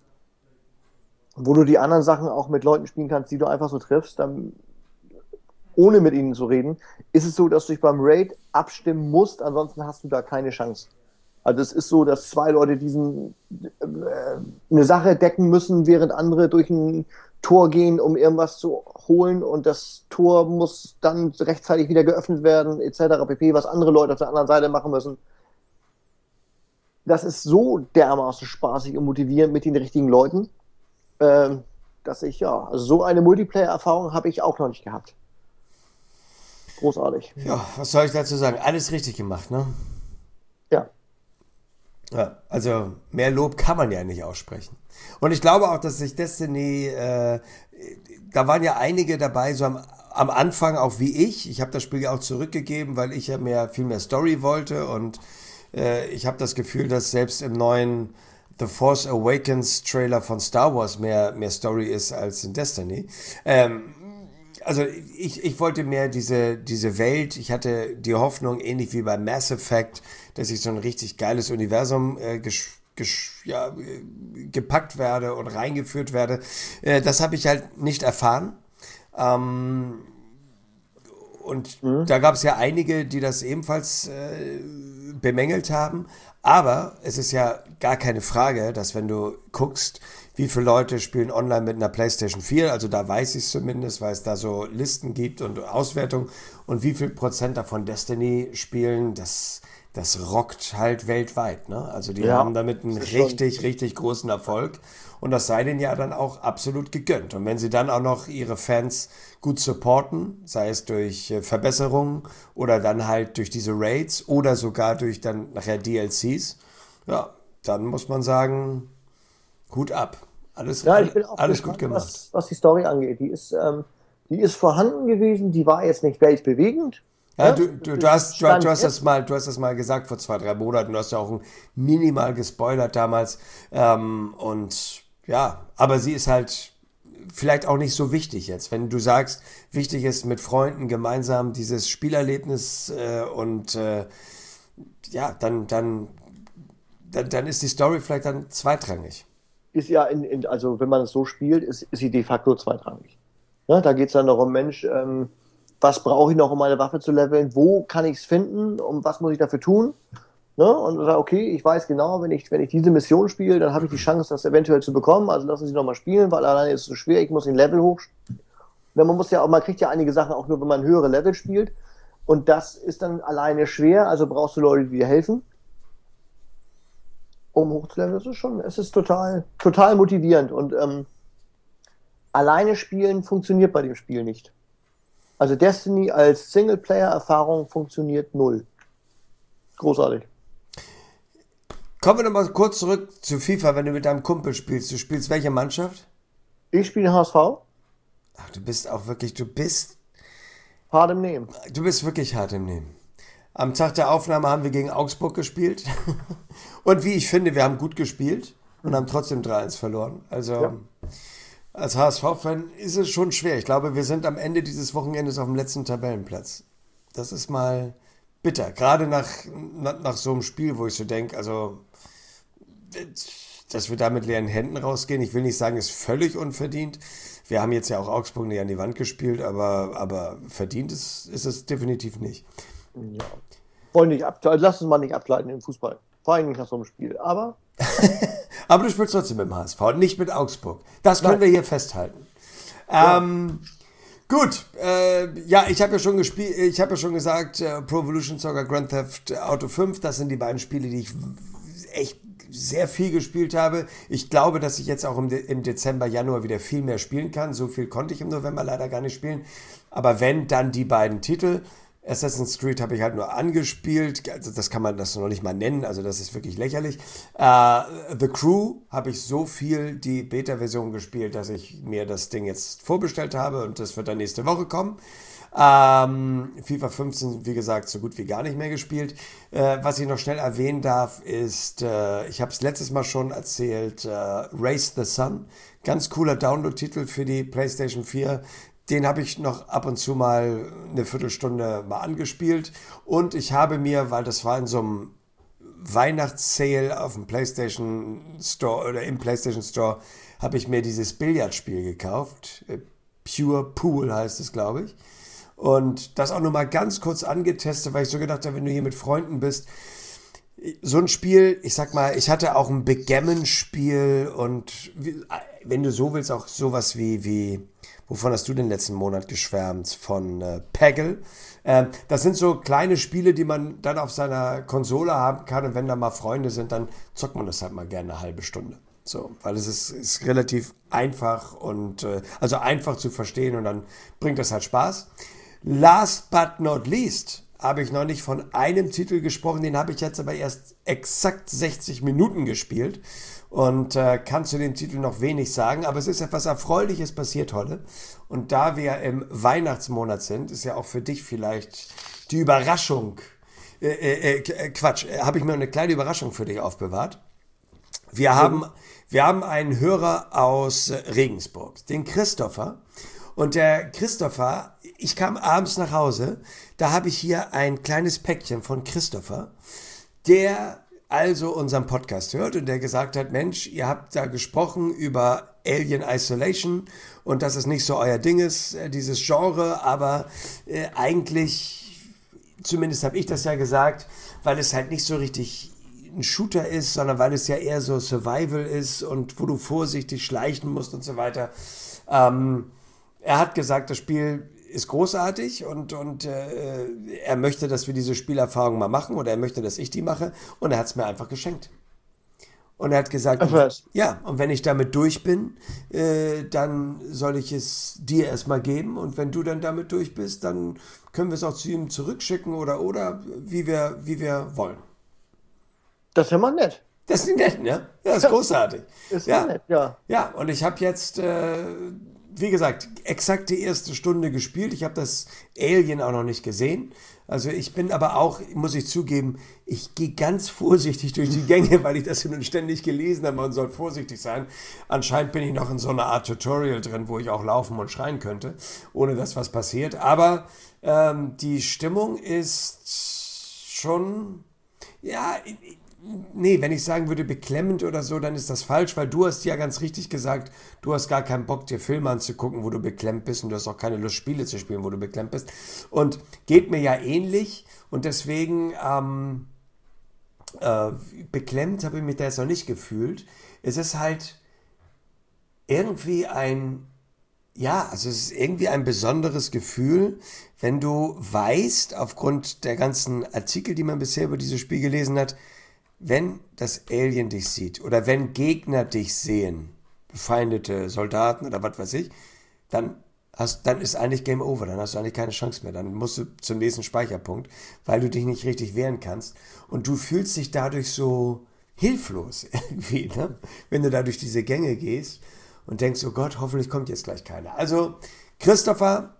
B: wo du die anderen Sachen auch mit Leuten spielen kannst, die du einfach so triffst, dann, ohne mit ihnen zu reden, ist es so, dass du dich beim Raid abstimmen musst, ansonsten hast du da keine Chance. Also es ist so, dass zwei Leute diesen äh, eine Sache decken müssen, während andere durch ein Tor gehen, um irgendwas zu holen, und das Tor muss dann rechtzeitig wieder geöffnet werden, et cetera pp., was andere Leute auf der anderen Seite machen müssen. Das ist so dermaßen spaßig und motivierend mit den richtigen Leuten, äh, dass ich, ja, also so eine Multiplayer-Erfahrung habe ich auch noch nicht gehabt. Großartig.
A: Ja, was soll ich dazu sagen? Alles richtig gemacht, ne?
B: Ja.
A: Ja, also mehr Lob kann man ja nicht aussprechen. Und ich glaube auch, dass sich Destiny, äh, da waren ja einige dabei, so am, am Anfang auch wie ich. Ich habe das Spiel ja auch zurückgegeben, weil ich ja mehr, viel mehr Story wollte, und äh, ich habe das Gefühl, dass selbst im neuen The Force Awakens Trailer von Star Wars mehr, mehr Story ist als in Destiny. Ähm, also ich, ich wollte mehr diese, diese Welt, ich hatte die Hoffnung, ähnlich wie bei Mass Effect, dass ich so ein richtig geiles Universum äh, gesch, gesch, ja, äh, gepackt werde und reingeführt werde. Äh, das habe ich halt nicht erfahren. Ähm, und
B: Mhm.
A: da gab es ja einige, die das ebenfalls äh, bemängelt haben. Aber es ist ja gar keine Frage, dass wenn du guckst, wie viele Leute spielen online mit einer PlayStation vier, also da weiß ich es zumindest, weil es da so Listen gibt und Auswertung und wie viel Prozent davon Destiny spielen, das, das rockt halt weltweit, ne? Also die
B: Ja,
A: haben damit einen
B: das ist schon.
A: richtig, richtig großen Erfolg und das sei denen ja dann auch absolut gegönnt. Und wenn sie dann auch noch ihre Fans gut supporten, sei es durch äh, Verbesserungen oder dann halt durch diese Raids oder sogar durch dann nachher D L Cs, ja, dann muss man sagen, Hut ab. Alles,
B: Ja, ich
A: all-
B: bin auch
A: alles gut
B: gespannt,
A: gemacht.
B: was, was die Story angeht. Die ist, ähm, die ist vorhanden gewesen, die war jetzt nicht weltbewegend.
A: Ja,
B: Ne?
A: du,
B: Das
A: du, du,
B: ist
A: hast, du, du
B: Stand
A: hast das
B: jetzt.
A: mal, du hast das mal gesagt vor zwei, drei Monaten. Du hast ja auch ein minimal gespoilert damals. Ähm, und ja, aber sie ist halt vielleicht auch nicht so wichtig jetzt. Wenn du sagst, wichtig ist mit Freunden gemeinsam dieses Spielerlebnis äh, und äh, ja, dann, dann, dann, dann ist die Story vielleicht dann zweitrangig.
B: Ist ja in, in, also wenn man es so spielt, ist, ist sie de facto zweitrangig. Ne? Da geht es dann darum, Mensch, ähm, was brauche ich noch, um meine Waffe zu leveln? Wo kann ich es finden? Und was muss ich dafür tun? Ne? Und sage, okay, ich weiß genau, wenn ich, wenn ich diese Mission spiele, dann habe ich die Chance, das eventuell zu bekommen. Also lassen Sie noch mal spielen, weil alleine ist es so schwer. Ich muss den Level hoch. Denn man muss ja auch, man kriegt ja einige Sachen auch nur, wenn man höhere Level spielt. Und das ist dann alleine schwer. Also brauchst du Leute, die dir helfen, um hochzuleveln. Das ist schon, es ist total, total motivierend. Und ähm, alleine spielen funktioniert bei dem Spiel nicht. Also Destiny als Singleplayer-Erfahrung funktioniert null. Großartig.
A: Kommen wir nochmal kurz zurück zu FIFA, wenn du mit deinem Kumpel spielst. Du spielst welche Mannschaft?
B: Ich spiele H S V,
A: Ach, du bist auch wirklich, du bist,
B: hart im Nehmen.
A: du bist wirklich hart im Nehmen. Am Tag der Aufnahme haben wir gegen Augsburg gespielt. Und wie ich finde, wir haben gut gespielt und haben trotzdem drei eins verloren.
B: Ja.
A: Also als H S V-Fan ist es schon schwer. Ich glaube, wir sind am Ende dieses Wochenendes auf dem letzten Tabellenplatz. Das ist mal bitter. Gerade nach, nach, nach so einem Spiel, wo ich so denke, also, dass wir da mit leeren Händen rausgehen. Ich will nicht sagen, ist völlig unverdient. Wir haben jetzt ja auch Augsburg nicht an die Wand gespielt, aber, aber verdient ist, ist es definitiv nicht.
B: Ja. Wollen nicht ab, lass uns mal nicht ableiten im Fußball. Vor allem nicht nach so einem Spiel. Aber
A: Aber du spielst trotzdem mit dem H S V, nicht mit Augsburg. Das können
B: nein.
A: wir hier festhalten.
B: Ja.
A: Ähm, gut, äh, ja, ich habe ja schon gespielt, ich habe ja schon gesagt, äh, Pro Evolution Soccer Grand Theft Auto fünf, das sind die beiden Spiele, die ich echt sehr viel gespielt habe. Ich glaube, dass ich jetzt auch im, De im Dezember, Januar wieder viel mehr spielen kann. So viel konnte ich im November leider gar nicht spielen. Aber wenn, dann die beiden Titel. Assassin's Creed habe ich halt nur angespielt, also das kann man das noch nicht mal nennen, also das ist wirklich lächerlich. Äh, The Crew habe ich so viel die Beta-Version gespielt, dass ich mir das Ding jetzt vorbestellt habe und das wird dann nächste Woche kommen. Ähm, FIFA fünfzehn, wie gesagt, so gut wie gar nicht mehr gespielt. Äh, was ich noch schnell erwähnen darf, ist, äh, ich habe es letztes Mal schon erzählt, äh, Race the Sun, ganz cooler Download-Titel für die PlayStation vier. Den habe ich noch ab und zu mal eine Viertelstunde mal angespielt. Und ich habe mir, weil das war in so einem Weihnachtssale auf dem PlayStation Store oder im PlayStation Store, habe ich mir dieses Billardspiel gekauft. Pure Pool heißt es, glaube ich. Und das auch nur mal ganz kurz angetestet, weil ich so gedacht habe, wenn du hier mit Freunden bist, so ein Spiel, ich sag mal, ich hatte auch ein Backgammon-Spiel und wie, wenn du so willst, auch sowas wie, wie, wovon hast du den letzten Monat geschwärmt? Von äh, Peggle. Ähm, das sind so kleine Spiele, die man dann auf seiner Konsole haben kann und wenn da mal Freunde sind, dann zockt man das halt mal gerne eine halbe Stunde. So, weil es ist, ist relativ einfach und äh, also einfach zu verstehen und dann bringt das halt Spaß. Last but not least habe ich noch nicht von einem Titel gesprochen, den habe ich jetzt aber erst exakt sechzig Minuten gespielt und äh, kann zu dem Titel noch wenig sagen, aber es ist etwas Erfreuliches passiert heute und da wir im Weihnachtsmonat sind, ist ja auch für dich vielleicht die Überraschung, äh, äh, äh, Quatsch, äh, habe ich mir eine kleine Überraschung für dich aufbewahrt. Wir haben, wir haben einen Hörer aus Regensburg, den Christopher. Und der Christopher, ich kam abends nach Hause, da habe ich hier ein kleines Päckchen von Christopher, der also unseren Podcast hört und der gesagt hat, Mensch, ihr habt da gesprochen über Alien Isolation und dass es nicht so euer Ding ist, dieses Genre, aber äh, eigentlich, zumindest habe ich das ja gesagt, weil es halt nicht so richtig ein Shooter ist, sondern weil es ja eher so Survival ist und wo du vorsichtig schleichen musst und so weiter. Ähm, er hat gesagt, das Spiel ist großartig und, und äh, er möchte, dass wir diese Spielerfahrung mal machen oder er möchte, dass ich die mache und er hat es mir einfach geschenkt. Und er hat gesagt,
B: Ach, was?
A: ja, und wenn ich damit durch bin, äh, dann soll ich es dir erstmal geben und wenn du dann damit durch bist, dann können wir es auch zu ihm zurückschicken oder, oder wie wir, wie wir wollen.
B: Das ist ja mal nett.
A: Das ist nett, ne? Ja, das ist großartig.
B: Ist
A: ja.
B: ja nett, ja.
A: Ja, und ich habe jetzt, äh, wie gesagt, exakt die erste Stunde gespielt. Ich habe das Alien auch noch nicht gesehen. Also ich bin aber auch, muss ich zugeben, ich gehe ganz vorsichtig durch die Gänge, weil ich das nun ständig gelesen habe. Man soll vorsichtig sein. Anscheinend bin ich noch in so einer Art Tutorial drin, wo ich auch laufen und schreien könnte, ohne dass was passiert. Aber ähm, die Stimmung ist schon, ja, nee, wenn ich sagen würde beklemmend oder so, dann ist das falsch, weil du hast ja ganz richtig gesagt, du hast gar keinen Bock, dir Filme anzugucken, wo du beklemmt bist und du hast auch keine Lust, Spiele zu spielen, wo du beklemmt bist. Und geht mir ja ähnlich und deswegen ähm, äh, beklemmt habe ich mich da jetzt noch nicht gefühlt. Es ist halt irgendwie ein, ja, also es ist irgendwie ein besonderes Gefühl, wenn du weißt, aufgrund der ganzen Artikel, die man bisher über dieses Spiel gelesen hat, wenn das Alien dich sieht oder wenn Gegner dich sehen, befeindete Soldaten oder was weiß ich, dann, hast, dann ist eigentlich Game Over, dann hast du eigentlich keine Chance mehr. Dann musst du zum nächsten Speicherpunkt, weil du dich nicht richtig wehren kannst. Und du fühlst dich dadurch so hilflos irgendwie, ne? Wenn du da durch diese Gänge gehst und denkst, oh Gott, hoffentlich kommt jetzt gleich keiner. Also, Christopher,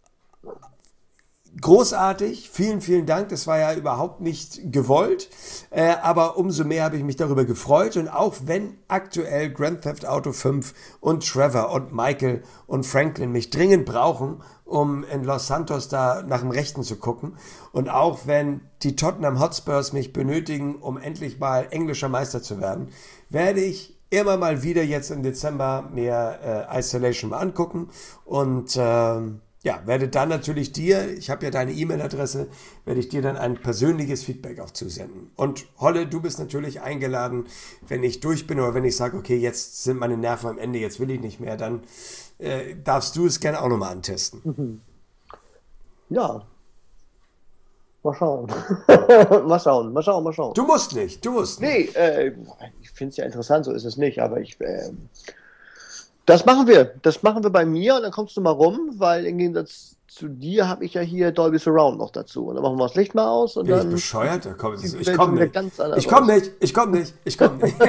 A: großartig, vielen, vielen Dank. Das war ja überhaupt nicht gewollt, äh, aber umso mehr habe ich mich darüber gefreut. Und auch wenn aktuell Grand Theft Auto fünf und Trevor und Michael und Franklin mich dringend brauchen, um in Los Santos da nach dem Rechten zu gucken, und auch wenn die Tottenham Hotspurs mich benötigen, um endlich mal englischer Meister zu werden, werde ich immer mal wieder jetzt im Dezember mir äh, Isolation mal angucken und ähm, ja, werde dann natürlich dir, ich habe ja deine E-Mail-Adresse, werde ich dir dann ein persönliches Feedback auch zusenden. Und Holle, du bist natürlich eingeladen, wenn ich durch bin oder wenn ich sage, okay, jetzt sind meine Nerven am Ende, jetzt will ich nicht mehr, dann äh, darfst du es gerne auch nochmal antesten.
B: Mhm. Ja. Mal schauen. mal schauen, mal schauen, mal schauen.
A: Du musst nicht, du musst nicht.
B: Nee, äh, ich finde es ja interessant, so ist es nicht, aber ich... Äh, Das machen wir. Das machen wir bei mir und dann kommst du mal rum, weil im Gegensatz zu dir habe ich ja hier Dolby Surround noch dazu. Und dann machen wir das Licht mal aus und
A: Bin
B: dann.
A: ich bescheuert? Da komm, ich
B: Welt
A: komme
B: wieder
A: nicht.
B: ganz anders
A: Ich komme
B: aus.
A: nicht. Ich komme nicht. Ich komme nicht.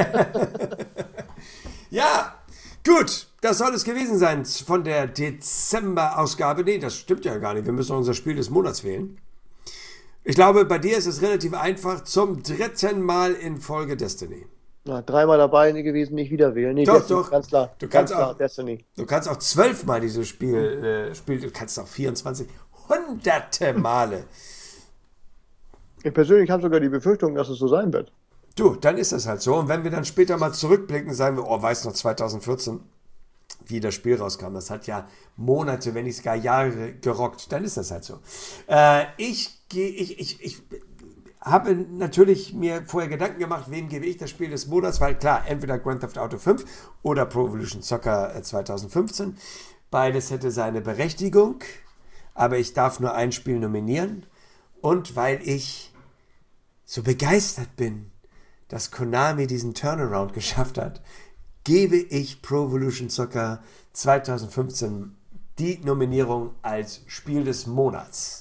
A: Ja, gut. Das soll es gewesen sein von der Dezember-Ausgabe. Nee, das stimmt ja gar nicht. Wir müssen unser Spiel des Monats wählen. Ich glaube, bei dir ist es relativ einfach. Zum dritten Mal in Folge Destiny.
B: Na, dreimal dabei gewesen, nicht wieder wählen. Nee,
A: Doch,
B: Destiny,
A: doch.
B: Ganz klar.
A: Du
B: ganz
A: kannst
B: klar,
A: auch-
B: Destiny.
A: Du kannst auch zwölfmal dieses Spiel äh, spielen. Du kannst auch vierundzwanzig, hunderte Male.
B: Ich persönlich habe sogar die Befürchtung, dass es so sein wird.
A: Du, dann ist das halt so. Und wenn wir dann später mal zurückblicken, sagen wir, oh, weißt du noch, zweitausendvierzehn, wie das Spiel rauskam. Das hat ja Monate, wenn nicht sogar Jahre gerockt. Dann ist das halt so. Äh, ich gehe, ich, ich, ich habe natürlich mir vorher Gedanken gemacht, wem gebe ich das Spiel des Monats, weil klar, entweder Grand Theft Auto fünf oder Pro Evolution Soccer äh, zweitausendfünfzehn. Beides hätte seine Berechtigung, aber ich darf nur ein Spiel nominieren. Und weil ich so begeistert bin, dass Konami diesen Turnaround geschafft hat, gebe ich Pro Evolution Soccer zweitausendfünfzehn die Nominierung als Spiel des Monats.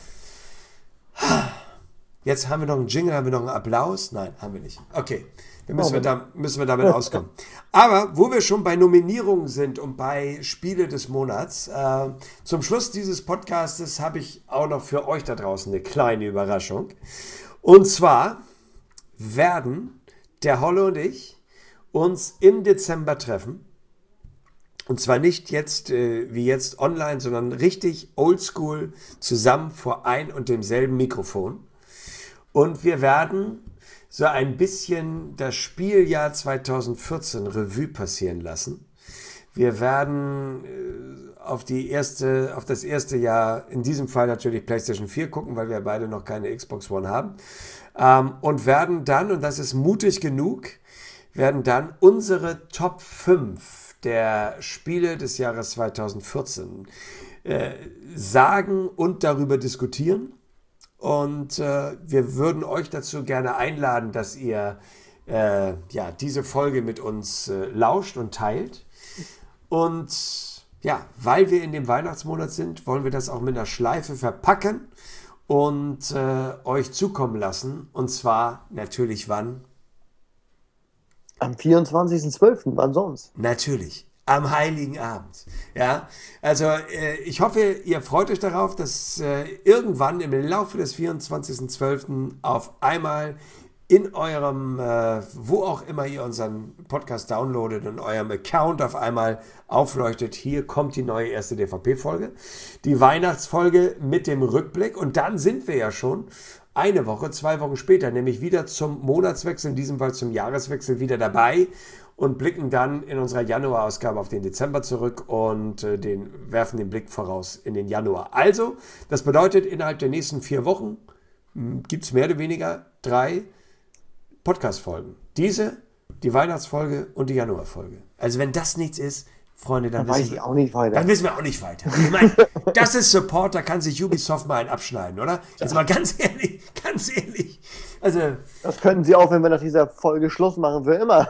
A: Jetzt haben wir noch einen Jingle, haben wir noch einen Applaus? Nein, haben wir nicht. Okay, dann müssen, wir, da, müssen wir damit auskommen. Aber wo wir schon bei Nominierungen sind und bei Spiele des Monats, äh, zum Schluss dieses Podcastes habe ich auch noch für euch da draußen eine kleine Überraschung. Und zwar werden der Holle und ich uns im Dezember treffen Und zwar nicht jetzt äh, wie jetzt online, sondern richtig oldschool zusammen vor ein und demselben Mikrofon. Und wir werden so ein bisschen das Spieljahr zweitausendvierzehn Revue passieren lassen. Wir werden äh, auf die erste, auf das erste Jahr, in diesem Fall natürlich PlayStation vier gucken, weil wir beide noch keine Xbox One haben. Ähm, und werden dann, und das ist mutig genug, werden dann unsere Top fünf der Spiele des Jahres zweitausendvierzehn äh, sagen und darüber diskutieren. Und äh, wir würden euch dazu gerne einladen, dass ihr äh, ja, diese Folge mit uns äh, lauscht und teilt. Und ja, weil wir in dem Weihnachtsmonat sind, wollen wir das auch mit einer Schleife verpacken und äh, euch zukommen lassen. Und zwar natürlich wann?
B: Am vierundzwanzigsten zwölften Wann sonst?
A: Natürlich. Am Heiligen Abend. Ja, also äh, ich hoffe, ihr freut euch darauf, dass äh, irgendwann im Laufe des vierundzwanzigsten zwölften auf einmal in eurem, äh, wo auch immer ihr unseren Podcast downloadet, in eurem Account auf einmal aufleuchtet, hier kommt die neue erste D V P-Folge, die Weihnachtsfolge mit dem Rückblick und dann sind wir ja schon eine Woche, zwei Wochen später, nämlich wieder zum Monatswechsel, in diesem Fall zum Jahreswechsel wieder dabei und blicken dann in unserer Januar-Ausgabe auf den Dezember zurück und äh, den, werfen den Blick voraus in den Januar. Also, das bedeutet, innerhalb der nächsten vier Wochen gibt es mehr oder weniger drei Podcast-Folgen. Diese, die Weihnachtsfolge und die Januarfolge. Also wenn das nichts ist, Freunde, dann,
B: dann
A: wissen
B: weiß
A: wir
B: ich auch nicht weiter.
A: Dann wissen wir auch nicht weiter. Ich meine, das ist Support, da kann sich Ubisoft mal einen abschneiden, oder? Jetzt mal ganz ehrlich, ganz ehrlich. Also,
B: das könnten sie auch, wenn wir nach dieser Folge Schluss machen, für immer.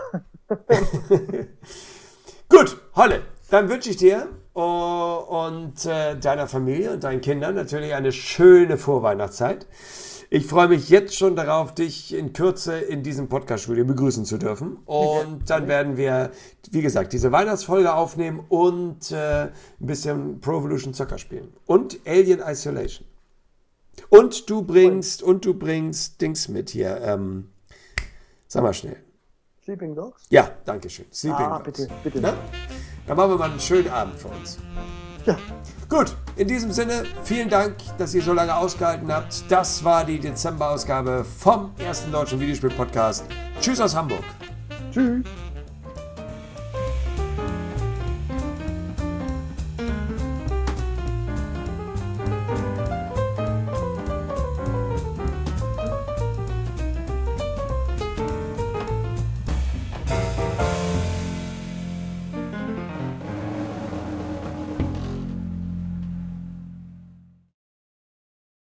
A: Gut, Holle, dann wünsche ich dir oh, und äh, deiner Familie und deinen Kindern natürlich eine schöne Vorweihnachtszeit. Ich freue mich jetzt schon darauf, dich in Kürze in diesem Podcast-Studio begrüßen zu dürfen. Und dann werden wir, wie gesagt, diese Weihnachtsfolge aufnehmen und äh, ein bisschen Pro Evolution Soccer spielen. Und Alien Isolation. Und du bringst, und du bringst Dings mit hier. Ähm, sag mal schnell.
B: Sleeping Dogs?
A: Ja, danke schön. Sleeping
B: ah,
A: Dogs.
B: bitte, bitte.
A: Na? Dann machen wir mal einen schönen Abend für uns.
B: Ja.
A: Gut, in diesem Sinne, vielen Dank, dass ihr so lange ausgehalten habt. Das war die Dezember-Ausgabe vom ersten deutschen Videospiel-Podcast. Tschüss aus Hamburg.
B: Tschüss.